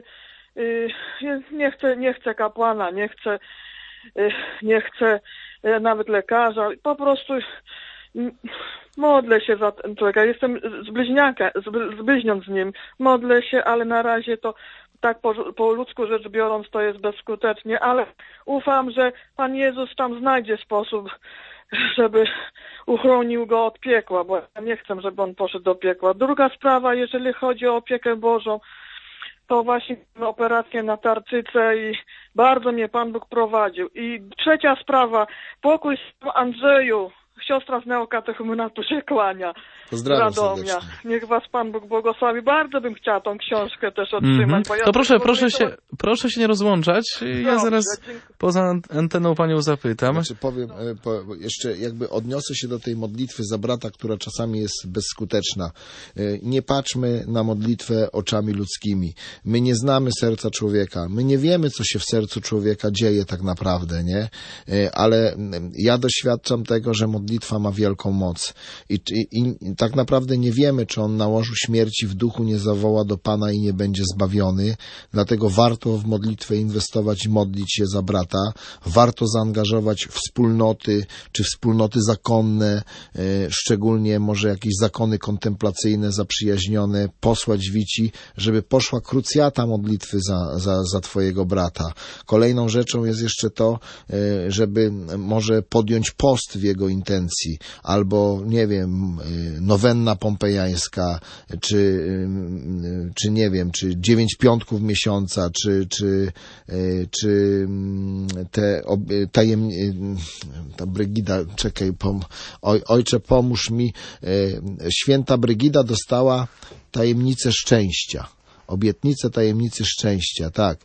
Nie chcę kapłana, nie chcę nawet lekarza. Po prostu modlę się za ten człowieka. Jestem z bliźnią z nim. Modlę się, ale na razie to tak po ludzku rzecz biorąc to jest bezskutecznie, ale ufam, że Pan Jezus tam znajdzie sposób, żeby uchronił go od piekła, bo ja nie chcę, żeby on poszedł do piekła. Druga sprawa, jeżeli chodzi o opiekę Bożą, to właśnie operację na tarczycę i bardzo mnie Pan Bóg prowadził. I trzecia sprawa, pokój z Andrzeju, siostra z neokatechumatu się kłania. Pozdrawiam Radomia. serdecznie. Niech was Pan Bóg błogosławi. Bardzo bym chciała tą książkę też otrzymać. Bo ja to proszę się nie rozłączać. Ja zaraz poza anteną panią zapytam. Znaczy powiem, jeszcze jakby odniosę się do tej modlitwy za brata, która czasami jest bezskuteczna. Nie patrzmy na modlitwę oczami ludzkimi. My nie znamy serca człowieka. My nie wiemy, co się w sercu człowieka dzieje tak naprawdę, nie? Ale ja doświadczam tego, że modlitwa ma wielką moc. I tak naprawdę nie wiemy, czy on na łożu śmierci w duchu nie zawoła do Pana i nie będzie zbawiony. Dlatego warto w modlitwę inwestować i modlić się za brata. Warto zaangażować wspólnoty, czy wspólnoty zakonne, szczególnie może jakieś zakony kontemplacyjne, zaprzyjaźnione, posłać wici, żeby poszła krucjata modlitwy za twojego brata. Kolejną rzeczą jest jeszcze to, żeby może podjąć post w jego intencji, albo, nie wiem, nowenna pompejańska, czy nie wiem, czy 9 piątków miesiąca, czy te ta Brygida, czekaj, ojcze pomóż mi, święta Brygida dostała tajemnicę szczęścia. Obietnicę tajemnicy szczęścia, tak.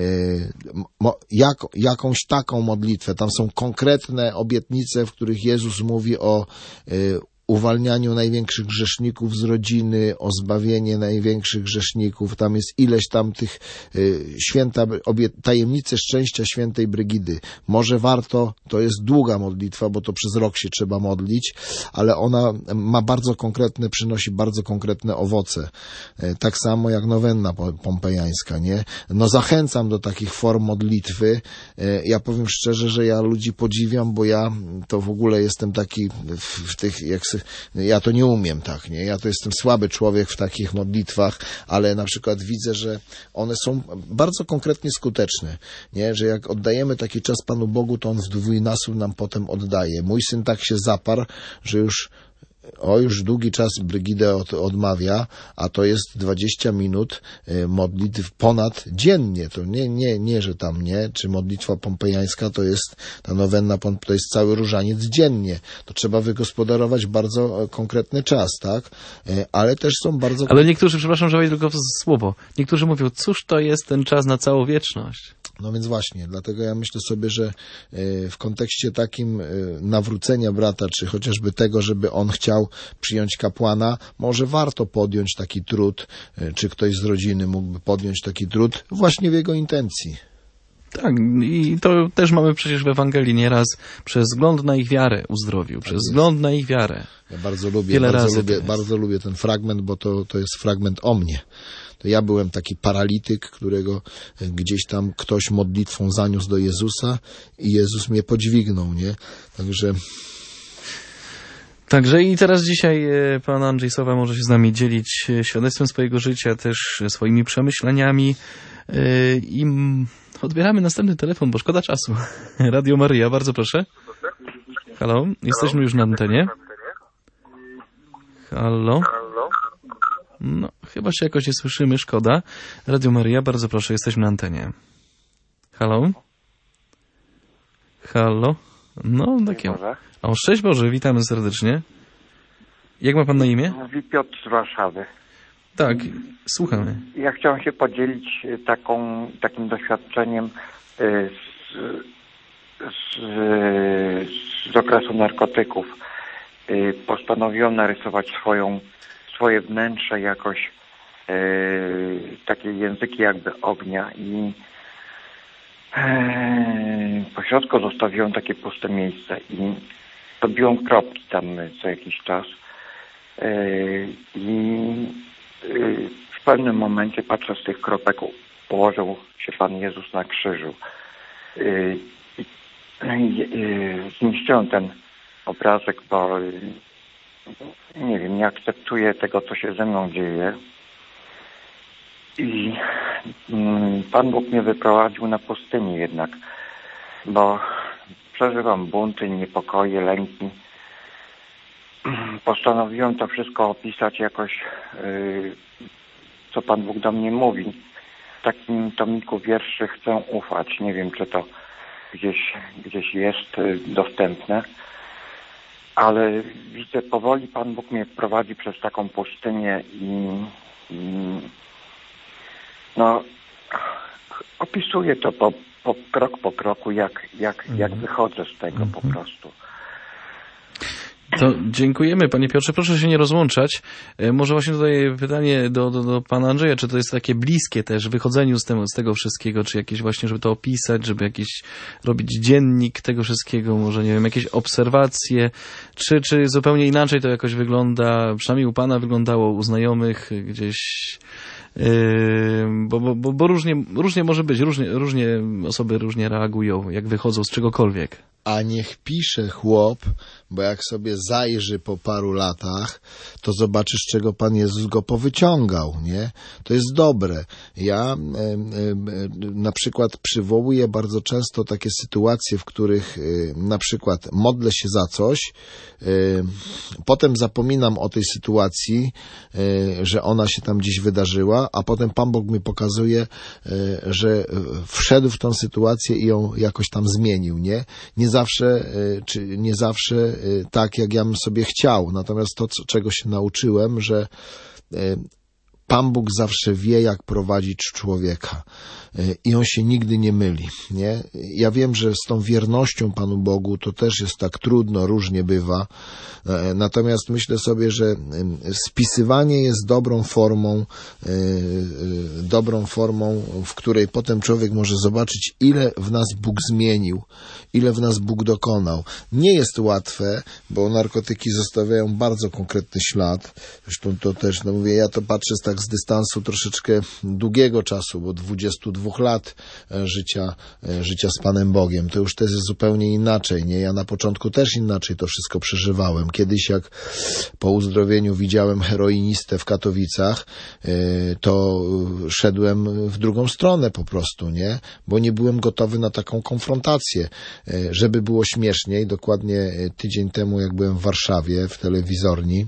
Jakąś taką modlitwę. Tam są konkretne obietnice, w których Jezus mówi o uwalnianiu największych grzeszników z rodziny, o zbawienie największych grzeszników. Tam jest ileś tam tych tajemnice szczęścia świętej Brygidy. Może warto, to jest długa modlitwa, bo to przez rok się trzeba modlić, ale ona ma przynosi bardzo konkretne owoce. Tak samo jak nowenna pompejańska, nie? No zachęcam do takich form modlitwy. Ja powiem szczerze, że ja ludzi podziwiam, bo ja to w ogóle jestem taki w tych, ja to nie umiem tak, nie? Ja to jestem słaby człowiek w takich modlitwach, ale na przykład widzę, że one są bardzo konkretnie skuteczne, nie? Że jak oddajemy taki czas Panu Bogu, to On w dwójnasób nam potem oddaje. Mój syn tak się zaparł, że już długi czas Brygidę odmawia, a to jest 20 minut modlitw ponad dziennie. To nie, że tam nie, czy modlitwa pompejańska to jest, ta nowenna, to jest cały różaniec dziennie. To trzeba wygospodarować bardzo konkretny czas, tak? Ale też są bardzo... Ale niektórzy, przepraszam, że wejdę tylko w słowo, niektórzy mówią, cóż to jest ten czas na całą wieczność? No więc właśnie, dlatego ja myślę sobie, że w kontekście takim nawrócenia brata, czy chociażby tego, żeby on chciał przyjąć kapłana, może warto podjąć taki trud, czy ktoś z rodziny mógłby podjąć taki trud właśnie w jego intencji. Tak, i to też mamy przecież w Ewangelii nieraz przez wzgląd na ich wiarę uzdrowił, przez wzgląd na ich wiarę. Ja bardzo lubię ten fragment, bo to jest fragment o mnie. To ja byłem taki paralityk, którego gdzieś tam ktoś modlitwą zaniósł do Jezusa i Jezus mnie podźwignął, nie? Także... Także i teraz dzisiaj pan Andrzej Sowa może się z nami dzielić świadectwem swojego życia, też swoimi przemyśleniami i odbieramy następny telefon, bo szkoda czasu. Radio Maryja, bardzo proszę. Halo, jesteśmy już na antenie. Halo? No, chyba się jakoś nie słyszymy, szkoda. Radio Maryja, bardzo proszę, jesteśmy na antenie. Halo? Halo? No, takie... O, szczęść Boże, witamy serdecznie. Jak ma pan na imię? Mówi Piotr z Warszawy. Tak, słuchamy. Ja chciałem się podzielić takim doświadczeniem z okresu narkotyków. Postanowiłem narysować swoje wnętrze jakoś, takie języki jakby ognia i po środku zostawiłem takie puste miejsce i robiłem kropki tam co jakiś czas i w pewnym momencie patrzę, z tych kropek położył się Pan Jezus na krzyżu. Zniszczyłem ten obrazek, bo nie wiem, nie akceptuję tego, co się ze mną dzieje. I Pan Bóg mnie wyprowadził na pustynię jednak, bo przeżywam bunty, niepokoje, lęki. Postanowiłem to wszystko opisać jakoś, co Pan Bóg do mnie mówi. W takim tomiku wierszy Chcę ufać. Nie wiem, czy to gdzieś jest dostępne, ale widzę, powoli Pan Bóg mnie prowadzi przez taką pustynię i no, opisuję to krok po kroku, jak wychodzę z tego po prostu. To dziękujemy, panie Piotrze. Proszę się nie rozłączać. Może właśnie tutaj pytanie do pana Andrzeja, czy to jest takie bliskie też wychodzeniu z tego wszystkiego, czy jakieś właśnie, żeby to opisać, żeby jakieś robić dziennik tego wszystkiego, może nie wiem, jakieś obserwacje, czy zupełnie inaczej to jakoś wygląda, przynajmniej u pana wyglądało, u znajomych gdzieś, bo różnie może być, różnie osoby różnie reagują, jak wychodzą z czegokolwiek. A niech pisze chłop, bo jak sobie zajrzy po paru latach, to zobaczysz, czego Pan Jezus go powyciągał, nie? To jest dobre. Ja na przykład przywołuję bardzo często takie sytuacje, w których na przykład modlę się za coś, potem zapominam o tej sytuacji, że ona się tam gdzieś wydarzyła, a potem Pan Bóg mi pokazuje, że wszedł w tą sytuację i ją jakoś tam zmienił, nie? Nie zawsze tak, jak ja bym sobie chciał. Natomiast to, czego się nauczyłem, że Pan Bóg zawsze wie, jak prowadzić człowieka i on się nigdy nie myli, nie? Ja wiem, że z tą wiernością Panu Bogu to też jest tak trudno, różnie bywa, natomiast myślę sobie, że spisywanie jest dobrą formą, w której potem człowiek może zobaczyć, ile w nas Bóg zmienił, ile w nas Bóg dokonał. Nie jest łatwe, bo narkotyki zostawiają bardzo konkretny ślad. Zresztą to też, no mówię, ja to patrzę tak z dystansu troszeczkę długiego czasu, bo 22 lat życia z Panem Bogiem. To już też jest zupełnie inaczej, nie? Ja na początku też inaczej to wszystko przeżywałem. Kiedyś jak po uzdrowieniu widziałem heroinistę w Katowicach, to szedłem w drugą stronę po prostu, nie? Bo nie byłem gotowy na taką konfrontację. Żeby było śmieszniej, dokładnie tydzień temu, jak byłem w Warszawie w telewizorni,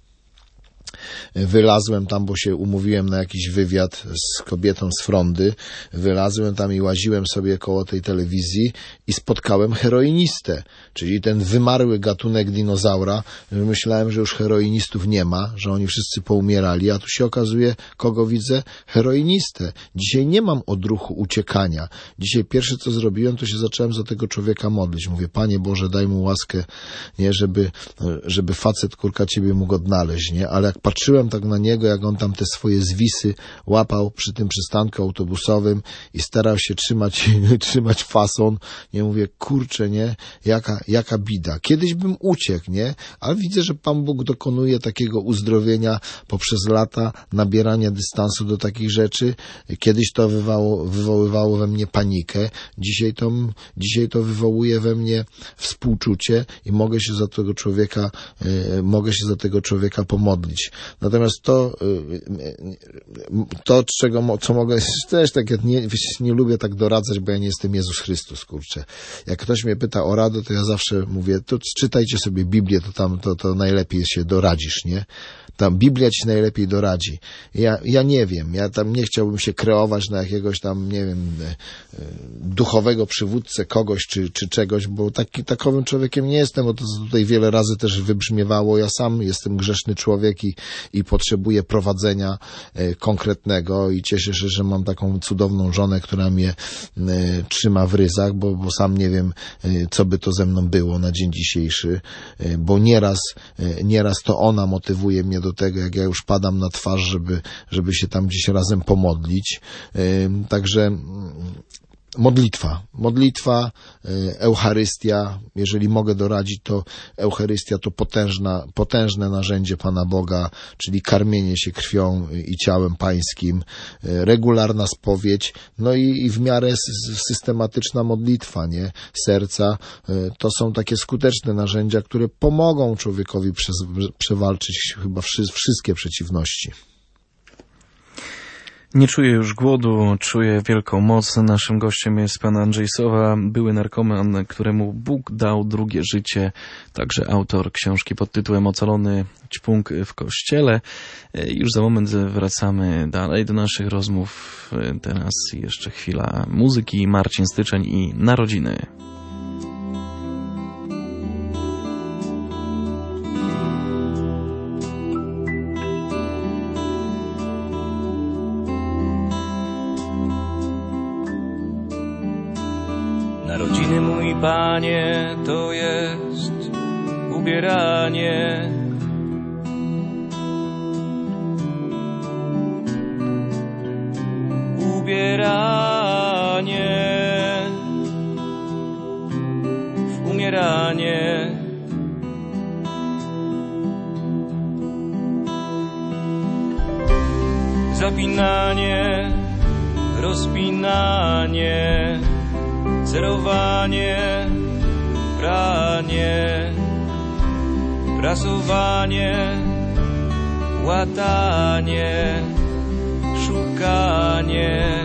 wylazłem tam, bo się umówiłem na jakiś wywiad z kobietą z Frondy. Wylazłem tam i łaziłem sobie koło tej telewizji i spotkałem heroinistę, czyli ten wymarły gatunek dinozaura. Myślałem, że już heroinistów nie ma, że oni wszyscy poumierali, a tu się okazuje, kogo widzę? Heroinistę. Dzisiaj nie mam odruchu uciekania. Dzisiaj pierwsze, co zrobiłem, to się zacząłem za tego człowieka modlić. Mówię, Panie Boże, daj mu łaskę, nie, żeby facet, kurka, Ciebie mógł odnaleźć, nie? Ale jak patrzyłem tak na niego, jak on tam te swoje zwisy łapał przy tym przystanku autobusowym i starał się trzymać fason. Nie mówię, kurczę, nie? Jaka bida. Kiedyś bym uciekł, nie? Ale widzę, że Pan Bóg dokonuje takiego uzdrowienia poprzez lata nabierania dystansu do takich rzeczy. Kiedyś to wywoływało we mnie panikę. Dzisiaj to wywołuje we mnie współczucie i mogę się za tego człowieka pomodlić. Natomiast co mogę, też tak, ja nie lubię tak doradzać, bo ja nie jestem Jezus Chrystus, kurczę. Jak ktoś mnie pyta o radę, to ja zawsze mówię, to czytajcie sobie Biblię, to najlepiej się doradzisz, nie? Tam Biblia ci najlepiej doradzi. Ja nie wiem, ja tam nie chciałbym się kreować na jakiegoś tam, nie wiem, duchowego przywódcę kogoś czy czegoś, bo takowym człowiekiem nie jestem, bo to tutaj wiele razy też wybrzmiewało. Ja sam jestem grzeszny człowiek i potrzebuję prowadzenia konkretnego i cieszę się, że mam taką cudowną żonę, która mnie trzyma w ryzach, bo sam nie wiem, co by to ze mną było na dzień dzisiejszy, bo nieraz to ona motywuje mnie do tego, jak ja już padam na twarz, żeby się tam gdzieś razem pomodlić. Także modlitwa, Eucharystia, jeżeli mogę doradzić, to Eucharystia to potężne narzędzie Pana Boga, czyli karmienie się krwią i ciałem Pańskim, regularna spowiedź, no i w miarę systematyczna modlitwa, nie? Serca, to są takie skuteczne narzędzia, które pomogą człowiekowi przewalczyć chyba wszystkie przeciwności. Nie czuję już głodu, czuję wielką moc. Naszym gościem jest pan Andrzej Sowa, były narkoman, któremu Bóg dał drugie życie. Także autor książki pod tytułem Ocalony ćpunk w kościele. Już za moment wracamy dalej do naszych rozmów. Teraz jeszcze chwila muzyki. Marcin Styczeń i Narodziny. Narodziny, mój Panie, to jest ubieranie. Ubieranie w umieranie. Zapinanie, rozpinanie, cerowanie, pranie, prasowanie, łatanie, szukanie.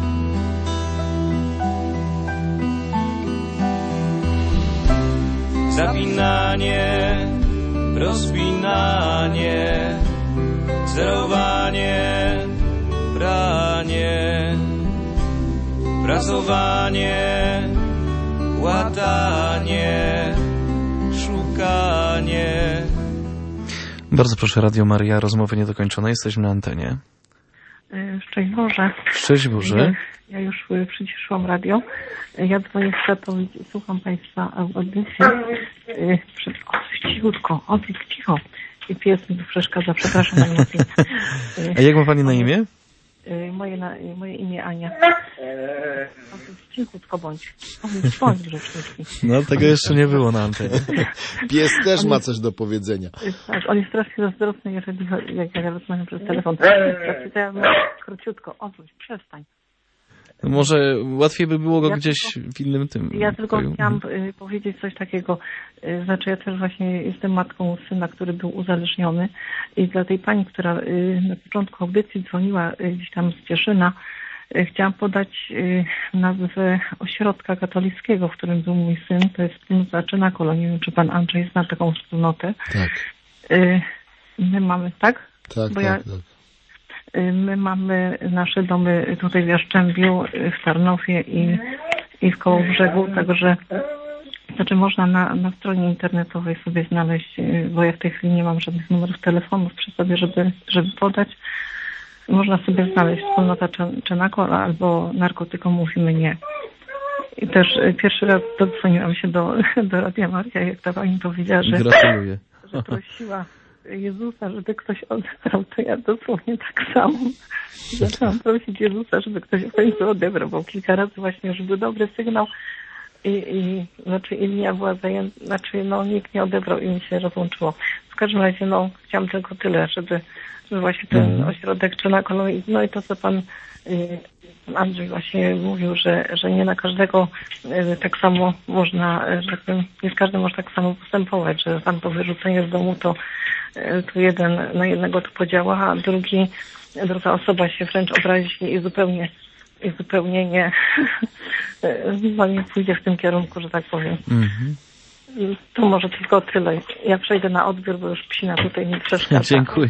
Zapinanie, rozpinanie, cerowanie, pranie, prasowanie, łatanie, szukanie. Bardzo proszę, Radio Maria, rozmowy niedokończone. Jesteśmy na antenie. Szczęść Boże. Szczęść Boże. Ja już przyciszyłam radio. Ja dzwonię słucham Państwa audycji. Cichutko, cicho. I pies mi tu przeszkadza, przepraszam najmocniej. A jak ma Pani na imię? Moje imię Ania. Cichutko bądź grzeczniczki. No tego jeszcze nie było na antenie. Pies też ma coś do powiedzenia. Tak, on jest strasznie zazdrosny, jeżeli jak ja rozmawiam przez telefon. Ja króciutko, odwróć, przestań. Może łatwiej by było go gdzieś w innym tym. Ja tylko chciałam powiedzieć coś takiego. Znaczy ja też właśnie jestem matką syna, który był uzależniony i dla tej pani, która na początku audycji dzwoniła gdzieś tam z Cieszyna, chciałam podać nazwę ośrodka katolickiego, w którym był mój syn. To jest wspólnota Czenakolo. Nie wiem, czy pan Andrzej zna taką wspólnotę. Tak. My mamy, tak? Tak, bo tak. My mamy nasze domy tutaj w Jaszczębiu, w Tarnowie i w Kołobrzegu, także znaczy można na stronie internetowej sobie znaleźć, bo ja w tej chwili nie mam żadnych numerów telefonów przy sobie, żeby podać. Można sobie znaleźć wspólnota Czenakol albo narkotykom mówimy nie. I też pierwszy raz dodzwoniłam się do Radia Maria, jak ta pani powiedziała, że prosiła Jezusa, żeby ktoś odebrał, to ja dosłownie tak samo zaczęłam prosić Jezusa, żeby ktoś w końcu odebrał, bo kilka razy właśnie już był dobry sygnał i linia była zajęta, nikt nie odebrał i mi się rozłączyło. W każdym razie, chciałam tylko tyle, żeby właśnie ten ośrodek czy na kolonii, i to, co pan Andrzej właśnie mówił, że nie na każdego tak samo można, nie z każdym może tak samo postępować, że tam to wyrzucenie z domu to jeden na jednego to podziała, a druga osoba się wręcz obrazi i zupełnie nie pójdzie w tym kierunku, że tak powiem. To może tylko tyle. Ja przejdę na odbiór, bo już psina tutaj mi przeszkadza.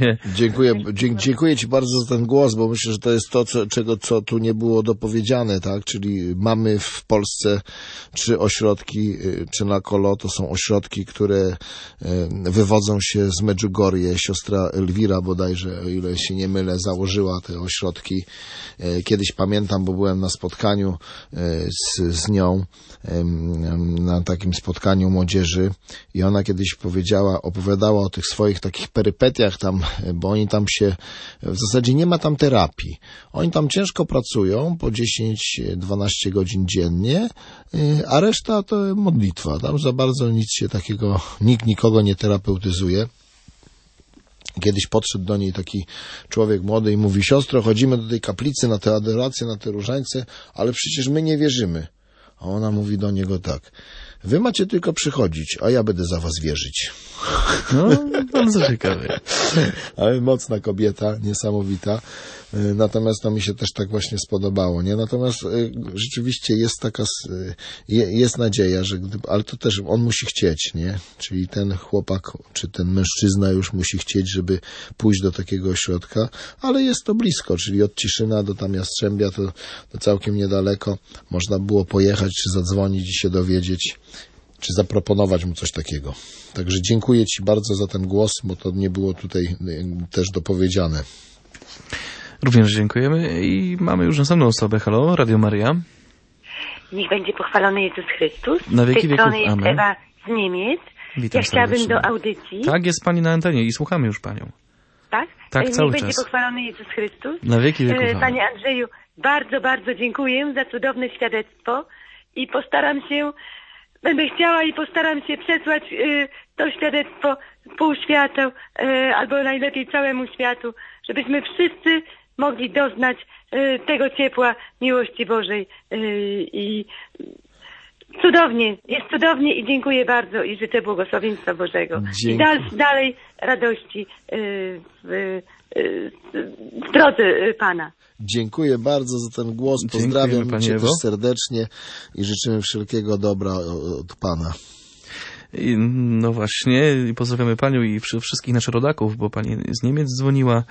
Dziękuję Ci bardzo za ten głos, bo myślę, że to jest to, co tu nie było dopowiedziane, tak? Czyli mamy w Polsce 3 ośrodki, czy na Kolo, to są ośrodki, które wywodzą się z Medjugorje. Siostra Elwira bodajże, o ile się nie mylę, założyła te ośrodki. Kiedyś pamiętam, bo byłem na spotkaniu z nią, na takim spotkaniu młodzieży i ona kiedyś opowiadała o tych swoich takich perypetiach tam, bo oni tam w zasadzie nie ma tam terapii. Oni tam ciężko pracują po 10-12 godzin dziennie, a reszta to modlitwa. Tam za bardzo nic się takiego, nikt nikogo nie terapeutyzuje. Kiedyś podszedł do niej taki człowiek młody i mówi: siostro, chodzimy do tej kaplicy na te adoracje, na te różańce, ale przecież my nie wierzymy. A ona mówi do niego tak: wy macie tylko przychodzić, a ja będę za was wierzyć. Bardzo ciekawe. Ale mocna kobieta, niesamowita. Natomiast to mi się też tak właśnie spodobało, nie? Natomiast rzeczywiście jest nadzieja, ale to też on musi chcieć, nie? Czyli ten chłopak, czy ten mężczyzna już musi chcieć, żeby pójść do takiego ośrodka, ale jest to blisko, czyli od Ciszyna do tam Jastrzębia to całkiem niedaleko. Można było pojechać, czy zadzwonić i się dowiedzieć, czy zaproponować mu coś takiego. Także dziękuję Ci bardzo za ten głos, bo to nie było tutaj też dopowiedziane. Również dziękujemy i mamy już następną osobę. Halo, Radio Maria. Niech będzie pochwalony Jezus Chrystus. Na wieki wieków, amen. Jest Ewa z Niemiec. Witam chciałabym serdecznie. do audycji. Tak, jest Pani na antenie i słuchamy już Panią. Tak? Tak, niech cały będzie czas. pochwalony Jezus Chrystus. Na wieki wieków, amen. Panie Andrzeju, bardzo, bardzo dziękuję za cudowne świadectwo i będę chciała i postaram się przesłać to świadectwo pół świata, albo najlepiej całemu światu, żebyśmy wszyscy mogli doznać tego ciepła miłości Bożej. I jest cudownie i dziękuję bardzo i życzę błogosławieństwa Bożego. I dalej radości w drodze Pana. Dziękuję bardzo za ten głos. Pozdrawiam Cię też serdecznie i życzymy wszelkiego dobra od Pana. No właśnie, i pozdrawiamy Panią i wszystkich naszych rodaków, bo Pani z Niemiec dzwoniła.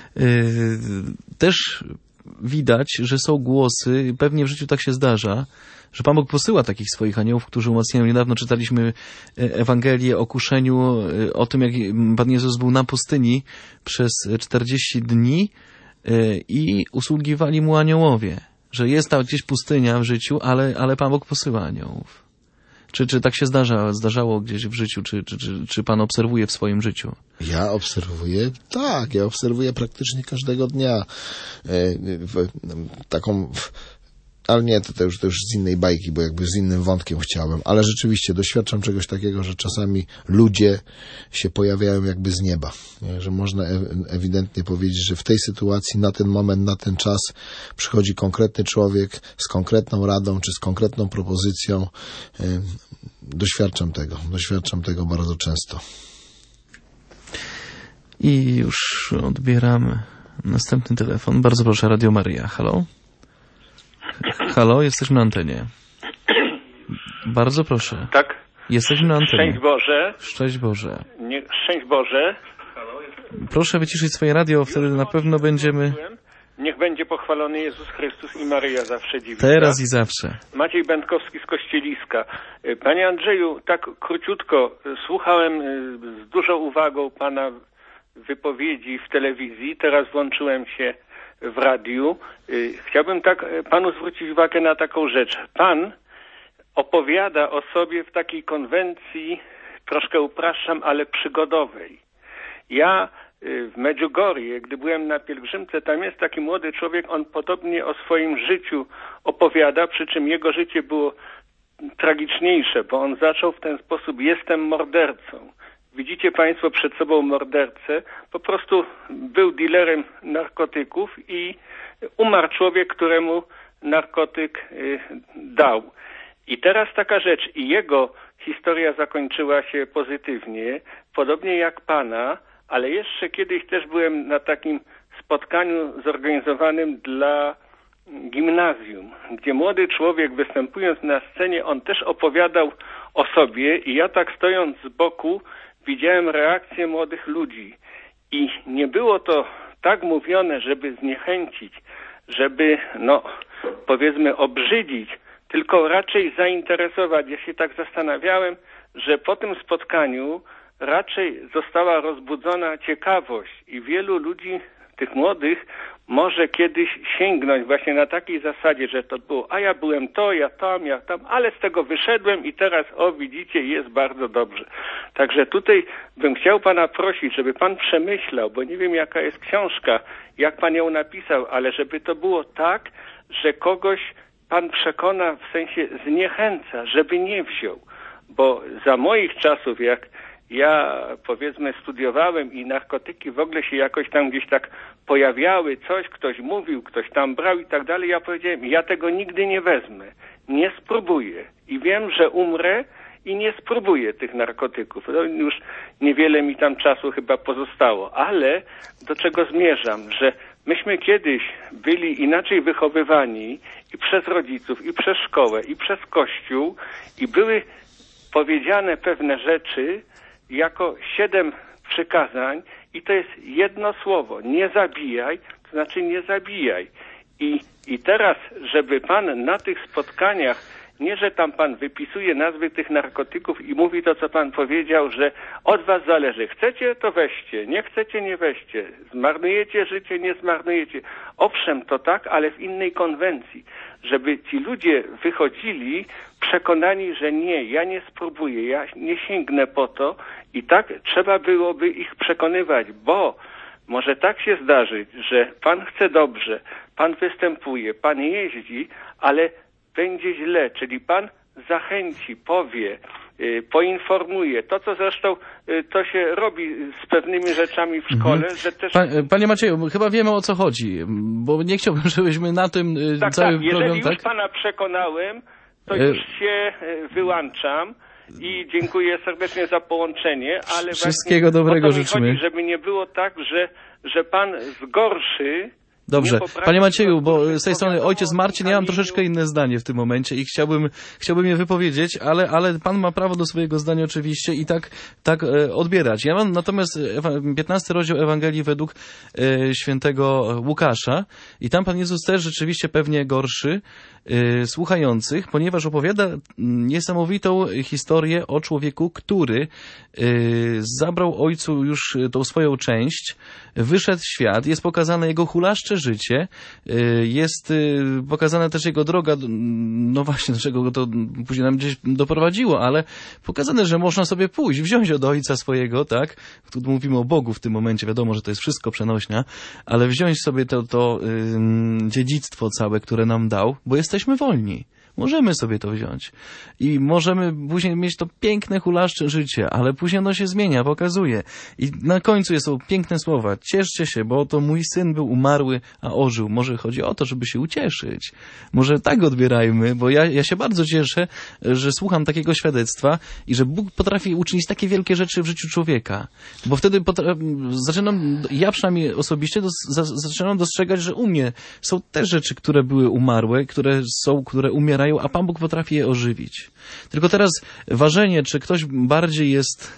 Też widać, że są głosy, pewnie w życiu tak się zdarza, że Pan Bóg posyła takich swoich aniołów, którzy umacniają. Niedawno czytaliśmy Ewangelię o kuszeniu, o tym, jak Pan Jezus był na pustyni przez 40 dni i usługiwali Mu aniołowie. Że jest tam gdzieś pustynia w życiu, ale Pan Bóg posyła aniołów. Czy tak się zdarzało gdzieś w życiu? Czy Pan obserwuje w swoim życiu? Ja obserwuję, tak. Ja obserwuję praktycznie każdego dnia taką... Ale nie, to już z innej bajki, bo jakby z innym wątkiem chciałem. Ale rzeczywiście doświadczam czegoś takiego, że czasami ludzie się pojawiają jakby z nieba. Nie? Że można ewidentnie powiedzieć, że w tej sytuacji, na ten moment, na ten czas przychodzi konkretny człowiek z konkretną radą, czy z konkretną propozycją. Doświadczam tego bardzo często. I już odbieramy następny telefon. Bardzo proszę, Radio Maria. Halo? Halo, jesteśmy na antenie. Bardzo proszę. Tak? Jesteśmy na antenie. Szczęść Boże. Szczęść Boże. Szczęść Boże. Proszę wyciszyć swoje radio, wtedy na pewno będziemy... Niech będzie pochwalony Jezus Chrystus i Maryja zawsze dziwna. Teraz i zawsze. Maciej Będkowski z Kościeliska. Panie Andrzeju, tak króciutko, słuchałem z dużą uwagą Pana wypowiedzi w telewizji, teraz włączyłem się w radiu. Chciałbym tak Panu zwrócić uwagę na taką rzecz. Pan opowiada o sobie w takiej konwencji, troszkę upraszczam, ale przygodowej. Ja w Medjugorje, gdy byłem na pielgrzymce, tam jest taki młody człowiek, on podobnie o swoim życiu opowiada, przy czym jego życie było tragiczniejsze, bo on zaczął w ten sposób: jestem mordercą. Widzicie Państwo przed sobą mordercę, po prostu był dealerem narkotyków i umarł człowiek, któremu narkotyk dał. I teraz taka rzecz, i jego historia zakończyła się pozytywnie, podobnie jak pana, ale jeszcze kiedyś też byłem na takim spotkaniu zorganizowanym dla gimnazjum, gdzie młody człowiek, występując na scenie, on też opowiadał o sobie i ja tak stojąc z boku widziałem reakcję młodych ludzi i nie było to tak mówione, żeby zniechęcić, żeby, powiedzmy, obrzydzić, tylko raczej zainteresować. Ja się tak zastanawiałem, że po tym spotkaniu raczej została rozbudzona ciekawość i wielu ludzi, tych młodych, może kiedyś sięgnąć właśnie na takiej zasadzie, że to było, a ja byłem to, ja tam, ale z tego wyszedłem i teraz, widzicie, jest bardzo dobrze. Także tutaj bym chciał pana prosić, żeby pan przemyślał, bo nie wiem, jaka jest książka, jak pan ją napisał, ale żeby to było tak, że kogoś pan przekona, w sensie zniechęca, żeby nie wziął. Bo za moich czasów, jak ja, powiedzmy, studiowałem i narkotyki w ogóle się jakoś tam gdzieś tak pojawiały, coś, ktoś mówił, ktoś tam brał i tak dalej, ja powiedziałem, ja tego nigdy nie wezmę, nie spróbuję i wiem, że umrę i nie spróbuję tych narkotyków. No, już niewiele mi tam czasu chyba pozostało, ale do czego zmierzam, że myśmy kiedyś byli inaczej wychowywani i przez rodziców, i przez szkołę, i przez Kościół i były powiedziane pewne rzeczy jako 7 przykazań i to jest jedno słowo, nie zabijaj, to znaczy nie zabijaj. I teraz, żeby pan na tych spotkaniach, nie że tam pan wypisuje nazwy tych narkotyków i mówi to, co pan powiedział, że od was zależy, chcecie, to weźcie, nie chcecie, nie weźcie, zmarnujecie życie, nie zmarnujecie. Owszem, to tak, ale w innej konwencji, żeby ci ludzie wychodzili przekonani, że nie, ja nie spróbuję, ja nie sięgnę po to i tak trzeba byłoby ich przekonywać, bo może tak się zdarzyć, że pan chce dobrze, pan występuje, pan jeździ, ale będzie źle, czyli pan zachęci, powie, poinformuje. To, co zresztą to się robi z pewnymi rzeczami w szkole, że też... Panie Macieju, chyba wiemy, o co chodzi, bo nie chciałbym, żebyśmy na tym cały program... Jeżeli już pana przekonałem, to już się wyłączam i dziękuję serdecznie za połączenie, ale wszystkiego dobrego życzymy. Chodzi, żeby nie było tak, że pan zgorszy. Dobrze. Panie Macieju, bo z tej strony ojciec Marcin, ja mam troszeczkę inne zdanie w tym momencie i chciałbym je wypowiedzieć, ale pan ma prawo do swojego zdania oczywiście i tak odbierać. Ja mam natomiast 15 rozdział Ewangelii według świętego Łukasza i tam Pan Jezus też rzeczywiście pewnie gorszy słuchających, ponieważ opowiada niesamowitą historię o człowieku, który zabrał ojcu już tą swoją część, wyszedł w świat, jest pokazane jego hulaszcze życie, jest pokazana też jego droga, no właśnie, do czego to później nam gdzieś doprowadziło, ale pokazane, że można sobie pójść, wziąć od ojca swojego, tak? Tu mówimy o Bogu w tym momencie, wiadomo, że to jest wszystko przenośnia, ale wziąć sobie to dziedzictwo całe, które nam dał, bo jesteśmy wolni. Możemy sobie to wziąć i możemy później mieć to piękne, hulaszcze życie, ale później ono się zmienia, pokazuje. I na końcu są piękne słowa. Cieszcie się, bo oto mój syn był umarły, a ożył. Może chodzi o to, żeby się ucieszyć. Może tak odbierajmy, bo ja się bardzo cieszę, że słucham takiego świadectwa i że Bóg potrafi uczynić takie wielkie rzeczy w życiu człowieka. Bo wtedy ja przynajmniej osobiście zaczynam dostrzegać, że u mnie są te rzeczy, które były umarłe, które umierają, a Pan Bóg potrafi je ożywić. Tylko teraz ważenie, czy ktoś bardziej jest,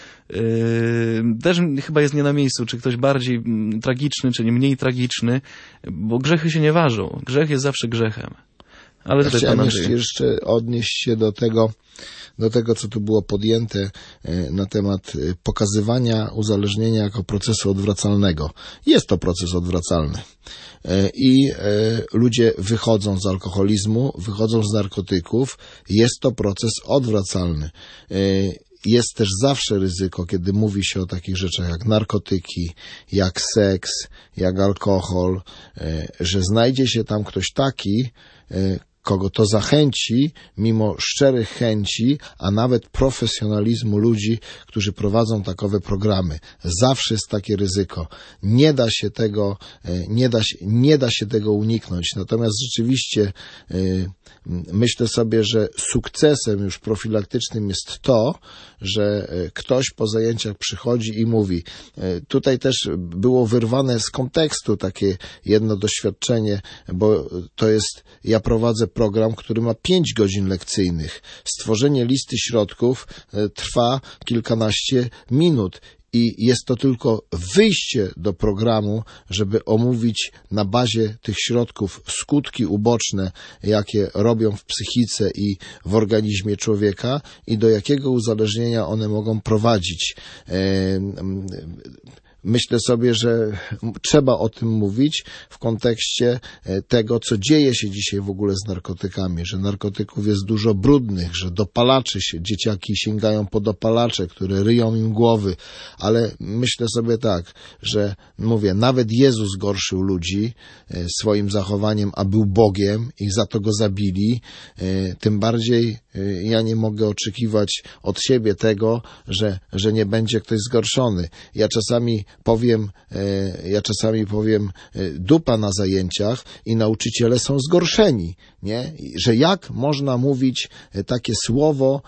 też chyba jest nie na miejscu, czy ktoś bardziej tragiczny, czy nie mniej tragiczny, bo grzechy się nie ważą. Grzech jest zawsze grzechem. Ale tutaj chciałem jeszcze odnieść się do tego, co tu było podjęte na temat pokazywania uzależnienia jako procesu odwracalnego. Jest to proces odwracalny. I ludzie wychodzą z alkoholizmu, wychodzą z narkotyków. Jest to proces odwracalny. jest też zawsze ryzyko, kiedy mówi się o takich rzeczach jak narkotyki, jak seks, jak alkohol, że znajdzie się tam ktoś taki, kogo to zachęci, mimo szczerych chęci, a nawet profesjonalizmu ludzi, którzy prowadzą takowe programy. Zawsze jest takie ryzyko. Nie da się tego uniknąć. Natomiast rzeczywiście myślę sobie, że sukcesem już profilaktycznym jest to, że ktoś po zajęciach przychodzi i mówi. Tutaj też było wyrwane z kontekstu takie jedno doświadczenie, bo to jest, ja prowadzę program, który ma 5 godzin lekcyjnych. Stworzenie listy środków trwa kilkanaście minut. I jest to tylko wyjście do programu, żeby omówić na bazie tych środków skutki uboczne, jakie robią w psychice i w organizmie człowieka i do jakiego uzależnienia one mogą prowadzić. Myślę sobie, że trzeba o tym mówić w kontekście tego, co dzieje się dzisiaj w ogóle z narkotykami, że narkotyków jest dużo brudnych, że dopalaczy się, dzieciaki sięgają po dopalacze, które ryją im głowy, ale myślę sobie tak, że mówię, nawet Jezus gorszył ludzi swoim zachowaniem, a był Bogiem i za to go zabili, tym bardziej ja nie mogę oczekiwać od siebie tego, że nie będzie ktoś zgorszony. Ja czasami powiem dupa na zajęciach i nauczyciele są zgorszeni, nie? Że jak można mówić takie słowo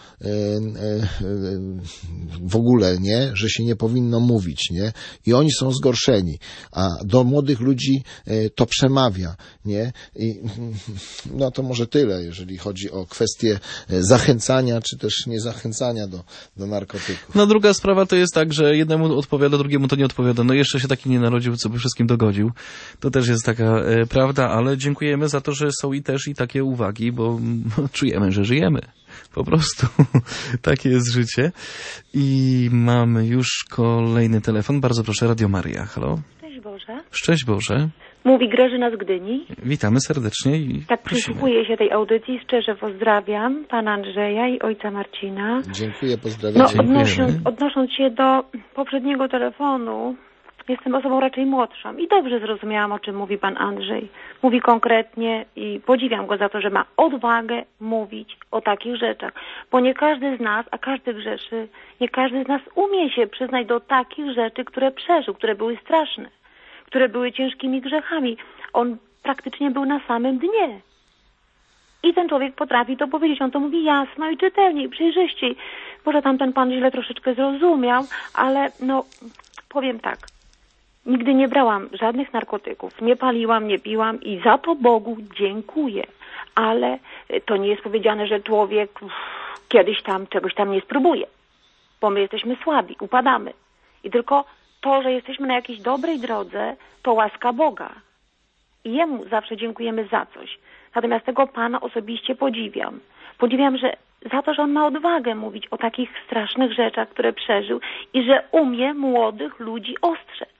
w ogóle, nie? Że się nie powinno mówić, nie? I oni są zgorszeni, a do młodych ludzi to przemawia, nie? I no to może tyle, jeżeli chodzi o kwestię zachęcania, czy też niezachęcania do narkotyków. No druga sprawa to jest tak, że jednemu odpowiada, drugiemu to nie odpowiada. No jeszcze się taki nie narodził, co by wszystkim dogodził. To też jest taka prawda, ale dziękujemy za to, że są i takie uwagi, bo czujemy, że żyjemy. Po prostu. Takie jest życie. I mamy już kolejny telefon. Bardzo proszę, Radio Maria. Halo? Szczęść Boże. Szczęść Boże. Mówi Grażyna z Gdyni. Witamy serdecznie i tak prosimy. przysłuchuję się tej audycji. Szczerze pozdrawiam pana Andrzeja i ojca Marcina. Dziękuję, pozdrawiam. Odnosząc się do poprzedniego telefonu, jestem osobą raczej młodszą i dobrze zrozumiałam, o czym mówi pan Andrzej. Mówi konkretnie i podziwiam go za to, że ma odwagę mówić o takich rzeczach. Bo nie każdy z nas, a każdy grzeszy, nie każdy z nas umie się przyznać do takich rzeczy, które przeżył, które były straszne, które były ciężkimi grzechami. On praktycznie był na samym dnie. I ten człowiek potrafi to powiedzieć. On to mówi jasno i czytelniej, przejrzyściej. Może tamten pan źle troszeczkę zrozumiał, ale no, powiem tak. Nigdy nie brałam żadnych narkotyków, nie paliłam, nie piłam i za to Bogu dziękuję. Ale to nie jest powiedziane, że człowiek kiedyś tam czegoś tam nie spróbuje. Bo my jesteśmy słabi, upadamy. I tylko to, że jesteśmy na jakiejś dobrej drodze, to łaska Boga. I Jemu zawsze dziękujemy za coś. Natomiast tego Pana osobiście podziwiam. Podziwiam, że za to, że On ma odwagę mówić o takich strasznych rzeczach, które przeżył i że umie młodych ludzi ostrzec.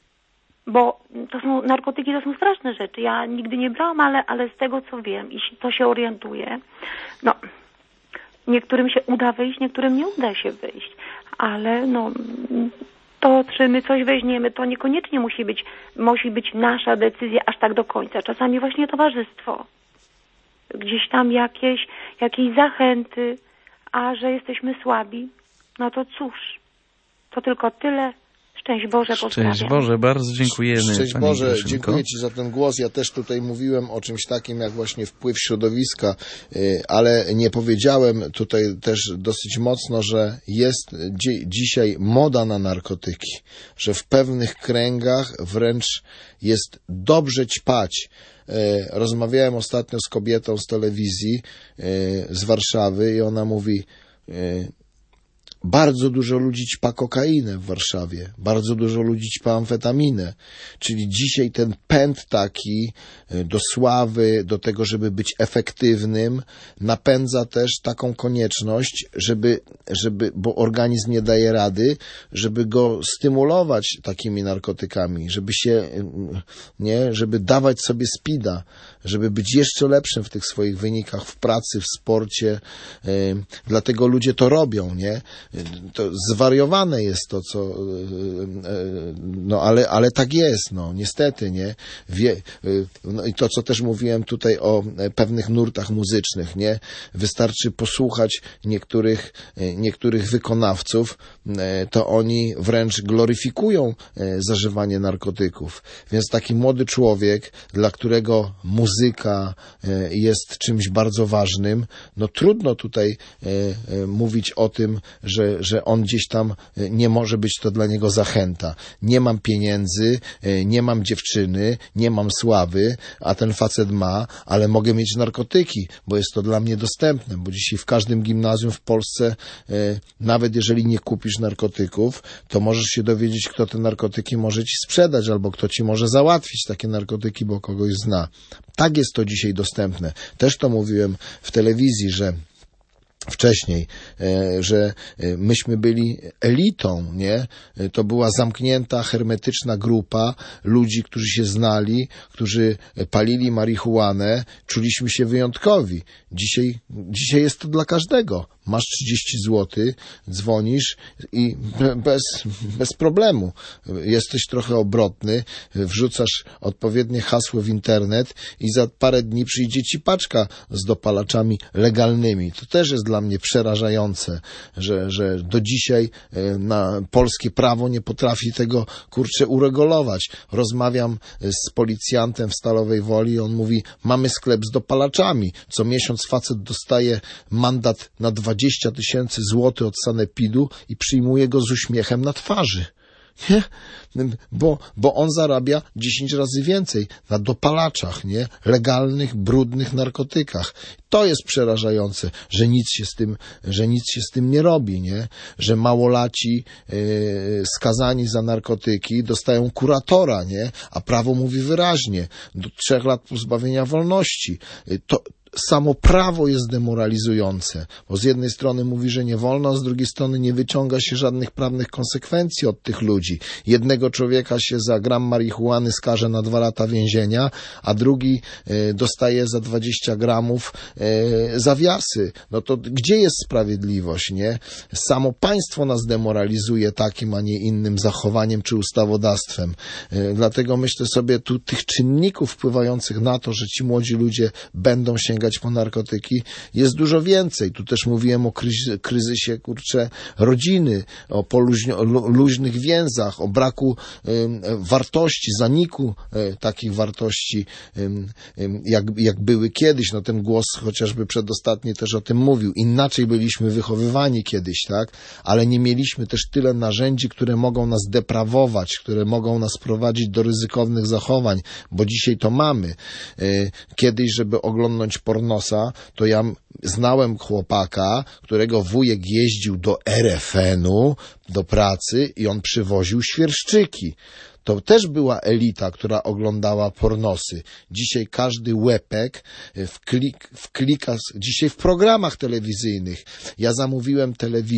Bo narkotyki to są straszne rzeczy. Ja nigdy nie brałam, ale z tego, co wiem i to się orientuję, no, niektórym się uda wyjść, niektórym nie uda się wyjść. Ale no, to, czy my coś weźmiemy, to niekoniecznie musi być nasza decyzja aż tak do końca. Czasami właśnie towarzystwo. Gdzieś tam jakieś zachęty, a że jesteśmy słabi, no to cóż, to tylko tyle. Szczęść Boże, pozdrawiam. Szczęść Boże, bardzo dziękujemy. Szczęść Boże, dziękuję Ci za ten głos. Ja też tutaj mówiłem o czymś takim jak właśnie wpływ środowiska, ale nie powiedziałem tutaj też dosyć mocno, że jest dzisiaj moda na narkotyki, że w pewnych kręgach wręcz jest dobrze ćpać. Rozmawiałem ostatnio z kobietą z telewizji z Warszawy i ona mówi: bardzo dużo ludzi ćpa kokainę w Warszawie, bardzo dużo ludzi ćpa amfetaminę, czyli dzisiaj ten pęd taki do sławy, do tego, żeby być efektywnym, napędza też taką konieczność, żeby, bo organizm nie daje rady, żeby go stymulować takimi narkotykami, żeby dawać sobie speeda, żeby być jeszcze lepszym w tych swoich wynikach w pracy, w sporcie, dlatego ludzie to robią, nie? to zwariowane jest to, co, no ale tak jest, no niestety, nie? No i to, co też mówiłem tutaj o pewnych nurtach muzycznych, nie? Wystarczy posłuchać niektórych wykonawców, to oni wręcz gloryfikują zażywanie narkotyków. Więc taki młody człowiek, dla którego muzyka jest czymś bardzo ważnym, no trudno tutaj mówić o tym, że on gdzieś tam nie może być to dla niego zachęta. Nie mam pieniędzy, nie mam dziewczyny, nie mam sławy, a ten facet ma, ale mogę mieć narkotyki, bo jest to dla mnie dostępne, bo dzisiaj w każdym gimnazjum w Polsce, nawet jeżeli nie kupisz narkotyków, to możesz się dowiedzieć, kto te narkotyki może ci sprzedać, albo kto ci może załatwić takie narkotyki, bo kogoś zna. Tak jest to dzisiaj dostępne. Też to mówiłem w telewizji, że wcześniej, że myśmy byli elitą, nie? To była zamknięta, hermetyczna grupa ludzi, którzy się znali, którzy palili marihuanę, czuliśmy się wyjątkowi. Dzisiaj jest to dla każdego. Masz 30 zł, dzwonisz i bez problemu. Jesteś trochę obrotny, wrzucasz odpowiednie hasło w internet i za parę dni przyjdzie ci paczka z dopalaczami legalnymi. To też jest dla mnie przerażające, że do dzisiaj na polskie prawo nie potrafi tego, uregulować. Rozmawiam z policjantem w Stalowej Woli i on mówi, mamy sklep z dopalaczami. Co miesiąc facet dostaje mandat na 20 000 złotych od sanepidu i przyjmuje go z uśmiechem na twarzy. Nie? Bo on zarabia 10 razy więcej na dopalaczach, nie? Legalnych, brudnych narkotykach. To jest przerażające, że nic się z tym nie robi, nie? Że małolaci skazani za narkotyki dostają kuratora, nie? A prawo mówi wyraźnie, do 3 lat pozbawienia wolności. To samo prawo jest demoralizujące, bo z jednej strony mówi, że nie wolno, a z drugiej strony nie wyciąga się żadnych prawnych konsekwencji od tych ludzi. Jednego człowieka się za gram marihuany skaże na 2 lata więzienia, a drugi dostaje za 20 gramów zawiasy. No to gdzie jest sprawiedliwość, nie? Samo państwo nas demoralizuje takim, a nie innym zachowaniem czy ustawodawstwem. Dlatego myślę sobie, tu tych czynników wpływających na to, że ci młodzi ludzie będą sięgać po narkotyki, jest dużo więcej. Tu też mówiłem o kryzysie, rodziny, o luźnych więzach, o braku wartości, zaniku takich wartości, jak były kiedyś. No ten głos chociażby przedostatni też o tym mówił. Inaczej byliśmy wychowywani kiedyś, tak? Ale nie mieliśmy też tyle narzędzi, które mogą nas deprawować, które mogą nas prowadzić do ryzykownych zachowań, bo dzisiaj to mamy. Kiedyś, żeby oglądnąć pornosa, to ja znałem chłopaka, którego wujek jeździł do RFN-u, do pracy i on przywoził świerszczyki. To też była elita, która oglądała pornosy. Dzisiaj każdy łepek wklika, dzisiaj w programach telewizyjnych. Ja zamówiłem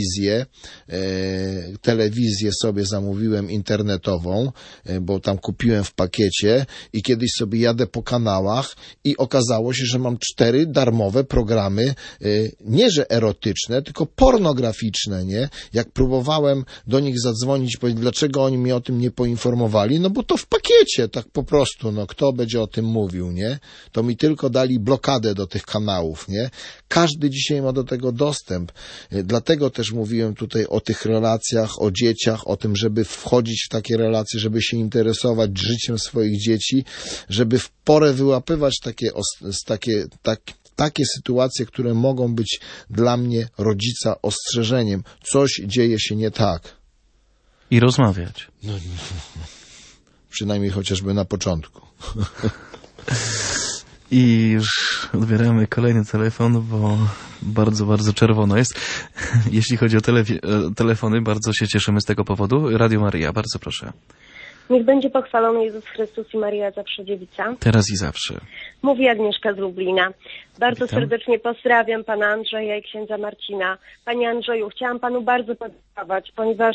telewizję sobie zamówiłem internetową, bo tam kupiłem w pakiecie i kiedyś sobie jadę po kanałach i okazało się, że mam 4 darmowe programy, nie że erotyczne, tylko pornograficzne, nie? Jak próbowałem do nich zadzwonić, powiedzieć, dlaczego oni mnie o tym nie poinformowali, no bo to w pakiecie, tak po prostu, no kto będzie o tym mówił, nie? To mi tylko dali blokadę do tych kanałów, nie? Każdy dzisiaj ma do tego dostęp. Dlatego też mówiłem tutaj o tych relacjach, o dzieciach, o tym, żeby wchodzić w takie relacje, żeby się interesować życiem swoich dzieci, żeby w porę wyłapywać takie sytuacje, które mogą być dla mnie, rodzica, ostrzeżeniem. Coś dzieje się nie tak. I rozmawiać. No, przynajmniej chociażby na początku. I już odbieramy kolejny telefon, bo bardzo, bardzo czerwono jest. Jeśli chodzi o telefony, bardzo się cieszymy z tego powodu. Radio Maryja, bardzo proszę. Niech będzie pochwalony Jezus Chrystus i Maryja zawsze dziewica. Teraz i zawsze. Mówi Agnieszka z Lublina. Bardzo Witam. serdecznie pozdrawiam pana Andrzeja i księdza Marcina. Panie Andrzeju, chciałam panu bardzo podziękować, ponieważ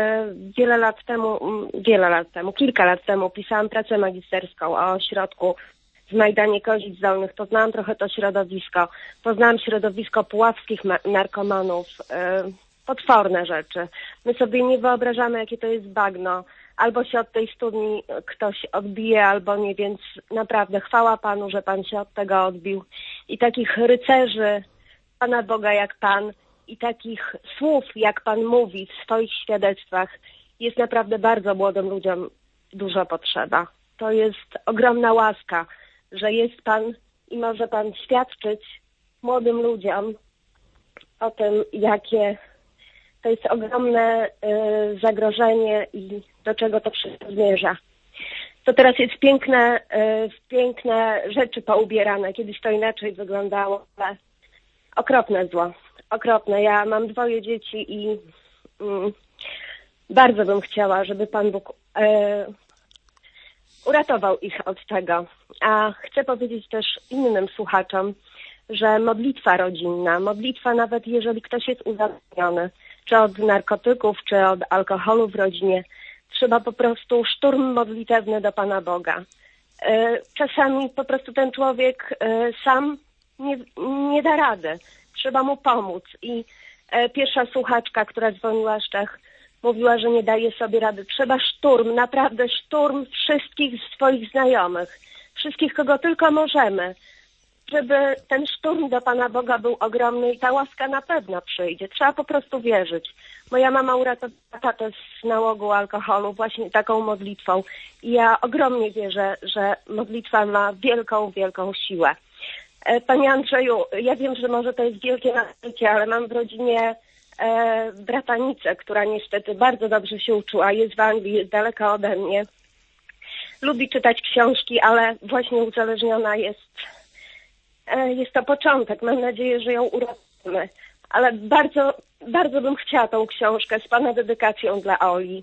kilka lat temu pisałam pracę magisterską o ośrodku w Majdanie Kozic Dolnych. Poznałam trochę to środowisko. Poznałam środowisko puławskich narkomanów. potworne rzeczy. My sobie nie wyobrażamy, jakie to jest bagno. Albo się od tej studni ktoś odbije, albo nie, więc naprawdę chwała Panu, że Pan się od tego odbił. I takich rycerzy Pana Boga jak Pan i takich słów, jak Pan mówi w swoich świadectwach, jest naprawdę bardzo młodym ludziom dużo potrzeba. To jest ogromna łaska, że jest Pan i może Pan świadczyć młodym ludziom o tym, jakie to jest ogromne zagrożenie i do czego to wszystko zmierza. To teraz jest piękne rzeczy poubierane. Kiedyś to inaczej wyglądało, ale okropne zło. Okropne. Ja mam 2 dzieci i bardzo bym chciała, żeby Pan Bóg uratował ich od tego. A chcę powiedzieć też innym słuchaczom, że modlitwa rodzinna, modlitwa nawet jeżeli ktoś jest uzależniony, czy od narkotyków, czy od alkoholu w rodzinie, trzeba po prostu szturm modlitewny do Pana Boga. Czasami po prostu ten człowiek sam nie da rady. Trzeba mu pomóc. I pierwsza słuchaczka, która dzwoniła z Czech, mówiła, że nie daje sobie rady. Trzeba szturm, naprawdę szturm wszystkich swoich znajomych, wszystkich, kogo tylko możemy, żeby ten szturm do Pana Boga był ogromny i ta łaska na pewno przyjdzie. Trzeba po prostu wierzyć. Moja mama uratowała tatę z nałogu alkoholu właśnie taką modlitwą. I ja ogromnie wierzę, że modlitwa ma wielką, wielką siłę. Panie Andrzeju, ja wiem, że może to jest wielkie nadużycie, ale mam w rodzinie bratanicę, która niestety bardzo dobrze się uczyła. Jest w Anglii, jest daleka ode mnie. Lubi czytać książki, ale właśnie uzależniona jest. Jest to początek. Mam nadzieję, że ją uratujemy. Ale bardzo, bardzo bym chciała tą książkę z Pana dedykacją dla Oli.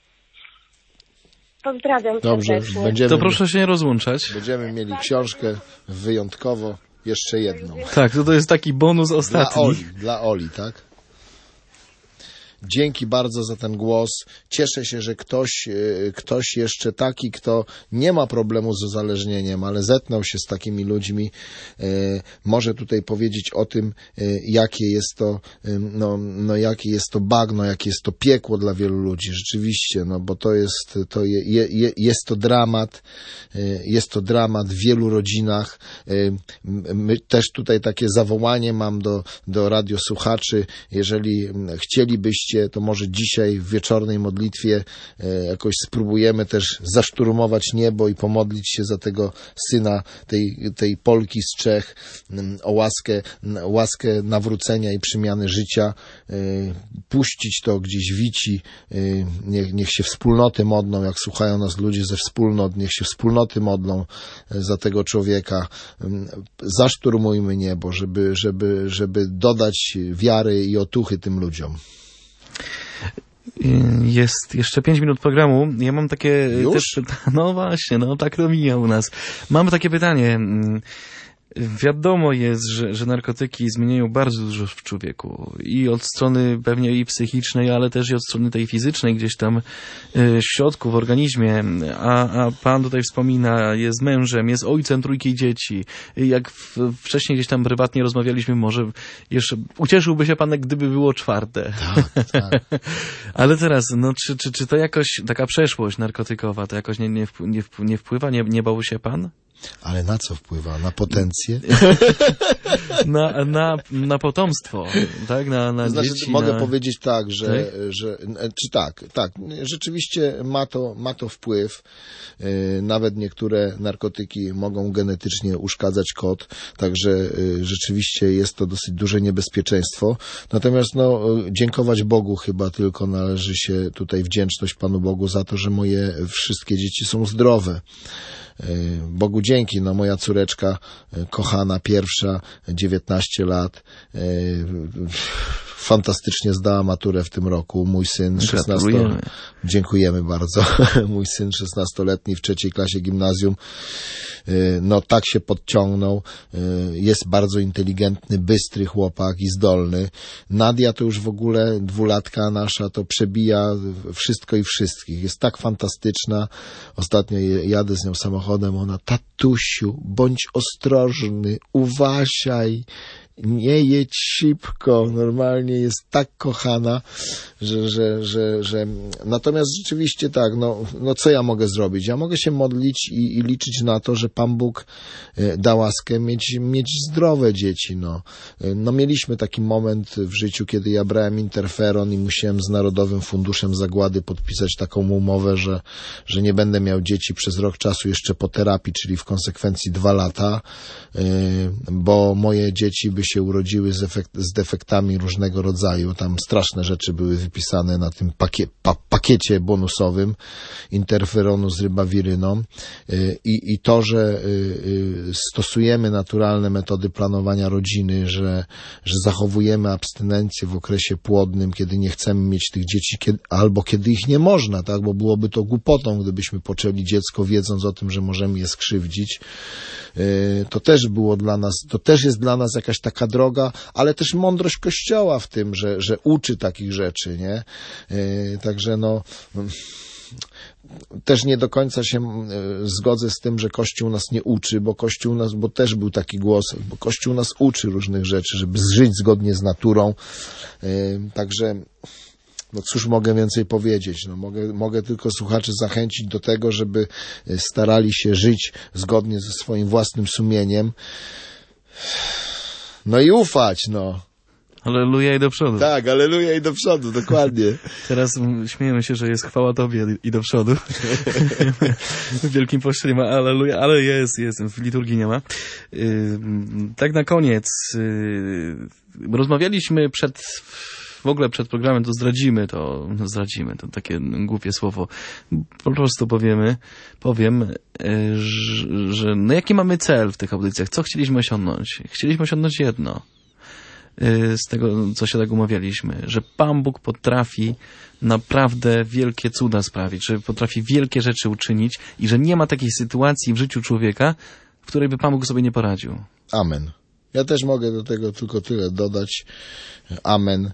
Pozdrawiam serdecznie. To proszę się nie rozłączać. Będziemy mieli książkę wyjątkowo, jeszcze jedną. Tak, to jest taki bonus ostatni. Dla Oli, tak? Dzięki bardzo za ten głos. Cieszę się, że ktoś jeszcze taki, kto nie ma problemu z uzależnieniem, ale zetknął się z takimi ludźmi, może tutaj powiedzieć o tym, jakie jest to, jakie jest to bagno, jakie jest to piekło dla wielu ludzi. Rzeczywiście, bo jest to dramat w wielu rodzinach. My też tutaj takie zawołanie mam do radiosłuchaczy, jeżeli chcielibyście, to może dzisiaj w wieczornej modlitwie jakoś spróbujemy też zaszturmować niebo i pomodlić się za tego syna tej Polki z Czech o łaskę nawrócenia i przemiany życia, puścić to gdzieś wici, niech się wspólnoty modlą, jak słuchają nas ludzie ze wspólnot, niech się wspólnoty modlą za tego człowieka. Zaszturmujmy niebo, żeby dodać wiary i otuchy tym ludziom. Jest jeszcze 5 minut programu. Ja mam takie... Już? No właśnie, tak to mija u nas. Mam takie pytanie. Wiadomo jest, że narkotyki zmieniają bardzo dużo w człowieku. I od strony pewnie i psychicznej, ale też i od strony tej fizycznej, gdzieś tam w środku, w organizmie. A pan tutaj wspomina, jest mężem, jest ojcem 3 dzieci. Jak wcześniej gdzieś tam prywatnie rozmawialiśmy, może jeszcze ucieszyłby się pan, gdyby było 4. Tak. Ale teraz, czy to jakoś, taka przeszłość narkotykowa, to jakoś nie wpływa? Nie bał się pan? Ale na co wpływa? Na potencję? na potomstwo, tak? Na znaczy, dzieci. Mogę powiedzieć tak, tak, rzeczywiście ma to wpływ. Nawet niektóre narkotyki mogą genetycznie uszkadzać kod, także rzeczywiście jest to dosyć duże niebezpieczeństwo. Natomiast dziękować Bogu chyba tylko należy się tutaj wdzięczność Panu Bogu za to, że moje wszystkie dzieci są zdrowe. Bogu dzięki, moja córeczka kochana, pierwsza, 19 lat, fantastycznie zdała maturę w tym roku. Mój syn 16... Dziękujemy bardzo. Mój syn 16-letni w 3. klasie gimnazjum, tak się podciągnął. Jest bardzo inteligentny, bystry chłopak i zdolny. Nadia to już w ogóle 2-latka nasza, to przebija wszystko i wszystkich. Jest tak fantastyczna. Ostatnio jadę z nią samochodem, ona: tatusiu, bądź ostrożny, uważaj. nie jedź szybko, normalnie jest tak kochana, że natomiast rzeczywiście tak, no co ja mogę zrobić? Ja mogę się modlić i liczyć na to, że Pan Bóg da łaskę mieć zdrowe dzieci, no mieliśmy taki moment w życiu, kiedy ja brałem interferon i musiałem z Narodowym Funduszem Zagłady podpisać taką umowę, że nie będę miał dzieci przez rok czasu jeszcze po terapii, czyli w konsekwencji 2 lata, bo moje dzieci by się urodziły z defektami różnego rodzaju. Tam straszne rzeczy były wypisane na tym pakiecie bonusowym interferonu z rybawiryną i to, że stosujemy naturalne metody planowania rodziny, że zachowujemy abstynencję w okresie płodnym, kiedy nie chcemy mieć tych dzieci, albo kiedy ich nie można, tak, bo byłoby to głupotą, gdybyśmy poczęli dziecko wiedząc o tym, że możemy je skrzywdzić. To też jest dla nas jakaś taka droga, ale też mądrość Kościoła w tym, że uczy takich rzeczy, nie? Także też nie do końca się zgodzę z tym, że Kościół nas nie uczy, bo też był taki głos, bo Kościół nas uczy różnych rzeczy, żeby żyć zgodnie z naturą. Także no cóż mogę więcej powiedzieć? No mogę tylko słuchaczy zachęcić do tego, żeby starali się żyć zgodnie ze swoim własnym sumieniem. No i ufać, no. Alleluja i do przodu. Tak, alleluja i do przodu, dokładnie. Teraz śmiejemy się, że jest chwała Tobie i do przodu. W Wielkim Poście nie ma alleluja, ale jest, w liturgii nie ma. Tak na koniec. Rozmawialiśmy w ogóle przed programem, to zdradzimy to takie głupie słowo. Po prostu powiem, że no jaki mamy cel w tych audycjach? Co chcieliśmy osiągnąć? Chcieliśmy osiągnąć jedno. Z tego, co się tak umawialiśmy, że Pan Bóg potrafi naprawdę wielkie cuda sprawić, że potrafi wielkie rzeczy uczynić i że nie ma takiej sytuacji w życiu człowieka, w której by Pan Bóg sobie nie poradził. Amen. Ja też mogę do tego tylko tyle dodać. Amen.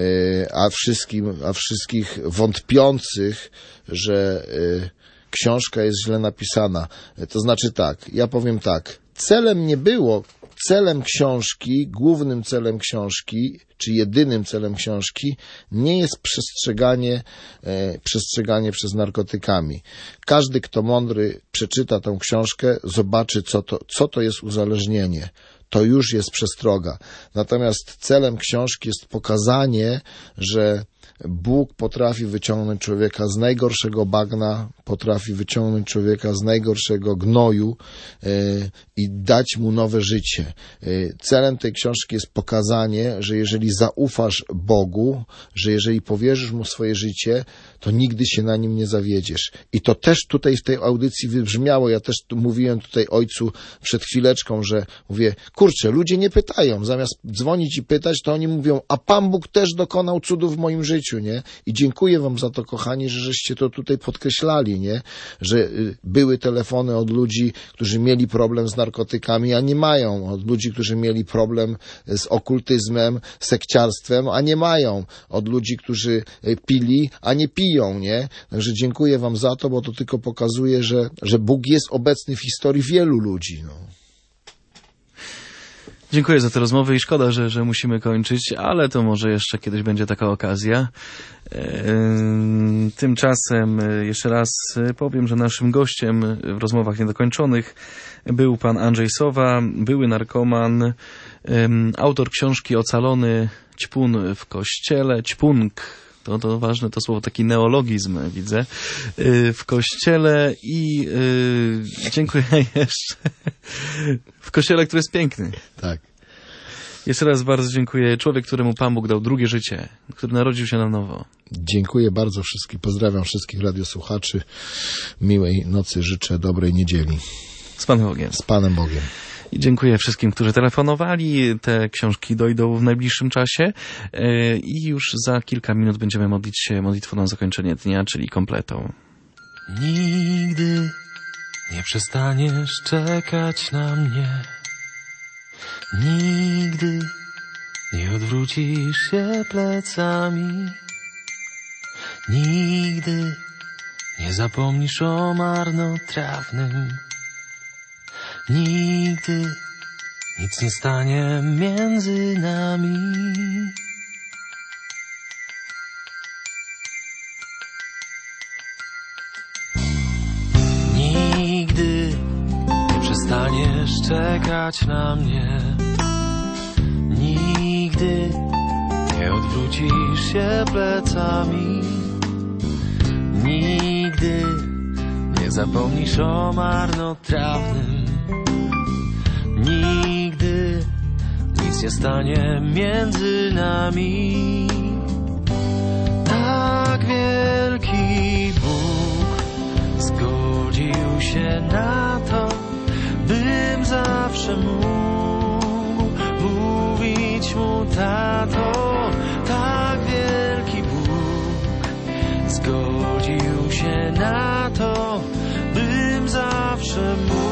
A wszystkich wątpiących, że książka jest źle napisana. To znaczy tak, ja powiem tak. Celem książki, głównym celem książki, czy jedynym celem książki nie jest przestrzeganie przez narkotykami. Każdy, kto mądry przeczyta tę książkę, zobaczy, co to jest uzależnienie. To już jest przestroga. Natomiast celem książki jest pokazanie, że Bóg potrafi wyciągnąć człowieka z najgorszego bagna, potrafi wyciągnąć człowieka z najgorszego gnoju i dać mu nowe życie. Celem tej książki jest pokazanie, że jeżeli zaufasz Bogu, że jeżeli powierzysz mu swoje życie, to nigdy się na nim nie zawiedziesz. I to też tutaj w tej audycji wybrzmiało. Ja też mówiłem tutaj ojcu przed chwileczką, że mówię, kurczę, ludzie nie pytają. Zamiast dzwonić i pytać, to oni mówią, a Pan Bóg też dokonał cudów w moim życiu, nie? I dziękuję wam za to, kochani, że żeście to tutaj podkreślali, nie? Że były telefony od ludzi, którzy mieli problem z narkotykami, a nie mają. Od ludzi, którzy mieli problem z okultyzmem, sekciarstwem, a nie mają. Od ludzi, którzy pili, a nie piją, nie? Także dziękuję wam za to, bo to tylko pokazuje, że Bóg jest obecny w historii wielu ludzi, no. Dziękuję za tę rozmowę i szkoda, że musimy kończyć, ale to może jeszcze kiedyś będzie taka okazja. Tymczasem jeszcze raz powiem, że naszym gościem w rozmowach niedokończonych był pan Andrzej Sowa, były narkoman, autor książki Ocalony ćpun w kościele, ćpunk. To ważne to słowo, taki neologizm widzę w kościele i dziękuję jeszcze w kościele, który jest piękny. Tak. Jeszcze raz bardzo dziękuję. Człowiek, któremu Pan Bóg dał drugie życie, który narodził się na nowo. Dziękuję bardzo wszystkim. Pozdrawiam wszystkich radiosłuchaczy. Miłej nocy życzę, dobrej niedzieli. Z Panem Bogiem. Z Panem Bogiem. I dziękuję wszystkim, którzy telefonowali. Te książki dojdą w najbliższym czasie i już za kilka minut będziemy modlić się modlitwą na zakończenie dnia, czyli kompletą. Nigdy nie przestaniesz czekać na mnie. Nigdy nie odwrócisz się plecami. Nigdy nie zapomnisz o marnotrawnym. Nigdy nic nie stanie między nami. Nigdy nie przestaniesz czekać na mnie. Nigdy nie odwrócisz się plecami. Nigdy nie zapomnisz o marnotrawnym. Nigdy nic nie stanie między nami. Tak wielki Bóg zgodził się na to, bym zawsze mógł mówić mu tato. Tak wielki Bóg zgodził się na to, bym zawsze mógł.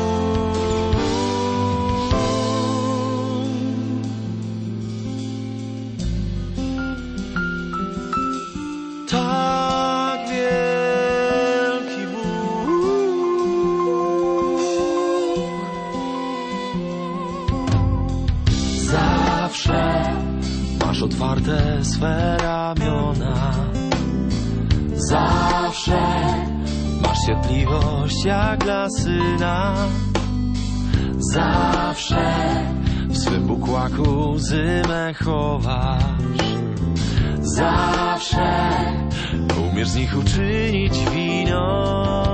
Tak wielki Bóg zawsze masz otwarte swe ramiona. Zawsze masz cierpliwość jak dla syna. Zawsze w swym bukłaku zymę chowasz. Zawsze umiesz z nich uczynić wino.